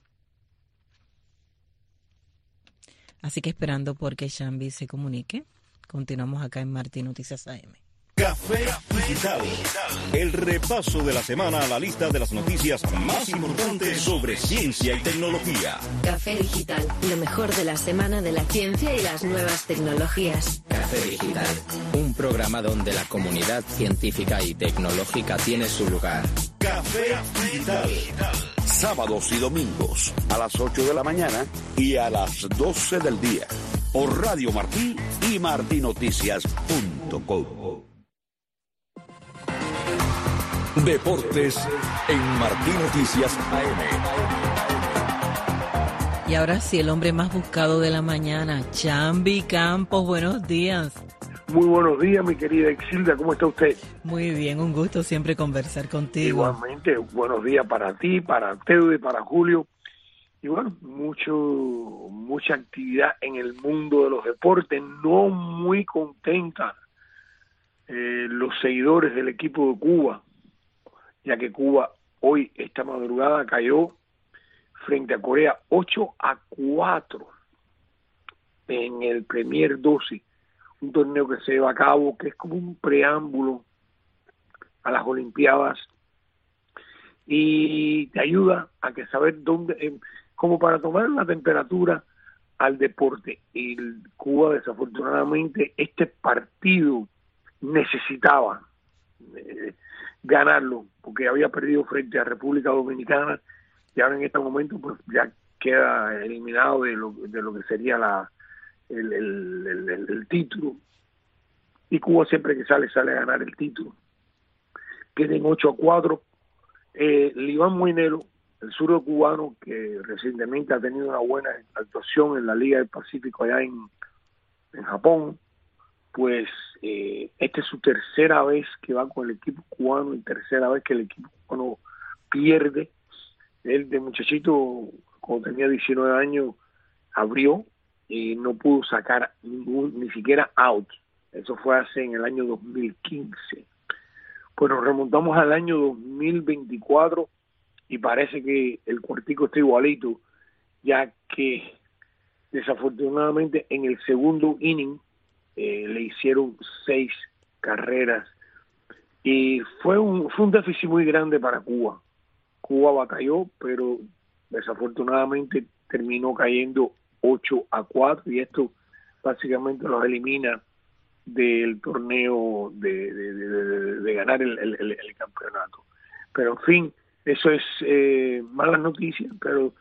Así que esperando porque Chambi se comunique, continuamos acá en Martí Noticias A M. Café Digital, el repaso de la semana a la lista de las noticias más importantes sobre ciencia y tecnología. Café Digital, lo mejor de la semana de la ciencia y las nuevas tecnologías. Café Digital, un programa donde la comunidad científica y tecnológica tiene su lugar. Café Digital, sábados y domingos a las ocho de la mañana y a las doce del día. por Radio Martí y martí noticias punto com. Deportes en Martí Noticias A M. Y ahora sí, el hombre más buscado de la mañana, Chambi Campos, buenos días. Muy buenos días, mi querida Exilda, ¿cómo está usted? Muy bien, un gusto siempre conversar contigo. Igualmente, buenos días para ti, para Teo y para Julio. Y bueno, mucho, mucha actividad en el mundo de los deportes, no muy contenta eh, los seguidores del equipo de Cuba, ya que Cuba hoy, esta madrugada, cayó frente a Corea ocho a cuatro en el Premier doce, un torneo que se lleva a cabo, que es como un preámbulo a las Olimpiadas y te ayuda a que saber dónde, eh, como para tomar la temperatura al deporte. Y Cuba, desafortunadamente, este partido necesitaba eh, ganarlo, porque había perdido frente a República Dominicana y ahora en este momento pues ya queda eliminado de lo, de lo que sería la el, el, el, el, el título. Y Cuba siempre que sale, sale a ganar el título. Queden ocho a cuatro. Eh, Liván Moinelo, el zurdo cubano, que recientemente ha tenido una buena actuación en la Liga del Pacífico allá en, en Japón, pues eh, esta es su tercera vez que va con el equipo cubano y tercera vez que el equipo cubano pierde. Él de muchachito, cuando tenía diecinueve años, abrió y no pudo sacar ningún, ni siquiera out. Eso fue hace en el año dos mil quince. Pues nos remontamos al año dos mil veinticuatro y parece que el cuartico está igualito, ya que desafortunadamente en el segundo inning eh, le hicieron seis carreras y fue un, fue un déficit muy grande para Cuba. Cuba batalló, pero desafortunadamente terminó cayendo ocho a cuatro y esto básicamente los elimina del torneo de, de, de, de, de ganar el, el, el, el campeonato. Pero en fin, eso es eh, malas noticias, pero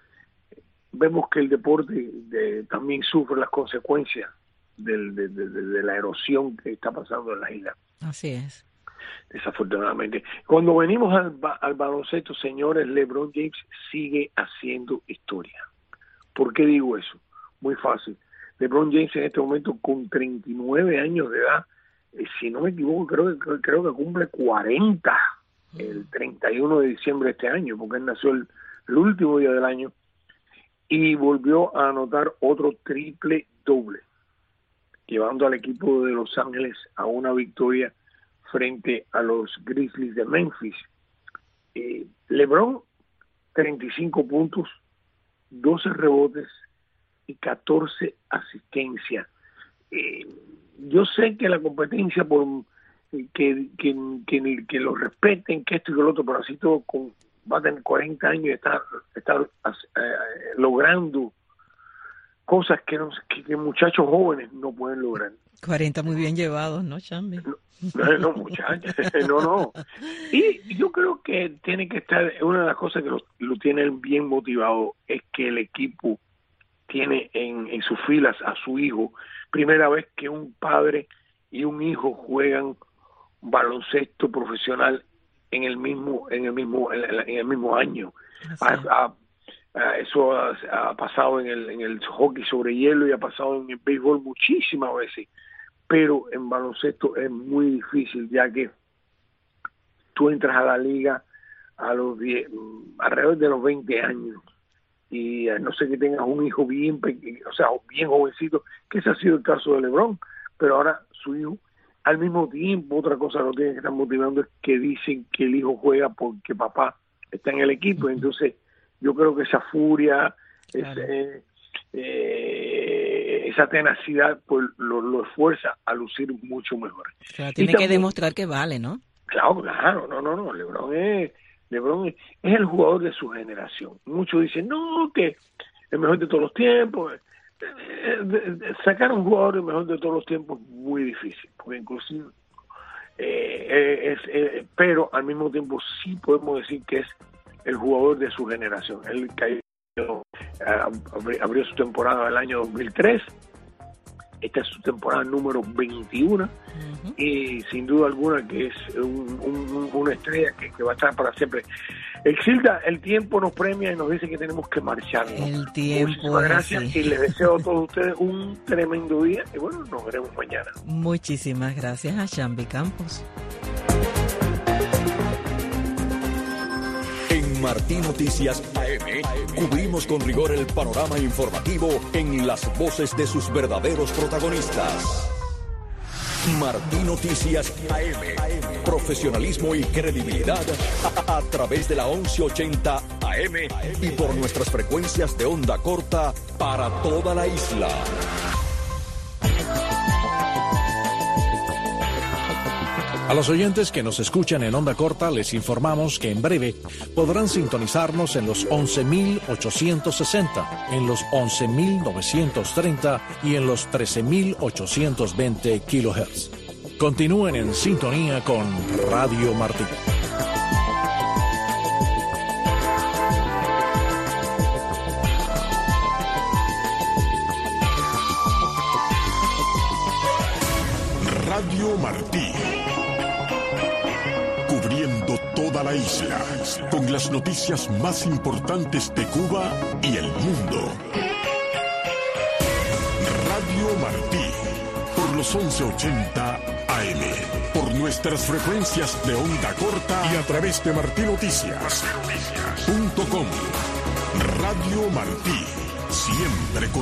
vemos que el deporte de, también sufre las consecuencias del, de, de, de la erosión que está pasando en la isla. Así es. Desafortunadamente. Cuando venimos al, al baloncesto, señores, LeBron James sigue haciendo historia. ¿Por qué digo eso? Muy fácil. LeBron James en este momento con treinta y nueve años de edad, eh, si no me equivoco, creo que creo que cumple cuarenta el treinta y uno de diciembre de este año, porque él nació el, el último día del año, y volvió a anotar otro triple doble, llevando al equipo de Los Ángeles a una victoria frente a los Grizzlies de Memphis. Eh, LeBron, treinta y cinco puntos, doce rebotes y catorce asistencias. Eh, yo sé que la competencia por eh, que, que, que, que lo respeten, que esto y que lo otro, pero así todo con, va a tener cuarenta años y está, está eh, logrando cosas que, no, que, que muchachos jóvenes no pueden lograr. cuarenta muy bien llevados, ¿no, Chambi? No, no, no muchachos, no, no. Y yo creo que tiene que estar, una de las cosas que lo, lo tienen bien motivado es que el equipo tiene en, en sus filas a su hijo, primera vez que un padre y un hijo juegan baloncesto profesional en el mismo en el mismo en, en el mismo año. Ha, ha, eso ha, ha pasado en el en el hockey sobre hielo y ha pasado en el béisbol muchísimas veces, pero en baloncesto es muy difícil, ya que tú entras a la liga a los diez, alrededor de los veinte años, y a no sé que tengas un hijo bien pequeño, o sea, bien jovencito, que ese ha sido el caso de LeBron, pero ahora su hijo, al mismo tiempo, otra cosa que lo tienen que estar motivando es que dicen que el hijo juega porque papá está en el equipo, entonces yo creo que esa furia, claro. ese, eh, esa tenacidad, pues lo, lo esfuerza a lucir mucho mejor. Claro, tiene también que demostrar que vale, ¿no? Claro, claro, no, no, no, LeBron es... LeBron es el jugador de su generación. Muchos dicen, no, que el mejor de todos los tiempos. Sacar a un jugador el mejor de todos los tiempos es muy difícil, porque inclusive, eh, es, eh, pero al mismo tiempo sí podemos decir que es el jugador de su generación. Él cayó, abrió su temporada en el año dos mil tres Esta es su temporada número veintiuno uh-huh. y sin duda alguna que es un, un, una estrella que, que va a estar para siempre. Exilda, el tiempo nos premia y nos dice que tenemos que marcharnos. El tiempo. Muchísimas gracias así. Y les deseo a todos ustedes un tremendo día y bueno, nos veremos mañana. Muchísimas gracias a Shambi Campos. En Martí Noticias A M cubrimos con rigor el panorama informativo en las voces de sus verdaderos protagonistas. Martí Noticias A M, profesionalismo y credibilidad a, a través de la once ochenta A M y por nuestras frecuencias de onda corta para toda la isla. A los oyentes que nos escuchan en onda corta les informamos que en breve podrán sintonizarnos en los once mil ochocientos sesenta, en los once mil novecientos treinta y en los trece mil ochocientos veinte kilohertz. Continúen en sintonía con Radio Martí. Radio Martí. Cubriendo toda la isla con las noticias más importantes de Cuba y el mundo. Radio Martí, por los once ochenta A M, por nuestras frecuencias de onda corta y a través de martí noticias punto com. Radio Martí, siempre con